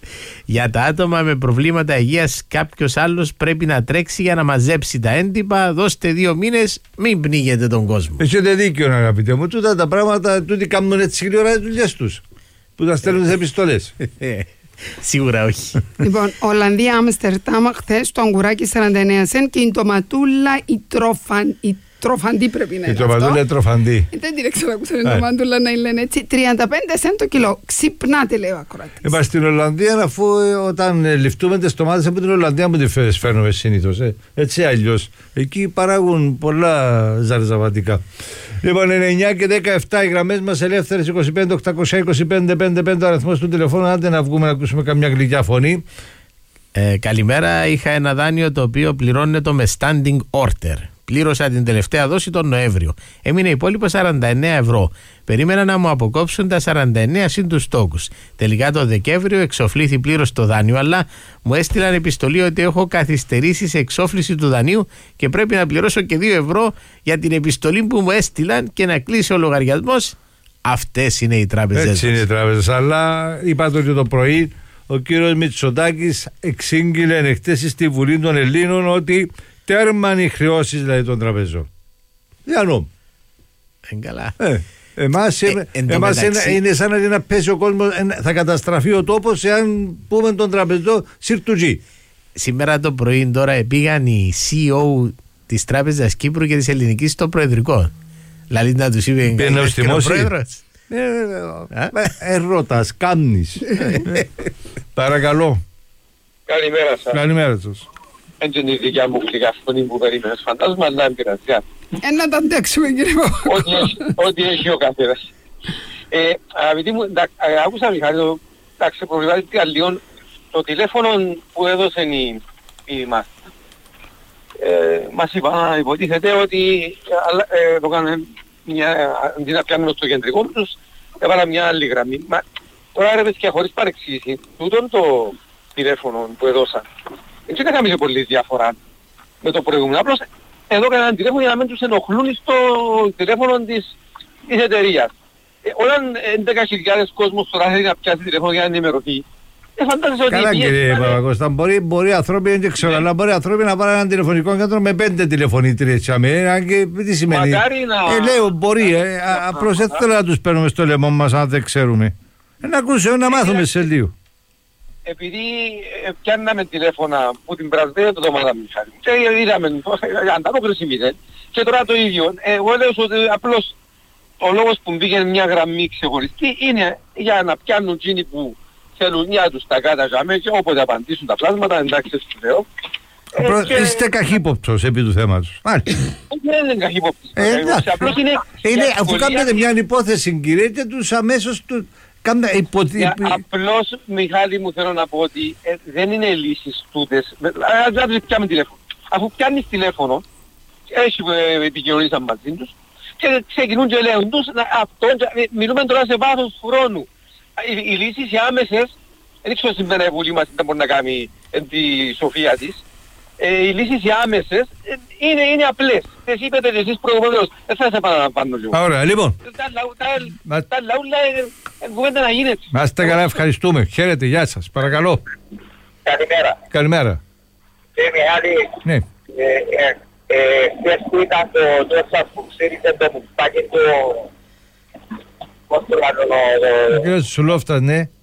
Για τα άτομα με προβλήματα υγείας, κάποιος άλλος πρέπει να τρέξει για να μαζέψει τα έντυπα. Δώστε δύο μήνες, μην πνίγετε τον κόσμο. Έχετε δίκιο, αγαπητέ μου. Τούτα τα πράγματα, τούτοι κάνουν έτσι γρήγορα τις δουλειές τους. Που τα στέλνουν τις επιστολές. Σίγουρα όχι. Λοιπόν, Ολλανδία, Άμστερνταμ, χθες το αγκουράκι σαράντα εννέα σεν και η ντοματούλα, η τροφαν. Η τροφαντή πρέπει να είναι. Η τροφαντούλα είναι τροφαντή. Δεν την ξανακούσα την ντομαντούλα να λένε έτσι. τριάντα πέντε σεν το κιλό. Ξυπνάτε, λέει ο ακροατής. Είμαστε στην Ολλανδία, αφού όταν ληφτούμε τις ντομάτες από την Ολλανδία μου τις φέρνουμε συνήθως. Ε. Έτσι αλλιώς. Εκεί παράγουν πολλά ζαρζαβατικά. Λοιπόν, είναι εννιά και δεκαεπτά οι γραμμές μας ελεύθερες, είκοσι πέντε οκτακόσια είκοσι πέντε πενήντα πέντε ο αριθμός του τηλεφώνου. Άντε να βγούμε να ακούσουμε καμιά γλυκιά φωνή. Ε, καλημέρα. Είχα ένα δάνειο το οποίο πληρώνεται με standing order. Πλήρωσα την τελευταία δόση τον Νοέμβριο. Έμεινε υπόλοιπο σαράντα εννέα ευρώ. Περίμενα να μου αποκόψουν τα σαράντα εννέα συν τους τόκους. Τελικά το Δεκέμβριο εξοφλήθη πλήρως το δάνειο, αλλά μου έστειλαν επιστολή ότι έχω καθυστερήσει σε εξόφληση του δανείου και πρέπει να πληρώσω και δύο ευρώ για την επιστολή που μου έστειλαν και να κλείσει ο λογαριασμός. Αυτές είναι οι τράπεζες. Έτσι είναι οι τράπεζες. Αλλά είπατε ότι το πρωί ο κύριος Μητσοτάκης εξήγηλε εχθές στη Βουλή των Ελλήνων ότι τέρμαν οι χρεώσεις δηλαδή των τραπεζών. Για νόμο. Εγκαλά. Ε, εμάς, ε, εμάς μεταξύ... είναι, είναι σαν να πέσει ο κόσμος, θα καταστραφεί ο τόπος εάν πούμε τον τραπεζό σιρτουτζή. Σήμερα το πρωί τώρα πήγαν οι σι ι ο της Τράπεζας Κύπρου και της Ελληνικής στο Προεδρικό. Δηλαδή να τους είπε ο πρόεδρος. Ερώτας, κάμνης. Παρακαλώ. Καλημέρα σας. Καλημέρα σας. Έτσι είναι η δικιά μου γλυκά φωνή που περίμενες φαντάσμα, αλλά δεν πειράζει. Ε, να τα αντέξουμε κύριε Παπα. Ό,τι έχει ο καθένας. Αγαπητοί μου, άκουσα Μιχάλη, εντάξει, προβληματική αλλιών, το τηλέφωνο που έδωσε η Μάστα. Μας είπα, υποτίθεται ότι το κάνουν αντί να πιάνουν στο κεντρικό τους, έβαλα μια άλλη γραμμή. Τώρα ρε παιδιά, χωρίς παρεξήγηση, τούτον το τηλέφωνο που έδωσα, έτσι δεν είχαμε πολύ διαφορά με το προηγούμενο. Απλώς εδώ έκαναν τηλέφωνο για να μην τους ενοχλούν στο τηλέφωνο της, της εταιρείας. Ε, όταν έντεκα χιλιάδες κόσμος τώρα θέλει να πιάσει τηλέφωνο για να ενημερωθεί, ε, φαντάζεσαι ότι... Καλά κύριε Παπακώστα, μπορεί, μπορεί ανθρώποι, δεν ξέρω, αλλά μπορεί ανθρώποι να πάρουν ένα τηλεφωνικό κέντρο με πέντε τηλεφωνήτριες. Και τι σημαίνει. Μακάρι να... Ε, λέω μπορεί, ε, απλώς δεν θέλω να τους παίρνουμε στο λαιμό μας αν δεν ξέρουμε. Ε, να ακούσουμε, να μάθουμε σε λίγο. Επειδή ε, πιάνναμε τηλέφωνα που την πρασβεία το δωμάτα Μιχάλη και είδαμε ανταπόκριση μηδέν και τώρα το ίδιο. Εγώ λέω ότι απλώς ο λόγος που μπήκε μια γραμμή ξεχωριστή είναι για να πιάνουν εκείνοι που θέλουν μια τους τα κάταγαμε και όποτε απαντήσουν τα πλάσματα, εντάξει στο λέω. Προ... Και... Είστε καχύποπτος επί του θέματος. Μάλιστα. Δεν είναι καχύποπτος. Ε, απλώς είναι, είναι αφού κάνετε μια υπόθεση κύριε και τους αμέσως του... Κάμε υποτι... yeah, απλώς Μιχάλη μου θέλω να πω ότι ε, δεν είναι λύσεις τούτες. Αν δεν πιάμε τηλέφωνο. Αφού πιάνεις τηλέφωνο, έχει ε, επικοινωνία μαζί τους και ξεκινούν και λέγουν τους, αυτό, μιλούμε τώρα σε βάθος χρόνου. Οι, οι λύσεις οι άμεσες, δεν ξέρω σήμερα η Βουλή μας δεν μπορεί να κάνει ε, τη σοφία της. Ε, οι λύσεις οι άμεσες ε, είναι, είναι απλές. Τις είπατε εσείς προηγουμένως, δεν θα σας επαναλαμβάνω λίγο. Ωραία, λοιπόν. Τα λαούλα κουβέντα να γίνεται. Να είστε καλά, ευχαριστούμε. Χαίρετε, γεια σας, παρακαλώ. Καλημέρα. Καλημέρα. Κύριε Μιχάλη, ναι. χθες που ήταν το τόσα που ξέρετε το μουστάκι το... Πώς το λένε, ο κύριος Σουλόφτας, ναι. Ναι,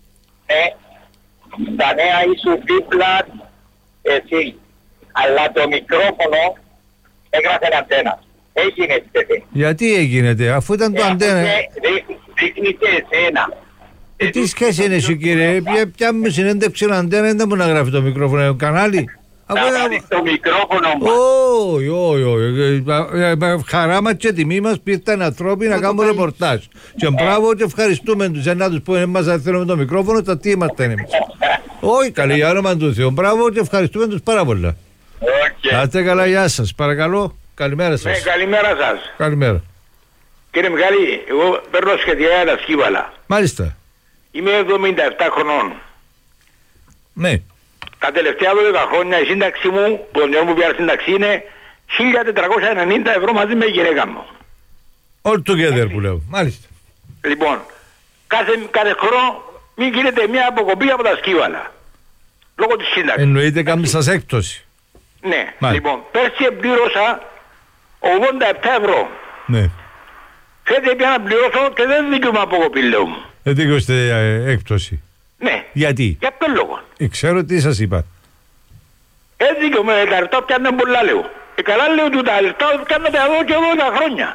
τα νέα ίσου δίπλα εσύ. Αλλά το μικρόφωνο έγραφε αντένα. Έγινε τέτοιο. Γιατί έγινε, αφού ήταν το αντένα. Δείχνει και εσένα. Ε, τι σχέση είναι εσύ κύριε, ποια μου συνέντευξη αντένα, δεν μπορεί να γράφει το μικρόφωνο, κανάλι. Να βάλεις το μικρόφωνο μου. Όχι, όχι, όχι. Χαρά μας και τιμή μας πήρταν ανθρώποι να κάνουμε ρεπορτάζ. Και μπράβο και ευχαριστούμε τους ενάτους που εμάς δεν θέλουμε το μικρόφωνο, τα τι είμαστε εμείς. Όχι, καλή για όνομα του Θεού. Μπράβο και ευχαριστούμε τους πάρα πολλά. Να είστε καλά, γεια σας. Παρακαλώ, καλημέρα σας. Ναι, καλημέρα σας. Καλημέρα. Κύριε Μιχάλη, εγώ παίρνω σχετικά τα Σκύβαλα. Μάλιστα. Είμαι εβδομήντα επτά χρονών. Ναι. Τα τελευταία δώδεκα χρόνια η σύνταξη μου, που ο νέο μου πια σύνταξη είναι χίλια τετρακόσια ενενήντα ευρώ μαζί με η γυναίκα μου. All together που λέω. Μάλιστα. Λοιπόν, κάθε, κάθε χρόνο μην γίνεται μια αποκοπή από τα Σκύβαλα. Λόγω της σύνταξης. Εννοείται κάνουμε σας έκπτωση. Ναι. Μάλιστα. Λοιπόν, πέρσι πλήρωσα ογδόντα επτά ευρώ. Ναι. Φέτος πια να πληρώσω και δεν δικαιούμαι αποκοπή, λέω μου. Δεν δικαιούστε ε, έκπτωση. Ναι. Γιατί? Για ποιον λόγο? Ε, ξέρω τι σας είπα. Έτσι δικαιούμαι, τα λεφτά πιάνε πολλά, λέω. Ε, καλά λέω του τα λεφτά πιάνε τα εδώ και δώδεκα χρόνια.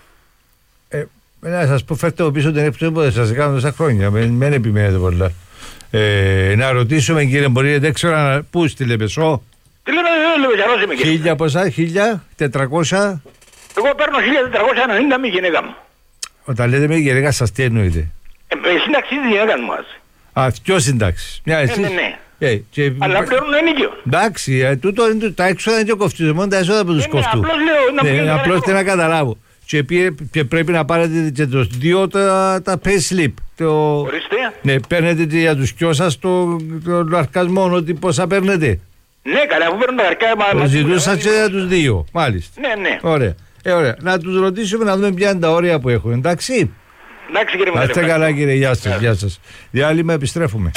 Ε, να σας πω, φέρτε από πίσω την έκπτωση που δεν σας κάνω τόσα χρόνια. Μην επιμένετε πολλά. Ε, να ρωτήσουμε κύριε, μπορείτε, δεν ξέρω πού στη Λεμεσό. Τι λέμε, δεν λέω, Λεμεσό είμαι κύριε. Χίλια πόσα, χίλια, τετρακόσια. Εγώ παίρνω χίλια τετρακόσια ενενήντα με γυναίκα μου. Όταν λέτε με γυναίκα σας τι εννοείτε? Ε, σύνταξη της γυναίκα μου ας. Α, δυο συντάξεις. Μια εσείς. Ναι, ναι, ναι. Ε, και... Αλλά πληρώνουν ενίκιο. Εντάξει, ε, τούτο, τα έξοδα είναι και κοφτίζουν, μόνο τα έσοδα από τους ναι, κοφτού. Απλώς λέω, ναι, απλώς θέλω να καταλάβω. Και, και πρέπει να πάρετε και τους δύο τα, τα pay slip. Το... Ορίστε. Ναι, παίρνετε και για τους δυο σας το, το, το αρκασμό, ότι πόσα παίρνετε. Ναι, καλά, αφού παίρνουν τα αρκάσμα. Το ζητούσα και για τους δύο, μάλιστα. Ναι, ναι. Ωραία. Ε, ωραία. Να τους ρωτήσουμε να δούμε ποια είναι τα όρια που έχουν, εντάξει. Εντάξει κύριε Μιχάλη. Να είστε καλά κύριε, γεια σας, γεια σας. Διάλειμμα, επιστρέφουμε.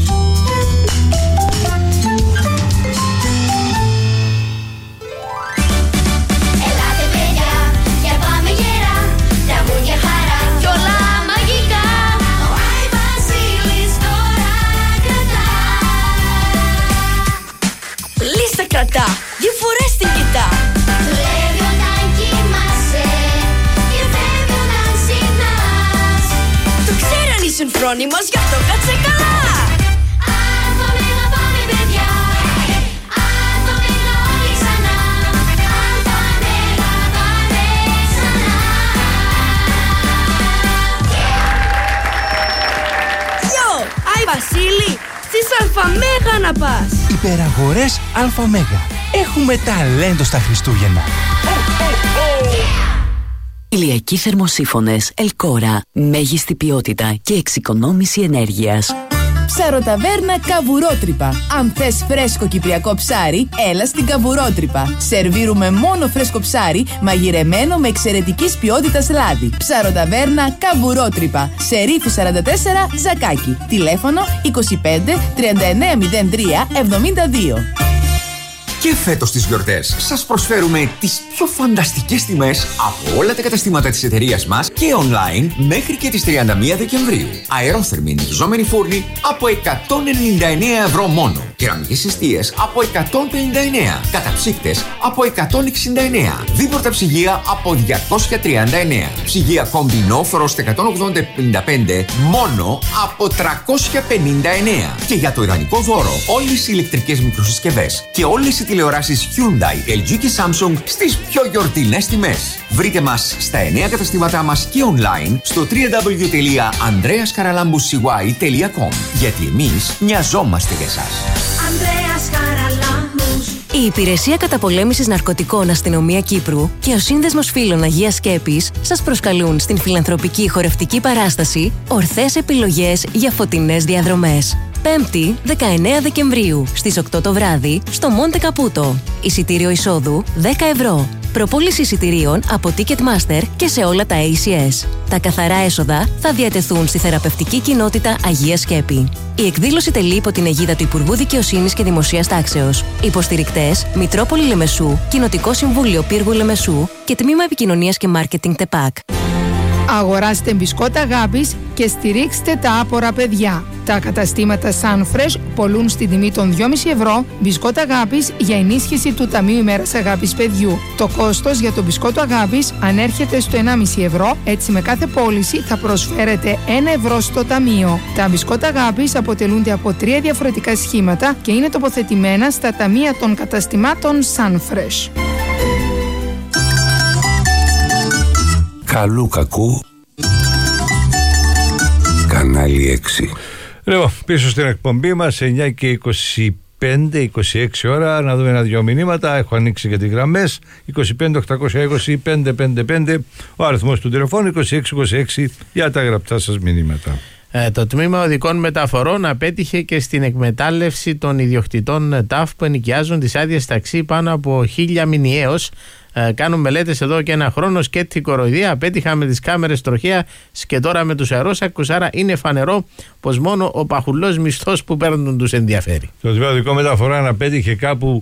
Κρατά, δύο φορές την κοιτά. Κλέβει όταν κοιμάσαι και φεύγει όταν ξυπνάς. Το ξέραν ήσουν φρόνιμος, γι' αυτό κάτσε καλά. Αλφα Μέγα πάμε παιδιά, Αλφα Μέγα όλοι ξανά, Αλφα Μέγα πάμε ξανά. Γιο, Άι Βασίλη, στις Αλφα Μέγα να πας. Υπεραγορές ΑΜΕΓΑ. Έχουμε ταλέντο στα Χριστούγεννα. Ηλιακοί θερμοσύφωνες Ελκόρα. Μέγιστη ποιότητα και εξοικονόμηση ενέργειας. Ψαροταβέρνα Καβουρότρυπα. Αν θες φρέσκο κυπριακό ψάρι, έλα στην Καβουρότρυπα. Σερβίρουμε μόνο φρέσκο ψάρι, μαγειρεμένο με εξαιρετικής ποιότητας λάδι. Ψαροταβέρνα Καβουρότρυπα. Σε Ρήφου σαράντα τέσσερα, Ζακάκι. Τηλέφωνο είκοσι πέντε τριάντα εννέα μηδέν τρία εβδομήντα δύο. Και φέτος στις γιορτές σας προσφέρουμε τις πιο φανταστικές τιμές από όλα τα καταστήματα της εταιρείας μας και online μέχρι και τις τριάντα μία Δεκεμβρίου. Αερόθερμοι νοικιζόμενοι φούρνοι από εκατόν ενενήντα εννέα ευρώ μόνο. Κεραμικές εστίες από εκατόν πενήντα εννέα. Καταψύκτες από εκατόν εξήντα εννέα. Δίπορτα ψυγεία από διακόσια τριάντα εννέα. Ψυγεία Κομπινό Frost εκατόν ογδόντα πενήντα πέντε μόνο από τριακόσια πενήντα εννέα. Και για το ιδανικό δώρο όλες οι ηλεκτρικές μικροσυσκευές και όλες οι τηλεοράσεις Hyundai, ελ τζι και Samsung στις πιο γιορτινές τιμές. Βρείτε μας στα εννέα καταστήματά μας και online στο double-u double-u double-u τελεία andreas karalambous c y τελεία com. Γιατί εμείς μοιαζόμαστε για εσάς. Η Υπηρεσία Καταπολέμησης Ναρκωτικών Αστυνομία Κύπρου και ο Σύνδεσμος Φίλων Αγίας Σκέπης σας προσκαλούν στην φιλανθρωπική χορευτική παράσταση «Ορθές επιλογές για φωτεινές διαδρομές». Πέμπτη, δεκαεννέα Δεκεμβρίου, στις οκτώ το βράδυ, στο Μόντε Καπούτο. Εισιτήριο εισόδου δέκα ευρώ. Προπόληση εισιτηρίων από Ticketmaster και σε όλα τα έι σι ες. Τα καθαρά έσοδα θα διατεθούν στη θεραπευτική κοινότητα Αγία Σκέπη. Η εκδήλωση τελεί υπό την αιγίδα του Υπουργού Δικαιοσύνης και Δημοσίας Τάξεως. Υποστηρικτές Μητρόπολη Λεμεσού, Κοινοτικό Συμβούλιο Πύργου Λεμεσού και Τμήμα Επικοινωνίας και Μάρκετινγκ ΤΕΠΑΚ. Αγοράστε μπισκότα αγάπης και στηρίξτε τα άπορα παιδιά. Τα καταστήματα Sunfresh πωλούν στην τιμή των δυόμισι ευρώ μπισκότα αγάπης για ενίσχυση του Ταμείου ημέρας αγάπης παιδιού. Το κόστος για το μπισκότο αγάπης ανέρχεται στο ενάμισι ευρώ, έτσι με κάθε πώληση θα προσφέρετε ένα ευρώ στο ταμείο. Τα μπισκότα αγάπης αποτελούνται από τρία διαφορετικά σχήματα και είναι τοποθετημένα στα ταμεία των καταστημάτων Sunfresh. Καλού κακού Κανάλι έξι. Λοιπόν, πίσω στην εκπομπή μας εννιά και είκοσι πέντε είκοσι έξι ώρα, να δούμε ένα-δυο μηνύματα. Έχω ανοίξει και τις γραμμές είκοσι πέντε οκτακόσια είκοσι πεντακόσια πενήντα πέντε, ο αριθμός του τηλεφώνου είκοσι έξι είκοσι έξι για τα γραπτά σας μηνύματα. Ε, το Τμήμα Οδικών Μεταφορών απέτυχε και στην εκμετάλλευση των ιδιοκτητών ΤΑΦ που ενοικιάζουν τις άδειες ταξί πάνω από χίλια μηνιαίως. Ε, κάνουν μελέτες εδώ και ένα χρόνο, σκέτη κοροϊδία. Απέτυχα με τις κάμερες τροχέα και τώρα με τους αερόσακκους. Άρα είναι φανερό πως μόνο ο παχουλός μισθός που παίρνουν τους ενδιαφέρει. Το Τμήμα Οδικών Μεταφορών απέτυχε κάπου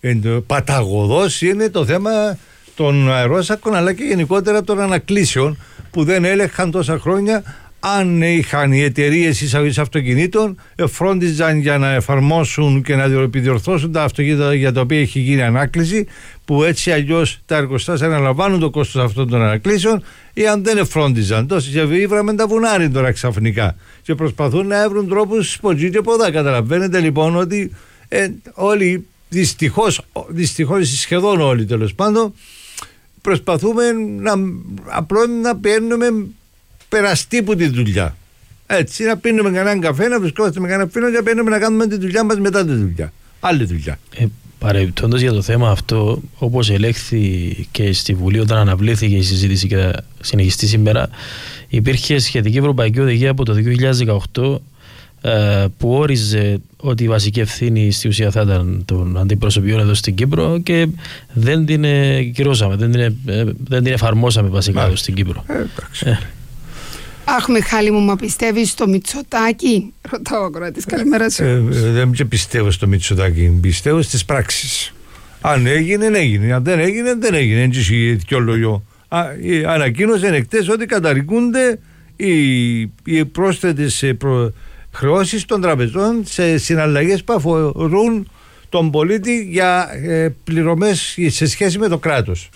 παταγωδός είναι το θέμα των αερόσακκων, αλλά και γενικότερα των ανακλήσεων που δεν έλεγχαν τόσα χρόνια. Αν είχαν οι εταιρείες εισαγωγής αυτοκινήτων, φρόντιζαν για να εφαρμόσουν και να επιδιορθώσουν τα αυτοκίνητα για τα οποία έχει γίνει ανάκληση, που έτσι αλλιώς τα εργοστάσια αναλαμβάνουν το κόστος αυτών των ανακλήσεων, ή αν δεν εφρόντιζαν. Τόσο και βίβραμε τα βουνάρι τώρα ξαφνικά και προσπαθούν να βρουν τρόπους ποτζί και ποδά. Καταλαβαίνετε λοιπόν ότι ε, όλοι, δυστυχώς, δυστυχώς σχεδόν όλοι τέλος πάντων, προσπαθούμε να, απλώς να παίρνουμε περαστεί που τη δουλειά. Έτσι, να πίνουμε κανέναν καφέ, να βρισκόμαστε με κανέναν φίλο και να παίρνουμε να κάνουμε τη δουλειά μας μετά τη δουλειά. Άλλη δουλειά. Ε, Παρεμπιπτόντως για το θέμα αυτό, όπως ελέγχθη και στη Βουλή όταν αναβλήθηκε η συζήτηση και θα συνεχιστεί σήμερα, υπήρχε σχετική ευρωπαϊκή οδηγία από το δύο χιλιάδες δεκαοκτώ ε, που όριζε ότι η βασική ευθύνη στη ουσία θα ήταν των αντιπροσωπιών εδώ στην Κύπρο και δεν την ε, κυρώσαμε, δεν την, ε, δεν την εφαρμόσαμε βασικά εδώ στην Κύπρο. Ε, εντάξει. Ε. Αχ, Μιχάλη μου, μα πιστεύεις στο Μητσοτάκη? Ρωτάω ο ακροατής, καλημέρα σου. Ε, δεν πιστεύω στο Μητσοτάκη, πιστεύω στις πράξεις. Αν έγινε, έγινε. Αν δεν έγινε, δεν έγινε. Έτσι και όλο. Ανακοίνωσε εκτές ότι καταρρικούνται οι, οι πρόσθετες προ, χρεώσεις των τραπεζών σε συναλλαγές που αφορούν τον πολίτη για ε, πληρωμές σε σχέση με το κράτος.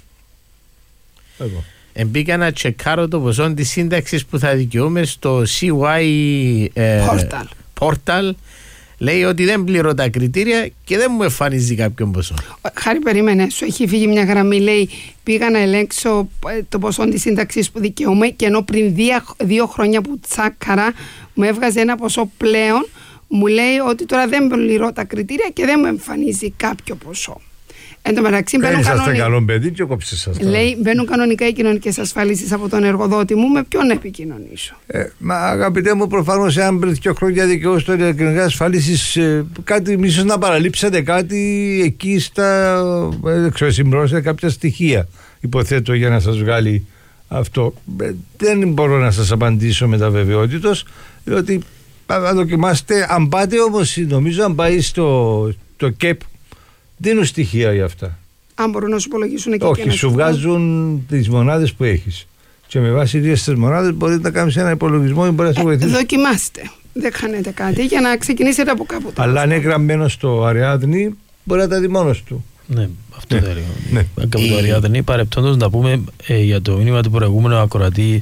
Εγώ. Μπήκα να τσεκάρω το ποσό της σύνταξης που θα δικαιούμαι στο σι γουάι ε, Portal. Portal. Λέει ότι δεν πληρώ τα κριτήρια και δεν μου εμφανίζει κάποιον ποσό. Χάρη, περίμενε, σου έχει φύγει μια γραμμή. Λέει, πήγα να ελέγξω το ποσό της σύνταξης που δικαιούμαι και ενώ πριν δύο, δύο χρόνια που τσάκαρα μου έβγαζε ένα ποσό πλέον, μου λέει ότι τώρα δεν πληρώ τα κριτήρια και δεν μου εμφανίζει κάποιο ποσό. Εν τω μεταξύ, μπαίνουν, κανονι... καλό παιδί και σας λέει, μπαίνουν κανονικά οι κοινωνικές ασφαλίσεις από τον εργοδότη μου. Με ποιον επικοινωνήσω? Ε, μα αγαπητέ μου, προφανώς, εάν πριν δύο χρόνια δικαιώσετε το κοινωνικές ασφαλίσεις, ε, κάτι, ίσως να παραλείψετε κάτι εκεί στα. Δεν ξέρω, συμπληρώσετε κάποια στοιχεία, υποθέτω, για να σας βγάλει αυτό. Ε, δεν μπορώ να σας απαντήσω με τα βεβαιότητος, διότι θα δοκιμάστε. Αν πάτε όμως, νομίζω, αν πάει στο το ΚΕΠ, δίνουν στοιχεία για αυτά. Αν μπορούν να σου υπολογίσουν εκεί. Όχι, σου βγάζουν τις μονάδες που έχεις. Και με βάση τις μονάδες μπορείτε να κάνεις ένα υπολογισμό ή μπορεί να σε βοηθήσει. Ε, δοκιμάστε. Δεν χάνετε κάτι για να ξεκινήσετε από κάπου. Αλλά αν είναι γραμμένο στο Αριάδνη, μπορεί να τα δει μόνος του. Ναι, αυτό δεν είναι. Από το Αριάδνη, παρεπτόντως να πούμε ε, για το μήνυμα του προηγούμενου ακροατή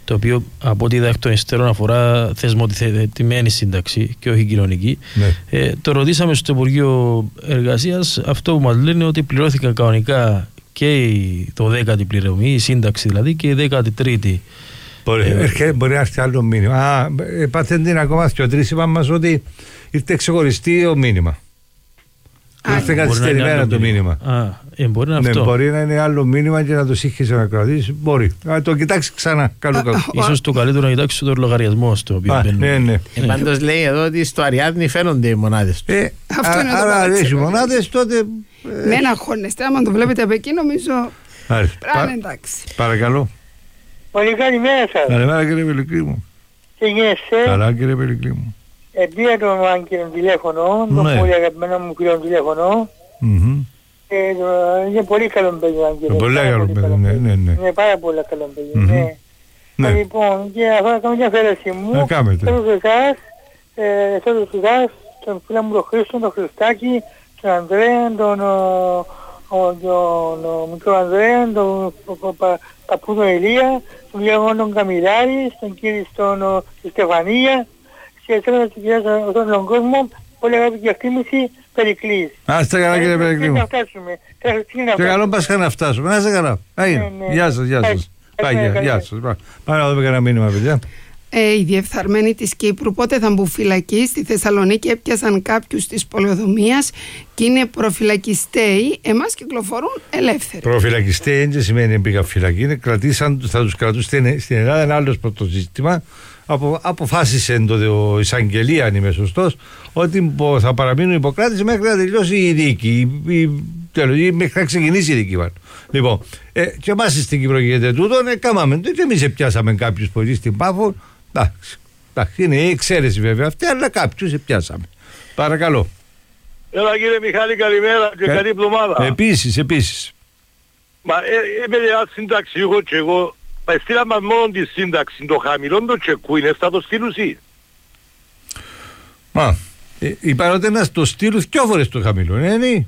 το οποίο από ό,τι είδα εκ των υστέρων αφορά θεσμοθετημένη σύνταξη και όχι κοινωνική. Ναι. Ε, το ρωτήσαμε στο Υπουργείο Εργασίας, αυτό που μας λένε ότι πληρώθηκαν κανονικά και η το δέκατη πληρωμή, η σύνταξη δηλαδή, και η δέκατη τρίτη. Μπορεί, ε, μπορεί να έρθει άλλο μήνυμα. Α, παθέντην ακόμα και ο τρεις είπαμε μας ότι ήρθε ξεχωριστή ο μήνυμα. Ήρθε καθυστερημένα το μήνυμα. Α, ε, μπορεί να, ναι, αυτό. μπορεί να είναι άλλο μήνυμα και να το σύγχυσε να κρατήσει. Μπορεί. Α, το κοιτάξει ξανά. Καλό, καλό. Ίσως το καλύτερο να κοιτάξει τον λογαριασμό στο οποίο μπαίνουν. Ναι, ναι. Ε, πάντως λέει εδώ ότι στο Αριάδνη φαίνονται οι μονάδες του. Ε, αυτό α, είναι άρα αν έχει μονάδες τότε. Ε... Ναι, να χώνεστε. Άμα το βλέπετε από εκεί, νομίζω. Πράγμα εντάξει. Παρακαλώ. Πολύ καλημέρα σας. Καλημέρα κύριε Πελικλή μου. Τι γίνεσαι? Καλά κύριε Πελικλή μου. Επία τον Άγγελο τηλέφωνο, ναι. τον πολύ αγαπημένο μου φίλο τηλέφωνο. Mm-hmm. Ε, το, είναι πολύ καλό παιδί ο Άγγελος. Πολύ καλό παιδί, ναι, ναι, ναι. Είναι πάρα πολύ καλό παιδί, mm-hmm. ναι. ναι. Ε, λοιπόν, και αυτό να κάνω μια αφαίρεση μου. Να κάνετε. Θέλω σε εσάς, ε, θέλω σε εσάς, τον φίλο μου τον Χρήστο, τον Χριστάκη, τον Ανδρέα, τον, τον μικρό Ανδρέα, τον παππού τον Ηλία, τον Λιαγόν τον Καμιλάρη, τον κύριο στον Στεφανία, και θέλω να συγκυράσω αυτόν τον κόσμο, πολύ αγάπη και εκτίμηση, Περικλής. Α, είστε καλά κύριε Περικλή μου. Και καλό Πάσχα να φτάσουμε. Να είστε καλά. Γεια σας, γεια σας. Γεια σας. Πάμε να δούμε κανένα μήνυμα, παιδιά. Ε, οι διεφθαρμένοι της Κύπρου πότε θα μπουν φυλακή? Στη Θεσσαλονίκη έπιασαν κάποιους της πολεοδομίας και είναι προφυλακιστέοι. Εμάς κυκλοφορούν ελεύθεροι. Προφυλακιστέοι δεν σημαίνει πήγα φυλακή. Κρατήσαν, θα τους κρατούσαν στην Ελλάδα. Ένα άλλο πρωτοζήτημα. Απο, αποφάσισε το εισαγγελία, αν είμαι σωστός, ότι θα παραμείνουν υποκράτηση μέχρι να τελειώσει η δίκη. Η, η, η, μέχρι να ξεκινήσει η δίκη. Λοιπόν, ε, και εμάς στην Κύπρο γίνεται τούτο, ε, κάμαμε. Και εμείς πιάσαμε κάποιους πολύ στην Πάφο. Εντάξει, εντάξει, είναι η εξαίρεση βέβαια αυτή, αλλά κάποιους πιάσαμε. Παρακαλώ. Έλα κύριε Μιχάλη, καλημέρα και καλή εβδομάδα. Επίσης, επίσης. Μα ε, είμαι ένα συνταξιούχο και εγώ στείλα μας μόνο τη σύνταξη, το χαμηλό το τσεκού είναι, θα το στείλουν εσύ. Μα, ε, είπαν ότι να το στείλουν δυο φορές το χαμηλό, είναι είναι.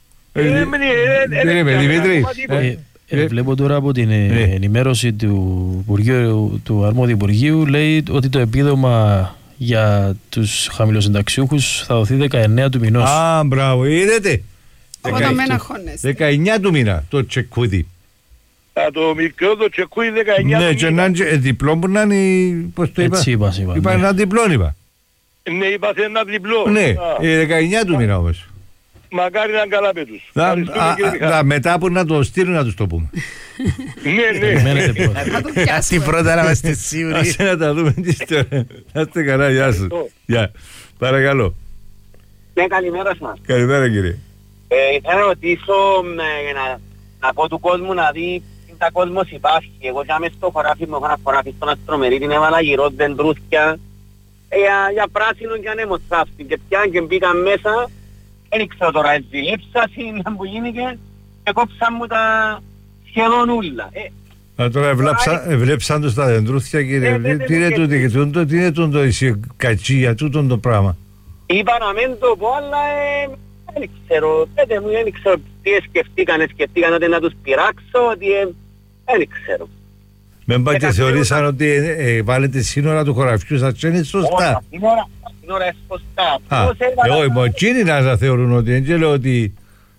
Είναι Δημήτρη. Βλέπω τώρα από την ενημέρωση του, Υπουργείου, του αρμόδιου Υπουργείου, λέει ότι το επίδομα για τους χαμηλοσυνταξιούχους θα δοθεί δεκαεννέα του μηνός. Α, μπράβο, είδατε. δεκαεννέα του μήνα το τσεκούδι. Α, το μικρό το τσεκούδι δεκαεννέα του μήνα. Ναι, και να είναι διπλό που να είναι, πώς το είπα. Έτσι είπα, είπα. Είπα ένα διπλό, είπα. Ναι, είπα ένα διπλό. Ναι, δεκαεννέα του μήνα όμως. Μακάρι να είναι καλά με τους. Μετά που να το στείλουν να τους το πούμε. Ναι, ναι. Τι πρώτα να είμαστε σίγουροι. Ας να τα δούμε τι ιστορία. Να είστε καλά, γεια σας. Παρακαλώ. Ναι, καλημέρα σας. Καλημέρα κύριε. Ήθελα να ρωτήσω να πω του κόσμου να δει τι τα κόσμος υπάρχει. Εγώ και μες στο χωράφι μου έχω ένα χωράφι στον Αστρομερή, την έβαλα γύρω δεντρούθκια για πράσινο και ανέμοστάφτη και πιάνε και μπήκαν μέσα. Δεν ξέρω τώρα, εζηλέψα είναι που γίνηκε και κόψαν μου τα σχεδόν ούλα. Α, τώρα ευλέψαν τους τα δεντρούθια κύριε, τι είναι τούτο, τι είναι τούτο η κατσία, τούτο το πράγμα. Είπα να μην το πω, αλλά δεν ξέρω, πέτε μου, δεν ξέρω τι σκεφτήκανε, σκεφτήκανε ότι να τους πειράξω, ότι δεν ξέρω. Μεν πάει και θεωρήσαν ότι βάλετε σύνορα του χωραφιού σας και είναι σωστά. Σύνορα είναι σωστά. Εγώ είμαι εκείνοι να τα θεωρούν ότι δεν λέω ότι...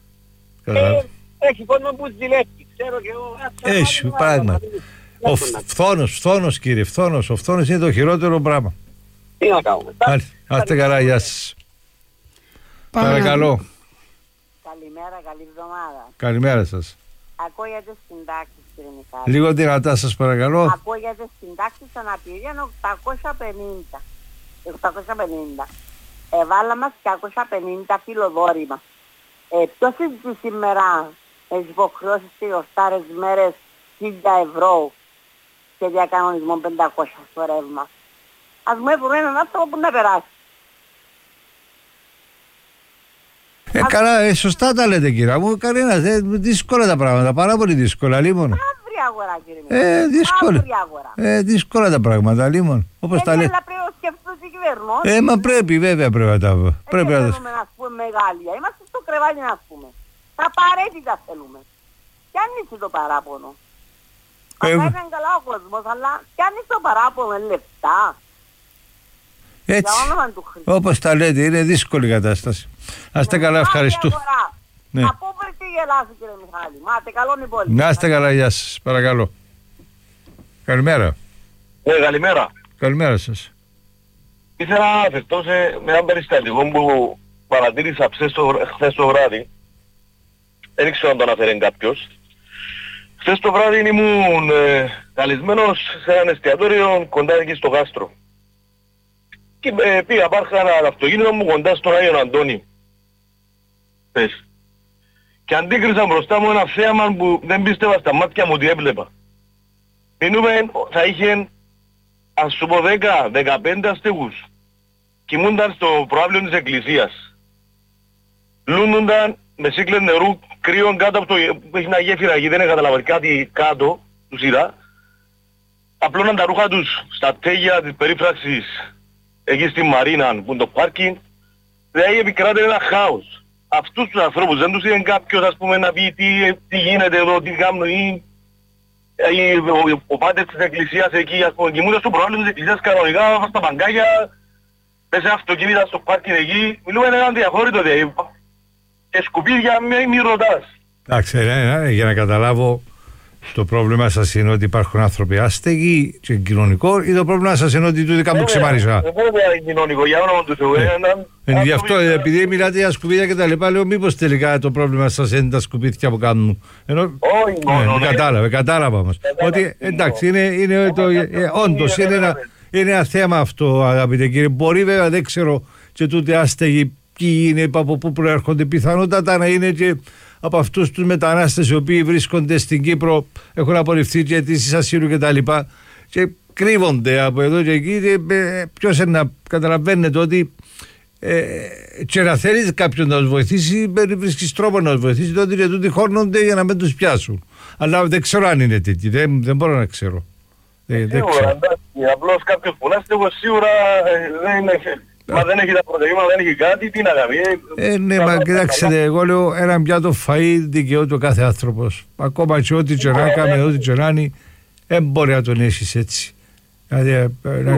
Έχει κόσμο που ζηλεύει, ξέρω και εγώ. Έχει, πράγμα. Ο φθόνος, φθόνος κύριε, φθόνος, ο φθόνος είναι το χειρότερο πράγμα. Τι να κάνουμε. Άστε καλά, γεια σας. Παρακαλώ. Καλημέρα, καλή εβδομάδα. Καλημέρα σας. Ακούγεται συντάξεις, κύριε Μιχάλη. Λίγο δυνατά σας παρακαλώ. Ακούγεται συντάξεις αναπηρία οκτακόσια πενήντα. οκτακόσια πενήντα. Εβάλα μας διακόσια πενήντα φιλοδόρημα. Ε, ποιος είναι σήμερα τις υποχρεώσεις και γιορτάρες μέρες χίλια ευρώ και διακανονισμό πεντακόσια στο ρεύμα. Ας μου έβρουν έναν άνθρωπο που να περάσει. Ε, Ας... καλά, ε, σωστά τα λέτε κύριε μου, κανένα, ε, δύσκολα τα πράγματα, πάρα πολύ δύσκολα, λίμον. Μαύρη αγορά κύριε Μιχάλη. Ε, δύσκολα. Μαύρη αγορά. Ε, δύσκολα τα πράγματα, λίμον. Όπως ε, τα λέτε. Αλλά πρέπει να σκεφτούν την κυβερνώση. Ε, μα πρέπει, βέβαια πρέπει να τα πω. Δεν πρέπει θέλουμε να... να πούμε μεγάλια, είμαστε στο κρεβάτι να πούμε. Τα απαραίτητα θέλουμε. Κι αν είσαι το παράπονο. Αυτά είναι καλά ο κόσμος, αλλά πιάνει το παράπονο λεπτά. Έτσι, όπως τα λέτε, είναι δύσκολη η κατάσταση. Να είστε καλά, ευχαριστώ. Ναι. Από πού τι γελάσει κύριε Μιχάλη, μάτε καλό είναι πολύ. Να είστε καλά, γεια σας, παρακαλώ. Καλημέρα. Ναι, καλημέρα. Καλημέρα σας. Ήθελα να αναφερθώ σε ένα περιστατικό που παρατήρησα χθες το βράδυ. Δεν ξέρω αν το αναφέρει κάποιος. Χθες το βράδυ ήμουν ε, καλεσμένος σε ένα εστιατόριο κοντά εκεί στο Γάστρο. Και ε, πήγα πάρχα ένα αυτοκίνητο μου κοντά στον Άγιον Αντώνη. Πες. Και αντίκρισα μπροστά μου ένα θέαμα που δεν πίστευα στα μάτια μου ότι έβλεπα. Μείνουμε, θα είχε, ας σου πω δέκα δεκαπέντε αστεγούς. Κοιμούνταν στο προάβλιο της εκκλησίας. Λούνονταν με σύκλες νερού κρύων κάτω από το... που έχει μια γέφυρα εκεί, δεν είχα καταλάβει κάτι κάτω, τους είδα. Απλώναν τα ρούχα τους στα τέγια της περίφραξης εκεί στη Μαρίνα που είναι το πάρκινγκ. Δηλαδή επικράτησε ένα χάος. Αυτούς τους ανθρώπους δεν τους είδε κάποιος ας πούμε να πει τι, τι γίνεται εδώ, τι κάνουν ή, ή ο, ο πάτερ της εκκλησίας εκεί ας πούμε κοιμούνται στο προάβλιο της εκκλησίας κανονικά στα μπαγκάκια, μέσα αυτοκίνητα στο πάρκινγκ εκεί, μιλούμε έναν διαχώρητο δηλαδή. Και σκουπίδια μη, μη ρωτάς. Εντάξει, ναι, ναι, για να καταλάβω, το πρόβλημα σας είναι ότι υπάρχουν άνθρωποι άστεγοι και κοινωνικό ή το πρόβλημα σας είναι ότι τούτοι κάπου ξεμάρισα. Δεν είναι κοινωνικό, για όνομα του Θεού. Γι' αυτό, επειδή μιλάτε για σκουπίδια και τα λοιπά, λέω μήπως τελικά το πρόβλημα σας είναι τα σκουπίδια που κάνουν. Όχι μόνο. Κατάλαβε, κατάλαβα όμως. Ότι εντάξει, είναι όντως, είναι ένα θέμα αυτό αγαπητέ κύριε. Μπορεί βέβαια, δεν ξέρω και τούτοι άστεγοι ποιοι είναι, από πού προέρχονται, πιθανότατα να είναι και από αυτούς τους μετανάστες οι οποίοι βρίσκονται στην Κύπρο, έχουν απορριφθεί και αιτήσεις ασύλου και τα λοιπά και κρύβονται από εδώ και εκεί και ποιος είναι να καταλαβαίνετε ότι ε, και να θέλεις κάποιον να τους βοηθήσει, βρίσκεις τρόπο να τους βοηθήσει, τότε και τούτοι χώνονται για να μην τους πιάσουν. Αλλά δεν ξέρω αν είναι τέτοιοι, δεν, δεν μπορώ να ξέρω. Δεν, δεν ξέρω. Σίγουρα, απλώς κάποιος που να είστε εγώ σίγουρα δεν είναι... Μα δεν έχει τα πρωτεΐμα, δεν έχει κάτι, τι να κάνει. Ε, ναι, μα κοιτάξτε, εγώ λέω ένα πιάτο φαΐ δικαιούται ο κάθε άνθρωπος. Ακόμα και ό,τι και να κάνει, ό,τι και να είναι, δεν μπορεί να τον έχεις έτσι. Δηλαδή,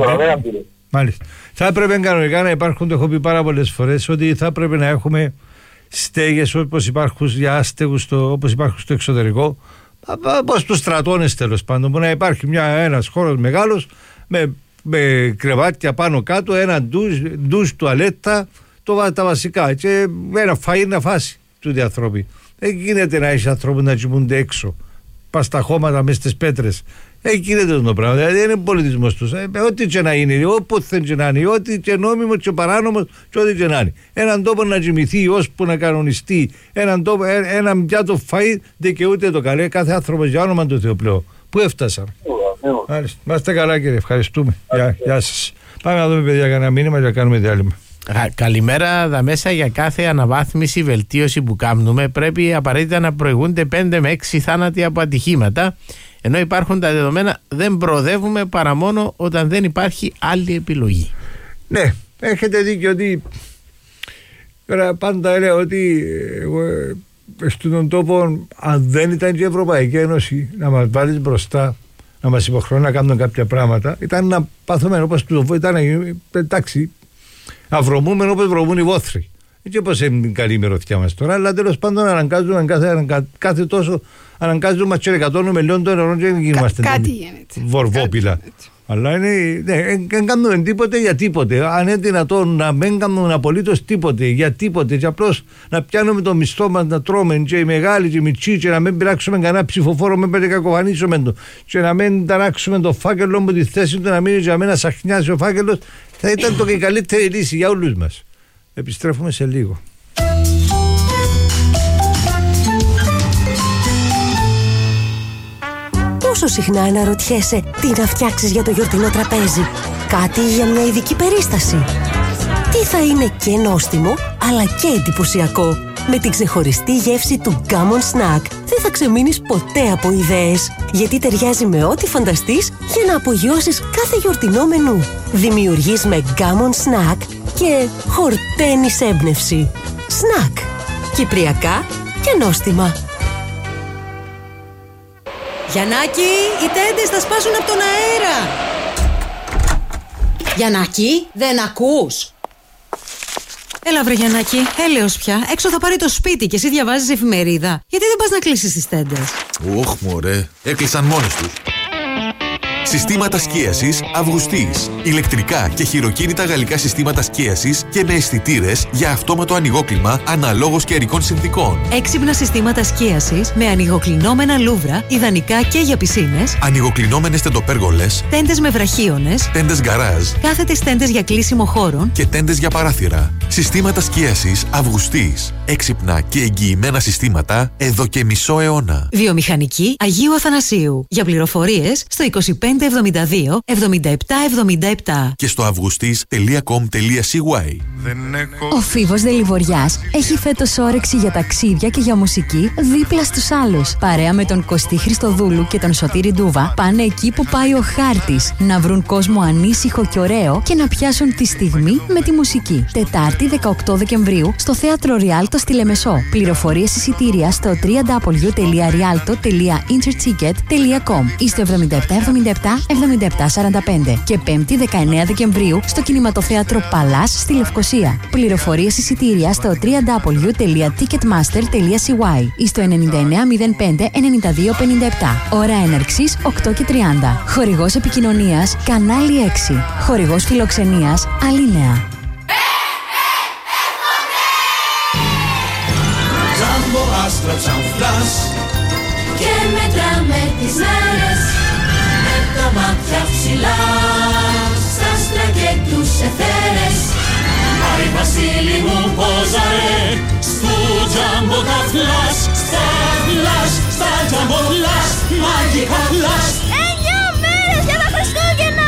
μάλιστα. Θα έπρεπε κανονικά να υπάρχουν, το έχω πει πάρα πολλές φορές, ότι θα έπρεπε να έχουμε στέγες όπως υπάρχουν για άστεγους, όπως υπάρχουν στο εξωτερικό, όπως τους στρατώνες τέλος πάντων, που να υπάρχει μια, ένας χώρος μεγάλος με με κρεβάτια πάνω κάτω, ένα ντους, ντους τουαλέτα, το, τα βασικά και ένα φαΐ να φάσει του ανθρώποι. Δεν γίνεται να έχει ανθρώπους να κοιμούνται έξω, πας στα χώματα μες στις πέτρες. Δεν γίνεται το πράγμα, δηλαδή δεν είναι πολιτισμός τους. Ε, ό,τι και να είναι, όποτε και να είναι, ό,τι και νόμιμο και παράνομο και ό,τι και να είναι. Έναν τόπο να κοιμηθεί, ώσπου να κανονιστεί, έναν, τόπο, ε, έναν πιάτο φαΐ δικαιούται το καλέ, κάθε άνθρωπος για όνομα του Θεού πλέον. Πού έφτασαν. Μάλιστα. Να είστε καλά κύριε, ευχαριστούμε. Γεια, γεια σας. Πάμε να δούμε παιδιά κανένα μήνυμα για να κάνουμε διάλειμμα. Καλημέρα. Τα μέσα για κάθε αναβάθμιση, βελτίωση που κάνουμε πρέπει απαραίτητα να προηγούνται πέντε με έξι θάνατοι από ατυχήματα. Ενώ υπάρχουν τα δεδομένα, δεν προοδεύουμε παρά μόνο όταν δεν υπάρχει άλλη επιλογή. Ναι, έχετε δίκιο ότι πάντα λέω ότι εγώ, στον τόπο, αν δεν ήταν και η Ευρωπαϊκή Ένωση να μας βάλει μπροστά, να μας υποχρεώνει να κάνουμε κάποια πράγματα, ήταν να πάθουμε όπως του ήταν, εντάξει, να βρωμούμε όπως βρωμούν οι βόθροι. Έτσι όπως είναι καλή η μυρωδιά μας τώρα, αλλά τέλος πάντων αναγκάζουμε κάθε, αναγκα, κάθε τόσο αναγκάζουμε μας και εκατόνουμε λίγο το νερό και δεν γινόμαστε βορβόπιλα. Αλλά είναι, δεν ναι, κάνουμε τίποτε για τίποτε. Αν είναι δυνατόν να μην κάνουμε απολύτως τίποτε για τίποτε, και απλώς να πιάνουμε το μισθό μας, να τρώμε, και οι μεγάλοι και οι μητσί, και να μην πειράξουμε κανένα ψηφοφόρο, μην περικακοφανίσουμε το, και να μην ταράξουμε το φάκελο με τη θέση του, να μείνει για μένα σαχνιάζει ο φάκελος, θα ήταν το και η καλύτερη λύση για όλους μας. Επιστρέφουμε σε λίγο. Πόσο συχνά αναρωτιέσαι τι να φτιάξεις για το γιορτινό τραπέζι? Κάτι για μια ειδική περίσταση? Τι θα είναι και νόστιμο αλλά και εντυπωσιακό? Με την ξεχωριστή γεύση του Gammon Snack δεν θα ξεμείνεις ποτέ από ιδέες, γιατί ταιριάζει με ό,τι φανταστείς για να απογειώσεις κάθε γιορτινό μενού. Δημιουργείς με Gammon Snack και χορταίνεις έμπνευση. Snack. Κυπριακά και νόστιμα. Γιαννάκη, οι τέντες θα σπάσουν από τον αέρα. Γιαννάκη, δεν ακούς? Έλα βρε Γιαννάκη, έλεος πια. Έξω θα πάρει το σπίτι και εσύ διαβάζεις εφημερίδα. Γιατί δεν πας να κλείσεις τις τέντες? Ωχ μωρέ, έκλεισαν μόνες τους. Συστήματα σκίασης Αυγουστής. Ηλεκτρικά και χειροκίνητα γαλλικά συστήματα σκίασης και με αισθητήρες για αυτόματο ανοιγόκλιμα αναλόγως καιρικών συνθήκων. Έξυπνα συστήματα σκίασης με ανοιγοκλεινόμενα λούβρα, ιδανικά και για πισίνες. Ανοιγοκλεινόμενες τεντοπέργολες. Τέντες με βραχίονες. Τέντες γκαράζ. Κάθετες τέντες για κλείσιμο χώρων. Και τέντες για παράθυρα. Συστήματα σκίασης Αυγουστής. Έξυπνα και εγγυημένα συστήματα εδώ και μισό αιώνα. Βιομηχανική Αγίου Αθανασίου. Για πληροφορίες στο είκοσι πέντε εβδομήντα δύο εβδομήντα επτά εβδομήντα επτά και στο αυγουστής τελεία κομ τελεία σι γουάι. Ο Φίβος Δελιβοριάς έχει φέτος όρεξη για ταξίδια και για μουσική δίπλα στους άλλους. Παρέα με τον Κωστή Χριστοδούλου και τον Σωτήρη Ντούβα πάνε εκεί που πάει ο χάρτης, να βρουν κόσμο ανήσυχο και ωραίο και να πιάσουν τη στιγμή με τη μουσική. Τετάρτη δεκαοκτώ Δεκεμβρίου στο Θέατρο Ριάλτο στη Λεμεσό. Πληροφορίες εισιτήρια στο double-u double-u double-u τελεία rialto τελεία interticket τελεία com ή στο εβδομήντα επτά εβδομήντα επτά εβδομήντα επτά σαράντα πέντε και Πέμπτη δεκαεννέα Δεκεμβρίου στο Κινηματοθέατρο Παλάς στη Λευκοσία. Πληροφορίες εισιτήρια στο double-u double-u double-u τελεία ticketmaster τελεία σι γουάι ή στο ενενήντα εννέα μηδέν πέντε ενενήντα δύο πενήντα επτά. Ώρα έναρξης οκτώ και τριάντα. Χορηγός επικοινωνίας Κανάλι έξι. Χορηγός φιλοξενίας Αλίνεα. Και μετράμε τις μέρες με τα μάτια ψηλά στα άστρα και τους εθέρες. Άι Βασίλη μου πόζαρε στου τζάμπο τα φλάς, στα φλάς, στα τζάμπο φλάς, μαγικά φλάς. Εννιά μέρες για τα Χριστούγεννα!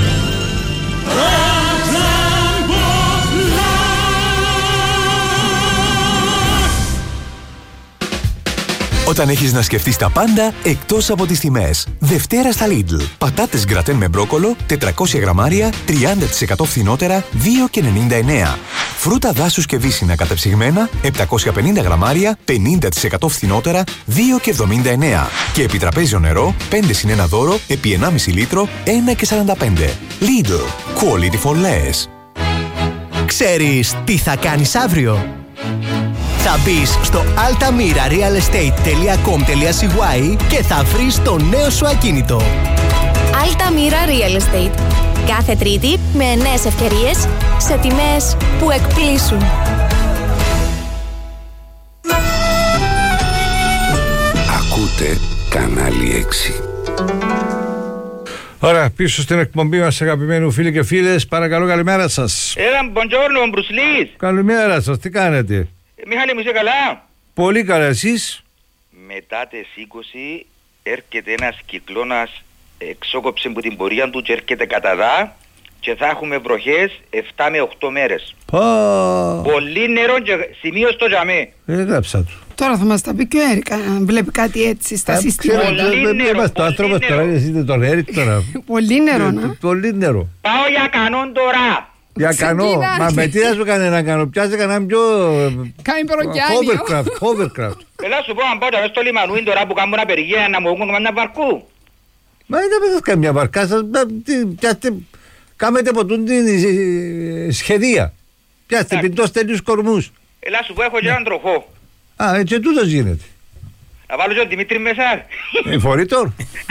Όταν έχεις να σκεφτείς τα πάντα εκτός από τις τιμές. Δευτέρα στα Lidl. Πατάτες γκρατέν με μπρόκολο, τετρακόσια γραμμάρια, τριάντα τοις εκατό φθηνότερα, δύο και ενενήντα εννέα. Φρούτα δάσους και βύσσινα κατεψυγμένα, επτακόσια πενήντα γραμμάρια, πενήντα τοις εκατό φθηνότερα, δύο και εβδομήντα εννέα. Και επιτραπέζιο νερό, πέντε συν ένα δώρο, επί ενάμιση λίτρο, ένα και σαράντα πέντε. Lidl. Quality for less. Ξέρεις τι θα κάνεις αύριο? Θα μπεις στο altamira real estate τελεία com τελεία σι γουάι και θα βρεις το νέο σου ακίνητο. Altamira Real Estate. Κάθε Τρίτη με νέες ευκαιρίες σε τιμές που εκπλήσουν. Ακούτε Κανάλι έξι. Ωραία, πίσω στην εκπομπή μας, αγαπημένοι φίλοι και φίλες. Παρακαλώ, καλημέρα σας. Έλα, buongiorno, Μπρουσλής. Καλημέρα σας, τι κάνετε? Μιχάλη μου, είσαι καλά? Πολύ καλά, εσείς? Μετά τις είκοσι έρχεται ένας κυκλώνας, εξόκοψε από την πορεία του και έρχεται κατά δά και θα έχουμε βροχές επτά με οκτώ μέρες. Πα... Πολύ νερό και σημείο στο τζαμί. Έγραψα του. Τώρα θα μας τα πει και ο Έρικ, αν βλέπει κάτι έτσι στα συστήματα. Πολύ νερό, πολύ νερό. Είστε τον Έρικ τώρα. Πολύ νερό, να. Πολύ νερό. Πάω για κανόν τώρα. Για κανό, μα με τι να σου κάνει να κάνω, πιάσε κανένα πιο... Κάνει προκιάνιο. Hovercraft, hovercraft. Έλα σου πω, αν πάω μέσα στο λιμανούιν τώρα που κάνουν απεργία να μου έχουν ένα βαρκού. Μα δεν πέτας καμιά βαρκά σας, πιάστε, κάμετε ποτούν την σχεδία. Πιάστε πιτός τέλειους κορμούς. Έλα σου πω, έχω και έναν τροχό. Α, έτσι τούτος γίνεται. Να βάλω και τον Δημήτρη μέσα. Ε, φορήτωρ.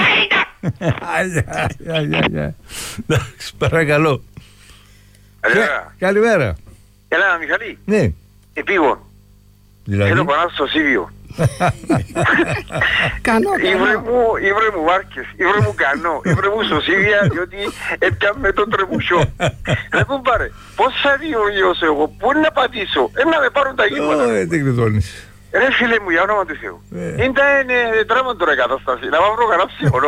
Παρακαλώ. Καλημέρα. Καλημέρα. Έλα, Μιχαλή. Ναι. Επίγον. Δηλαδή. Θέλω πάνω στο Σίβιο. Κανό, Ήβρε μου, ήβρε μου βάρκες, ήβρε μου κανό, ήβρε μου σωσίδια, διότι έπιαμε τον τρεμουσιό. Ρε κουμπάρε, πώς θα διοριώσω εγώ, πού να πατήσω, ε, να με πάρουν τα γήματα. Ω, τι γρητώνεις. Ρε φίλε μου, για όνομα του Θεού. Ήταν τρέμον τώρα η κατάσταση, να πάω βρω ψυχολό.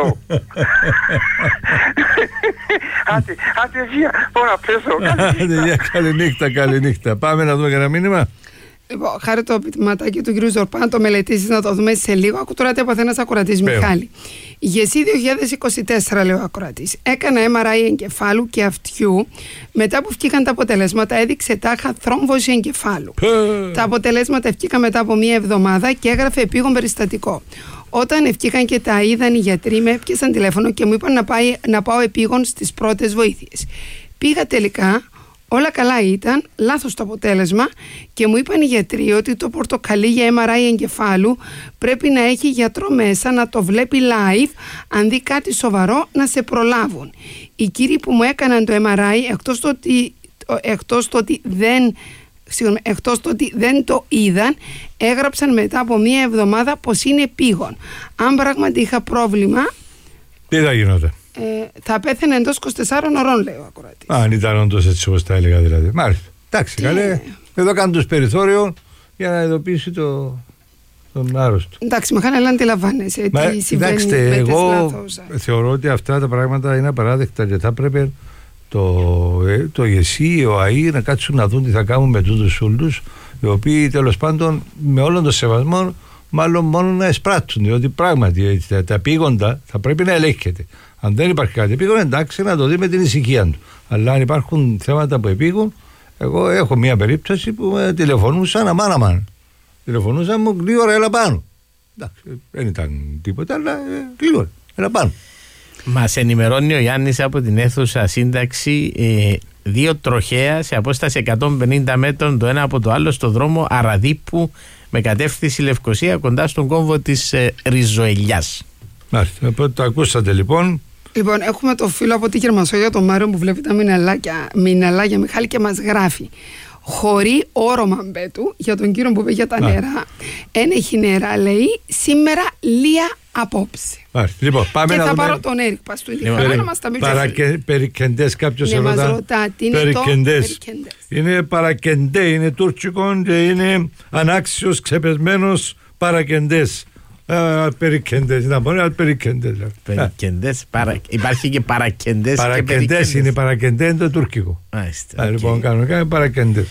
Άντε, άντε βία, πάω να πέσω. Καλή νύχτα, καλή νύχτα. Πάμε να δούμε κανένα μήνυμα. Λοιπόν, χάρη το πειματάκι του κ. Ζορπάν, να το μελετήσεις, να το δούμε σε λίγο. Ακού τώρα τι από ένας ακροατής, Μιχάλη. Γεσί δύο χιλιάδες είκοσι τέσσερα, λέει ο ακροατής. Έκανα εμ αρ άι εγκεφάλου και αυτιού. Μετά που βγήκαν τα αποτελέσματα, έδειξε τάχα θρόμβωση εγκεφάλου. Τα αποτελέσματα βγήκαν μετά από μία εβδομάδα και έγραφε επίγον περιστατικό. Όταν ευκήκαν και τα είδαν οι γιατροί, με έπιασαν τηλέφωνο και μου είπαν να, πάει, να πάω επίγον στις πρώτες βοήθειες. Πήγα τελικά, όλα καλά ήταν, λάθος το αποτέλεσμα και μου είπαν οι γιατροί ότι το πορτοκαλί για εμ αρ άι εγκεφάλου πρέπει να έχει γιατρό μέσα, να το βλέπει live, αν δει κάτι σοβαρό να σε προλάβουν. Οι κύριοι που μου έκαναν το εμ αρ άι, εκτός το ότι, εκτός το ότι δεν... Συγγνώμη, εκτός το ότι δεν το είδαν, έγραψαν μετά από μία εβδομάδα πως είναι επίγον. Αν πράγματι είχα πρόβλημα, τι θα γινόταν? Ε, θα πέθαινε εντός είκοσι τεσσάρων ωρών, λέει ο ακροατής. Αν ήταν όντως έτσι όπως τα έλεγα δηλαδή. Μάλιστα. Εντάξει, τι... καλέ. Εδώ κάνουν τους περιθώριο για να ειδοποιήσει το, τον άρρωστο. Εντάξει, με χάνε, αλλά αντιλαμβάνεσαι τι συμβαίνει. Κοιτάξτε, εγώ λάθος. θεωρώ ότι αυτά τα πράγματα είναι απαράδεκτα και θα πρέπει το, το ΓΕΣΥ, ο ΑΗ να κάτσουν να δουν τι θα κάνουν με τούτους ούλους, οι οποίοι τέλος πάντων με όλον τον σεβασμό μάλλον μόνο να εισπράττουν, διότι πράγματι τα, τα επίγοντα θα πρέπει να ελέγχεται. Αν δεν υπάρχει κάτι επίγον, εντάξει, να το δει με την ησυχία του. Αλλά αν υπάρχουν θέματα που επίγουν, εγώ έχω μια περίπτωση που με τηλεφωνούσαν αμάν αμάν. Τηλεφωνούσαν μου γλύωρα, έλα πάνω. Εντάξει, δεν ήταν τίποτα, αλλά γλύωρα, έλα πάνω. Μας ενημερώνει ο Γιάννης από την αίθουσα σύνταξη, ε, δύο τροχαία σε απόσταση εκατόν πενήντα μέτρων το ένα από το άλλο στο δρόμο Αραδίπου με κατεύθυνση Λευκοσία κοντά στον κόμβο της ε, Ριζοελιάς. Μάλιστα, οπότε το ακούσατε λοιπόν. Λοιπόν, έχουμε το φίλο από τη Γερμασόγεια, τον Μάριο, που βλέπει τα μηναλάκια, μηναλάκια Μιχάλη, και μας γράφει. Χωρί όρομα μπέτου για τον κύριο που είπε για τα νερά. Ένα έχει νερά, λέει, σήμερα λία απόψε. Μάλιστα, λοιπόν, πάμε και να θα δούμε... πάρω τον Έρικ Παστούδη. Λοιπόν, να μας τα πει παρακε... Περικεντές, κάποιος ναι, ρωτά. ρωτά τι είναι περικεντές. το περικεντές. Είναι παρακεντέ, είναι τουρκικό και είναι ανάξιος, ξεπεσμένος παρακεντές. Περικεντές, να πω, αλλά περικεντές. Περικεντές, παρα... υπάρχει και παρακεντές. Παρακεντές είναι, παρακεντέ είναι το τουρκικό. Μάλιστα. Λοιπόν, κανονικά είναι παρακεντές.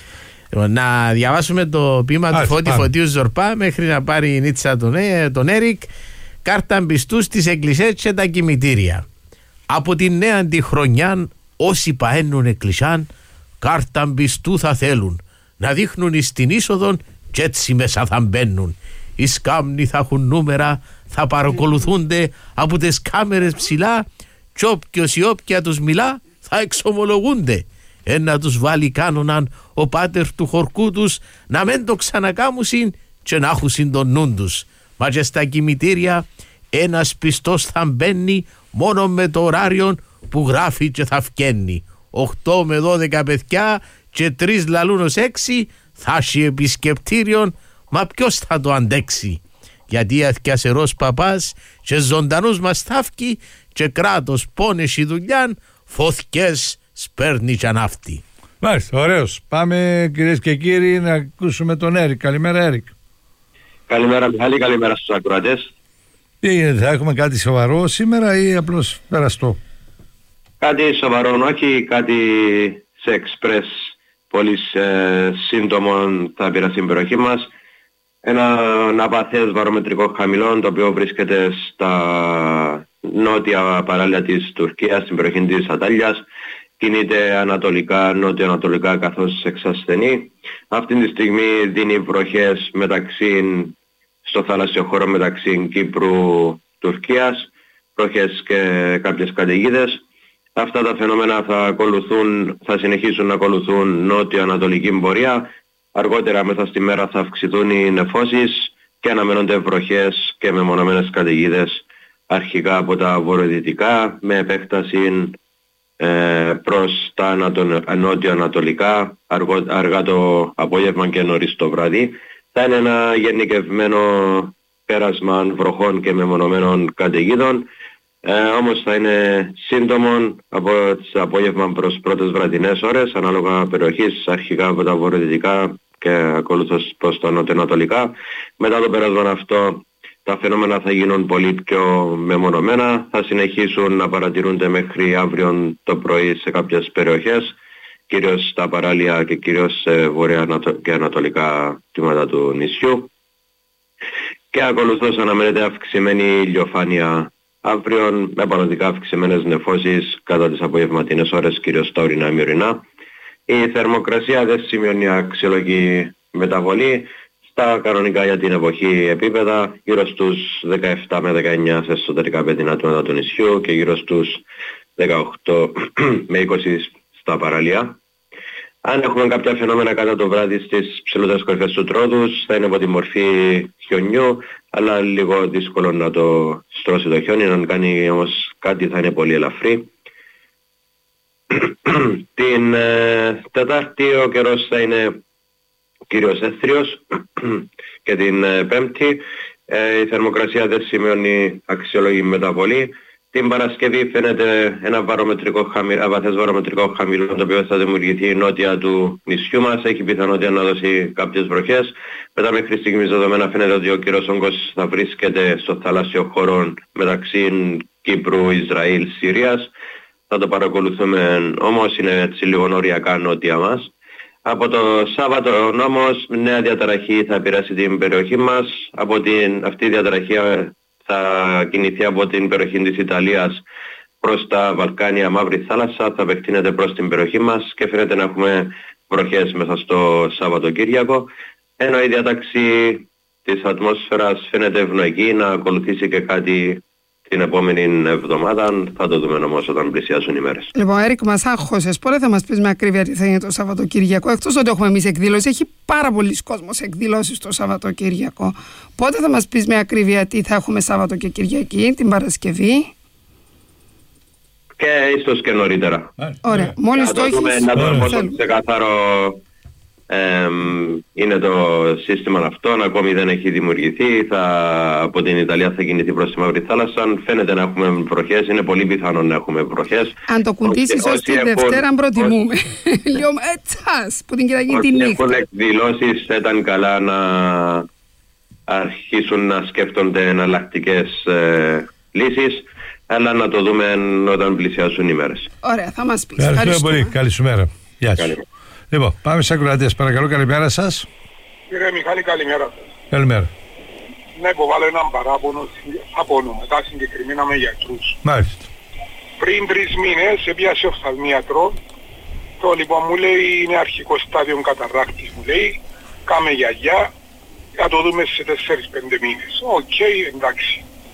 Να διαβάσουμε το ποίημα του Φώτη Φωτίου Ζορπά μέχρι να πάρει η Νίτσα τον, ε, τον Έρικ. Κάρτα πιστού στις εκκλησίες και τα κημητήρια. Από την νέα τη χρονιά όσοι παένουν εκκλησιάν κάρτα πιστού θα θέλουν να δείχνουν εις την είσοδον και έτσι μέσα θα μπαίνουν. Οι σκάμνοι θα έχουν νούμερα, θα παρακολουθούνται από τις κάμερες ψηλά και όποιος ή όποια τους μιλά θα εξομολογούνται. Ένα τους βάλει κάνοναν ο πάτερ του χορκού τους να μην το ξανακάμουσιν και να έχουσιν τον νουν τους. Μα και στα κημητήρια ένας πιστός θα μπαίνει μόνο με το ωράριο που γράφει και θα φκένει. Οχτώ με δώδεκα παιδιά και τρεις λαλούνος έξι θα έχει επισκεπτήριον, μα ποιος θα το αντέξει. Γιατί αθιασερός παπάς και ζωντανούς μας θαύκει και κράτος πόνες η δουλειάν φωθκές σπέρνει και ανάφτη. Μάλιστα, ωραίος. Πάμε κυρίες και κύριοι να ακούσουμε τον Έρικ. Καλημέρα Έρικ. Καλημέρα Μιχάλη, καλημέρα στους ακροατές. Τι γίνεται, θα έχουμε κάτι σοβαρό σήμερα ή απλώς περαστό? Κάτι σοβαρό, όχι κάτι σε εξπρές πολύ ε, σύντομο θα πειράσει την περιοχή μας. Ένα ναυαθές βαρομετρικό χαμηλό το οποίο βρίσκεται στα νότια παράλια της Τουρκίας, στην περιοχή της Ατάλιας. Κινείται ανατολικά, νότιο-ανατολικά καθώς εξασθενεί. Αυτή τη στιγμή δίνει βροχές μεταξύ, στο θαλασσιο χώρο μεταξύ Κύπρου-Τουρκίας, βροχές και κάποιες καταιγίδες. Αυτά τα φαινόμενα θα, ακολουθούν, θα συνεχίσουν να ακολουθούν νότιο-ανατολική πορεία. Αργότερα μέσα στη μέρα θα αυξηθούν οι νεφώσεις και αναμένονται βροχές και μεμονωμένες καταιγίδες αρχικά από τα βορειοδυτικά με επέκταση ε, προς τα νότιο-ανατολικά αργό, αργά το απόγευμα και νωρίς το βράδυ. Θα είναι ένα γενικευμένο πέρασμα βροχών και μεμονωμένων καταιγίδων. Ε, όμως θα είναι σύντομο από το απόγευμα προς πρώτες βραδινές ώρες ανάλογα περιοχής, αρχικά από τα βορειοδυτικά και ακολούθως προς τα νοτιοανατολικά. Μετά το πέρασμα αυτό τα φαινόμενα θα γίνουν πολύ πιο μεμονωμένα, θα συνεχίσουν να παρατηρούνται μέχρι αύριο το πρωί σε κάποιες περιοχές, κυρίως στα παράλια και κυρίως σε βορεια και ανατολικά τμήματα του νησιού. Και ακολουθώς αναμένεται αυξημένη ηλιοφάνεια αύριο με παροδικά αυξημένες νεφώσεις κατά τις απογευματινές ώρες, κυρίως στα ορεινά ημιορεινά. Η θερμοκρασία δεν σημειώνει αξιολογική μεταβολή. στα κανονικά για την εποχή επίπεδα, γύρω στους δεκαεπτά με δεκαεννιά σε εσωτερικά πεδινά τμήματα του νησιού και γύρω στους δεκαοκτώ με είκοσι στα παραλία. Αν έχουμε κάποια φαινόμενα κατά το βράδυ στις ψηλότερες κορυφές του Τρόδους, θα είναι από τη μορφή χιονιού, αλλά λίγο δύσκολο να το στρώσει το χιόνι, αν κάνει όμως κάτι θα είναι πολύ ελαφρύ. Την ε, Τετάρτη ο καιρός θα είναι κυρίως έθριος και την ε, Πέμπτη ε, η θερμοκρασία δεν σημειώνει αξιολογή μεταβολή. Την Παρασκευή φαίνεται ένα βαρομετρικό χαμηλό, αβαθές βαρομετρικό χαμηλό, το οποίο θα δημιουργηθεί νότια του νησιού μας. Έχει πιθανότητα να δώσει κάποιες βροχές. Μετά μέχρι στιγμής δεδομένα φαίνεται ότι ο καιρός όγκος θα βρίσκεται στο θαλάσσιο χώρο μεταξύ Κύπρου, Ισραήλ, Συρίας. Θα το παρακολουθούμε όμως, είναι έτσι λίγο νοριακά νότια μας. Από το Σάββατο όμως νέα διαταραχή θα επηρεάσει την περιοχή μας. Από την, αυτή η διαταραχή θα κινηθεί από την περιοχή της Ιταλίας προς τα Βαλκάνια, Μαύρη Θάλασσα, θα επεκτείνεται προς την περιοχή μας και φαίνεται να έχουμε βροχές μέσα στο Σαββατοκύριακο. Ενώ η διάταξη της ατμόσφαιρας φαίνεται ευνοϊκή να ακολουθήσει και κάτι την επόμενη εβδομάδα, θα το δούμε όμως όταν πλησιάσουν οι μέρες. Λοιπόν, Έρικ, μας άγχωσες. Πότε θα μας πεις με ακρίβεια τι θα γίνει το Σαββατοκύριακο? Εκτός ότι έχουμε εμείς εκδήλωση, έχει πάρα πολλοί κόσμος εκδηλώσεις το Σαββατοκύριακο. Πότε θα μας πεις με ακρίβεια τι θα έχουμε Σάββατο και Κυριακή, την Παρασκευή? Και ίσως και νωρίτερα. Ωραία. Μόλις το έχεις... Να το δούμε ξεκάθαρο. Ε, είναι το σύστημα αυτό, ακόμη δεν έχει δημιουργηθεί. Θα, από την Ιταλία θα κινηθεί προς τη Μαύρη Θάλασσα. Φαίνεται να έχουμε βροχές, είναι πολύ πιθανό να έχουμε βροχές. Αν το κουντήσεις ως τη Δευτέρα προτιμούμε. Λίγο ετσάς που την κοιταγεί τη νύχτα. Έχουν εκδηλώσεις, ήταν καλά να αρχίσουν να σκέφτονται εναλλακτικές ε, λύσεις, αλλά να το δούμε όταν πλησιάσουν οι μέρες. Ωραία, θα μας πεις. Ευχαριστούμε πολύ. Καλησπέρα. Γεια σας. Λοιπόν, πάμε στους ακροατές. Παρακαλώ, καλημέρα σας. Κύριε Μιχάλη, καλημέρα. Καλημέρα. Να υποβάλω έναν παράπονο από ονόματα συγκεκριμένα με γιατρούς. Μάλιστα. Πριν τρεις μήνες έπιασε οφθαλμίατρο. Το λοιπόν μου λέει είναι αρχικό στάδιο καταρράκτης, μου λέει. Κάμε γιαγιά, θα το δούμε σε τέσσερις πέντε μήνες. Οκ, okay, εντάξει.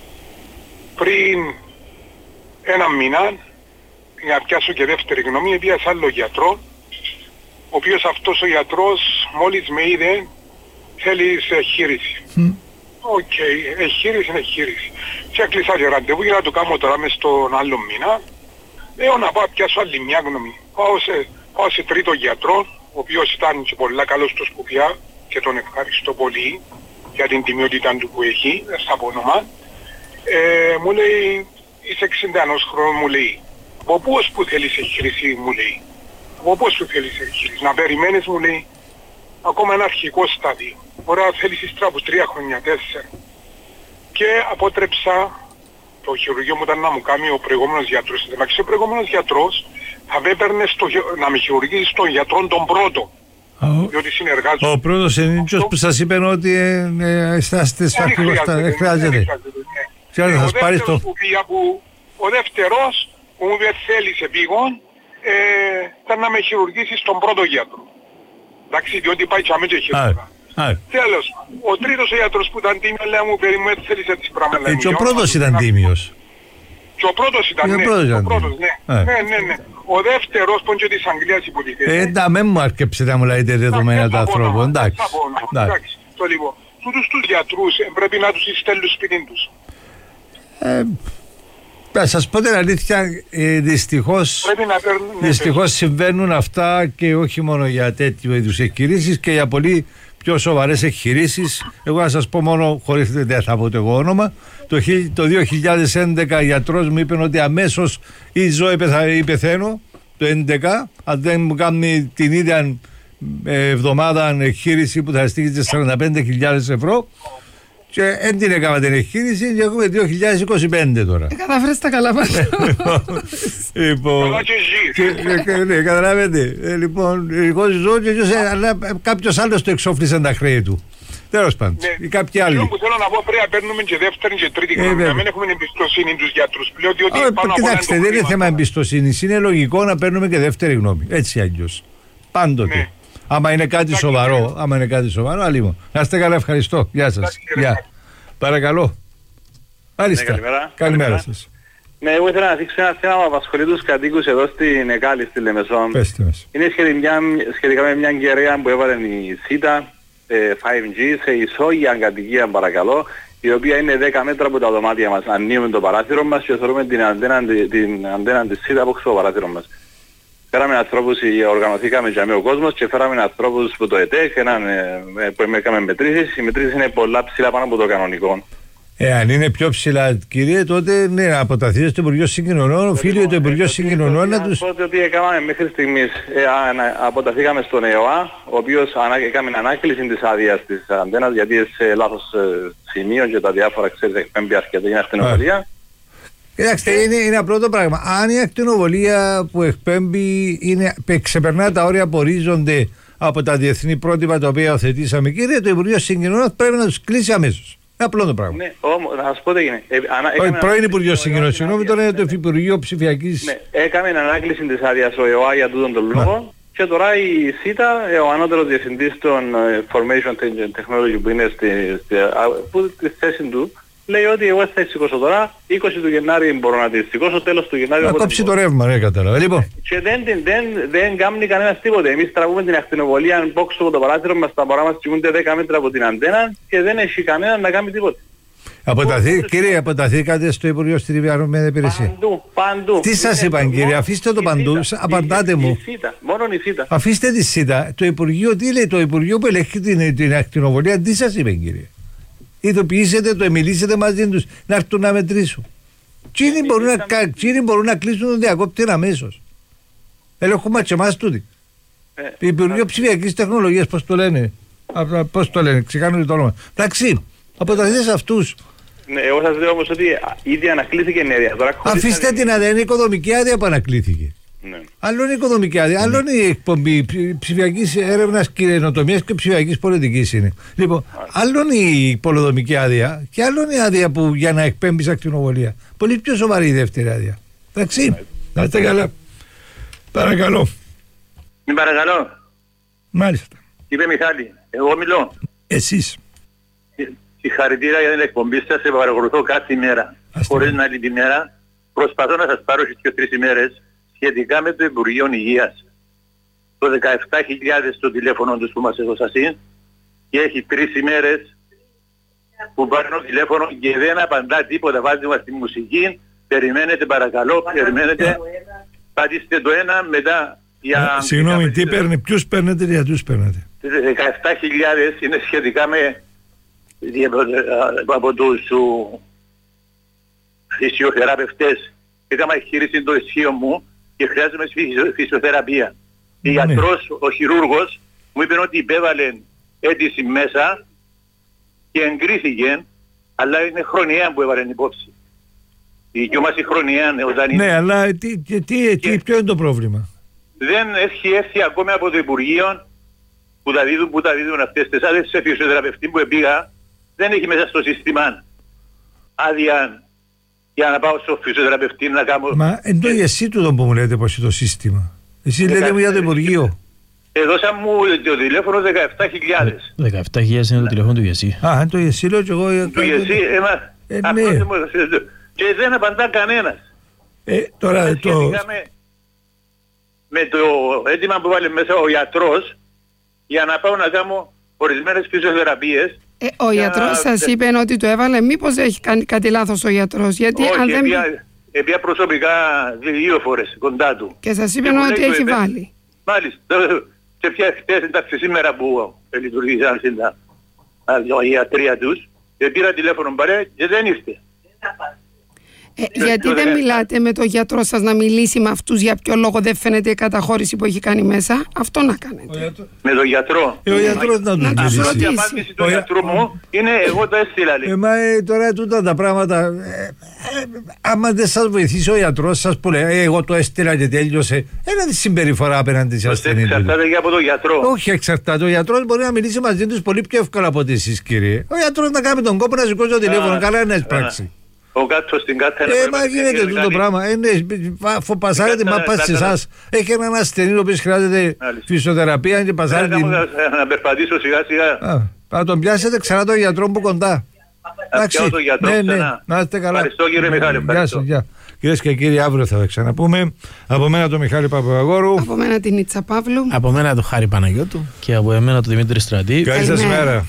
Πριν ένα μήνα, για να πιάσω και δεύτερη γνώμη, έπιασε άλλο γιατρό, ο οποίος αυτός ο γιατρός μόλις με είδε θέλει σε εγχείρηση. Οκ, mm. okay, εγχείρηση είναι εγχείρηση. Και έκλεισα και ραντεβού για να το κάνω τώρα μες στον άλλο μήνα. Λέω να πάω πιάσω άλλη μια γνώμη. Πάω σε, πάω σε τρίτο γιατρό, ο οποίος ήταν και πολλά καλός στο Σκοπιά και τον ευχαριστώ πολύ για την τιμιότητα του που έχει, στα όνομα. Ε, μου λέει, είσαι εξήντα ενός χρόνου, μου λέει. Από πώς που θέλεις εγχείρηση, μου λέει. Όπως σου θέλεις εγχείρηση. Να περιμένεις, μου λέει, ακόμα ένα αρχικό στάδιο. Ωραία, θέλεις ύστερα από τρία χρόνια, τέσσερα. Και απότρεψα το χειρουργείο μου ήταν να μου κάνει ο προηγούμενος γιατρός. Εντάξει, ο προηγούμενος γιατρός θα με έπαιρνε στο, να με χειρουργήσει στον γιατρό τον πρώτο. Oh. Διότι συνεργάζομαι. Ο πρώτος ενίτσιος που σας είπε ότι αισθάσετε στα αρχηγοστά. Δεν χρειάζεται. Ο δεύτερος που μου είπε θέλεις επίγον, Ε, ήταν να με χειρουργήσει στον πρώτο γιατρό. Εντάξει, διότι πάει και αμέσως χειρουργά. Τέλος, ο τρίτος ο γιατρός που ήταν τίμιος λέει μου περιμένει θέλεις έτσι πράγματα. Ε, και ο πρώτος ήταν τίμιος. Και ο πρώτος ήταν, ναι. Ο πρώτος, ναι. Ναι, ναι, ναι. Ο δεύτερος πόντιο της Αγγλίας υποτίθεται. Ε, τα με μου αρκεψε να μου λέτε δεδομένα του ανθρώπου. Εντάξει. Εντάξει, το λίγο. Τούτους τους γιατρούς πρέπει να τους στέλνουν σπίτι τους. Να σας πω την αλήθεια, ε, δυστυχώς, παίρνουν, ναι, δυστυχώς συμβαίνουν αυτά και όχι μόνο για τέτοιου είδους εγχειρήσεις και για πολύ πιο σοβαρές εγχειρήσεις. Εγώ να σας πω μόνο, χωρίς δεν θα πω το εγώ όνομα, το, το δύο χιλιάδες έντεκα γιατρός μου είπε ότι αμέσως η ζωή ή πεθαίνω, το έντεκα, αν δεν μου κάνει την ίδια εβδομάδα εγχείρηση που θα στήχησε σαράντα πέντε χιλιάδες ευρώ. Και δεν την έκανα την εγχείρηση και έχουμε δύο χιλιάδες είκοσι πέντε τώρα. Ε, καταφέρεις τα καλά πάντα. Λοιπόν, ναι, καταλαβαίνετε. Λοιπόν, εγώ ζω και κάποιος άλλος το εξόφλησε τα χρέη του. Τέλος πάντων, ή κάποιοι άλλοι. Αυτό που θέλω να πω, πρέπει να παίρνουμε και δεύτερη και τρίτη γνώμη, να μην έχουμε εμπιστοσύνη τους γιατρούς πλέον, διότι πάνω από κοιτάξτε, δεν είναι θέμα εμπιστοσύνης, είναι λογικό να παίρνουμε και δεύτερη γνώμη, έτσι αλλιώς. Πάντοτε. Άμα είναι κάτι σοβαρό, άμα είναι κάτι σοβαρό, αλλήμον. Να είστε καλά, ευχαριστώ. Γεια σας. Γεια. Παρακαλώ. Μάλιστα. Καλημέρα. Καλημέρα σας. Ναι, εγώ ήθελα να δείξω ένα θέμα που απασχολεί τους κατοίκους εδώ στην Εκάλη, στη Λεμεσό. Πέστε μας. Είναι σχετικά, σχετικά με μια κυρία που έβαλε η ΣΥΤΑ ε, φάιβ τζι σε ισόγεια κατοικία, παρακαλώ, η οποία είναι δέκα μέτρα από τα δωμάτια μας. Ανοίγουμε το παράθυρο μας και θεωρούμε την αντένα, την αντένα της ΣΥΤΑ από το παράθυρο μας. Φέραμε ανθρώπους, οργανωθήκαμε για με ο κόσμος και φέραμε ανθρώπους που το ΕΤΕΚ, έναν, ε, που έκαμε μετρήσεις. Οι μετρήσεις είναι πολλά ψηλά πάνω από το κανονικό. Εάν είναι πιο ψηλά, κύριε, τότε ναι, να αποταθεί στο Υπουργείο Συγκοινωνιών, οφείλει το Υπουργείο Συγκοινωνιών να τους... Να πω ότι έκαναμε μέχρι στιγμής, ε, α, αποταθήκαμε στον ΕΟΑ, ο οποίος ανα, έκαμε ανάκληση της άδειας της αντένας, γιατί σε λάθος ε, σημείο και τα διάφορα, ξέρεις, εκπέμπει αρκετή ακτινοβολία. Κοιτάξτε, είναι, είναι απλό το πράγμα. Αν η ακτινοβολία που εκπέμπει είναι, ξεπερνά τα όρια που ορίζονται από τα διεθνή πρότυπα τα οποία οθετήσαμε, κύριε, το Υπουργείο Συγκοινωνιών πρέπει να τους κλείσει αμέσως. Είναι απλό το πράγμα. Ναι, όμως, να σας πω τι έγινε. Ε, ανα, Όχι, πρώην Υπουργείο Συγκοινωνιών, συγγνώμη, τώρα είναι το Υπουργείο Ψηφιακής. Ναι, έκαμε ανάκληση της άδειας ο ΕΟΑ για τούτον τον λόγο και τώρα η ΣΥΤΑ, ο ανώτερος διευθυντής των Information Technology που είναι στη, στη, που, στη θέση του, λέει ότι εγώ θα σηκώσω τώρα, είκοσι του Γενάρη μπορώ να τη σηκώσω, τέλος του Γενάρη... Να κόψει το ρεύμα, ναι, κατάλαβα. Λοιπόν. Και δεν, δεν, δεν, δεν κάνει κανένας τίποτε. Εμείς τραβούμε την ακτινοβολία box από το παράθυρο μας, τα μωρά μας κοιμούνται δέκα μέτρα από την αντένα και δεν έχει κανένα να κάνει τίποτε. Αποταθεί, κύριε, αποταθήκατε στο Υπουργείο στην Αρμόδια Υπηρεσία. Παντού, παντού. Τι σας είπαν, κύριε, αφήστε το παντού, απαντάτε μου. Μόνο η ΣΥΤΑ. Αφήστε τη ΣΥΤΑ. Το Υπουργείο, τι λέει, το Υπουργείο που ελέγχει την, την ακτινοβολία, τι σας είπε, κύριε? Ειδοποιήσετε το, μιλήσετε μαζί τους να έρθουν να μετρήσουν. Τσίνοι μπορούν να, μπορούν να κλείσουν τον διακόπτη αμέσως. Ελέγχουμε και εμάς τούτοι. Ε, Υπουργείο Ψηφιακής Τεχνολογίας, πώς το λένε. Πώς το λένε, ξεχάνουν το όνομα. Εντάξει, αποταθείτε σε αυτούς. Ναι, εγώ σας λέω όμως ότι ήδη ανακλήθηκε η άδεια. Αφήστε την άδεια, είναι οικοδομική άδεια που ανακλήθηκε. Ναι. Άλλο είναι η οικοδομική άδεια, άλλο είναι η εκπομπή ψηφιακής έρευνας καινοτομίας και ψηφιακής πολιτικής είναι. Λοιπόν, άλλο είναι η πολεοδομική άδεια και άλλο είναι η άδεια που για να εκπέμπεις ακτινοβολία. Πολύ πιο σοβαρή η δεύτερη άδεια. Εντάξει, να είστε καλά. Παρακαλώ. Μην παρακαλώ. Μάλιστα. Είπε Μιχάλη, εγώ μιλώ. Εσείς. Συγχαρητήρια για την εκπομπή σας, σε παρακολουθώ κάθε ημέρα. Χωρίς να άλλη τη μέρα, προσπαθώ να σας πάρω στις δύο τρεις ημέρες σχετικά με το Υπουργείο Υγείας. Το δεκαεπτά χιλιάδες στο τηλέφωνο τους που μας έδωσα συν και έχει τρεις ημέρες που παίρνω τηλέφωνο και δεν απαντά τίποτα. Βάζει μας τη μουσική, περιμένετε παρακαλώ, περιμένετε, πατήστε το ένα μετά για... Συγγνώμη, τι παίρνει, ποιους παίρνετε, για τους παίρνετε? δεκαεπτά χιλιάδες είναι σχετικά με από τους φυσιοθεραπευτές. Έκανα εγχείρηση το ισχύο μου και χρειάζομαι φυσιοθεραπεία. Ο γιατρός, ο χειρούργος, μου είπε ότι υπέβαλε αίτηση μέσα και εγκρίθηκε, αλλά είναι χρονιαία που έβαλε υπόψη. Η δική μας η χρονιαία όταν είναι... Ναι, αλλά τι, τι, τι, τι, ποιο είναι το πρόβλημα? Δεν έχει έρθει ακόμη από το Υπουργείο που τα δίδουν, που τα δίδουν αυτές τις άδειες σε φυσιοθεραπευτή που πήγα. Δεν έχει μέσα στο σύστημα άδεια για να πάω στο φυσιοθεραπευτή να κάνω... Μα εν το εσύ του που μου λέτε πως είναι το σύστημα. Εσύ λέτε μου για το Υπουργείο. Έδωσα μου το τηλέφωνο δεκαεπτά χιλιάδες. δεκαεπτά χιλιάδες είναι το τηλέφωνο του Γεσί. Α, είναι το Γεσί λέω και εγώ... Το Γεσί, έμα... Και δεν απαντά κανένας. Ε, τώρα το... Με, με το αίτημα που βάλε μέσα ο γιατρός για να πάω να κάνω ορισμένες φυσιοθεραπείες. Ε, ο γιατρός σας είπε ότι το έβαλε, μήπως έχει κάνει κάτι λάθος ο γιατρός? Γιατί όχι, αν δεν... επία προσωπικά δύο φορές κοντά του. Και σας είπε ότι έχει είπε... βάλει. Μάλιστα. Και πια χτες εντάξει σήμερα που λειτουργήσαν στην ιατρία τους και πήρα τηλέφωνο παρέ και δεν είστε. Ε, γιατί δεν μιλάτε με τον γιατρό σας να μιλήσει με αυτούς, για ποιο λόγο δεν φαίνεται η καταχώρηση που έχει κάνει μέσα? Αυτό να κάνετε. Με τον γιατρό. Ε, ο γιατρός να του μιλήσει. Η πρώτη απάντηση του γιατρού μου είναι εγώ το έστειλα. Ε, μα ε, τώρα τούτα τα πράγματα, ε, ε, άμα δεν σας βοηθήσει ο γιατρός σας που λέει ε, εγώ το έστειλα και τέλειωσε, ένα τη συμπεριφορά απέναντι σε ασθενή. Εξαρτάται και από τον γιατρό. Όχι εξαρτάται. Ο γιατρός μπορεί να μιλήσει μαζί τους πολύ πιο εύκολα από ότι εσείς, κύριε. Ο γιατρός να κάνει τον κόπο να σηκώσει το τηλέφωνο, καλά να εισπράξει. Ο κάτω στην κάτω είναι... Ε, μα γίνεται αυτό το πράγμα. Ε, ναι, πασάρετε, μα πας σε εσάς. Έχει έναν ασθενή ο οποίος χρειάζεται φυσιοθεραπεία και πασάρετε... Να περπατήσω σιγά σιγά. Να τον πιάσετε ξανά τον γιατρό που κοντά. Να πιάω τον γιατρό ξανά. Να είστε καλά. Ευχαριστώ κύριε Μιχάλη. Γεια σας, γεια. Κυρίες και κύριοι, αύριο θα τα ξαναπούμε. Από μένα τον Μιχάλη Παπαγόρου. Από μένα την Ίτσα Παύλου. Από μένα τον Χάρη Παναγιώτου. Και από εμένα τον Δημήτρη Στρατή. Καλή σας μέρα.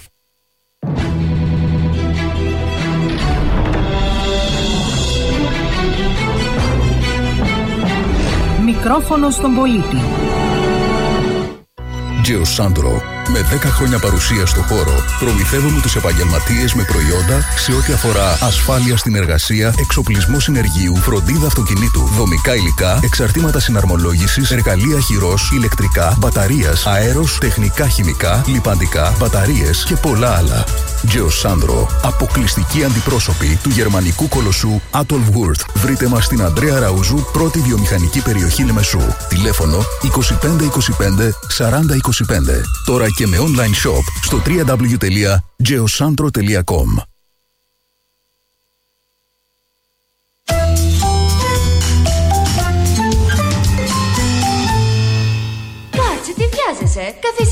Μικρόφωνο στον πολίτη. Geosandro. Με δέκα χρόνια παρουσία στο χώρο, προμηθεύουμε τους επαγγελματίες με προϊόντα σε ό,τι αφορά ασφάλεια στην εργασία, εξοπλισμό συνεργείου, φροντίδα αυτοκινήτου, δομικά υλικά, εξαρτήματα συναρμολόγησης, εργαλεία χειρός, ηλεκτρικά, μπαταρίας, αέρος, τεχνικά χημικά, λιπαντικά, μπαταρίες και πολλά άλλα. Geosandro. Αποκλειστικοί αντιπρόσωποι του γερμανικού κολοσσού Atolworth. Βρείτε μας στην Ανδρέα Ραούζου, πρώτη βιομηχανική περιοχή Λεμεσού. Τηλέφωνο είκοσι πέντε είκοσι πέντε σαράντα είκοσι πέντε. Τώρα και με online shop στο double-u double-u double-u τελεία geosandro τελεία com. Κάτσε, τι βιάζεσαι? Καθίστε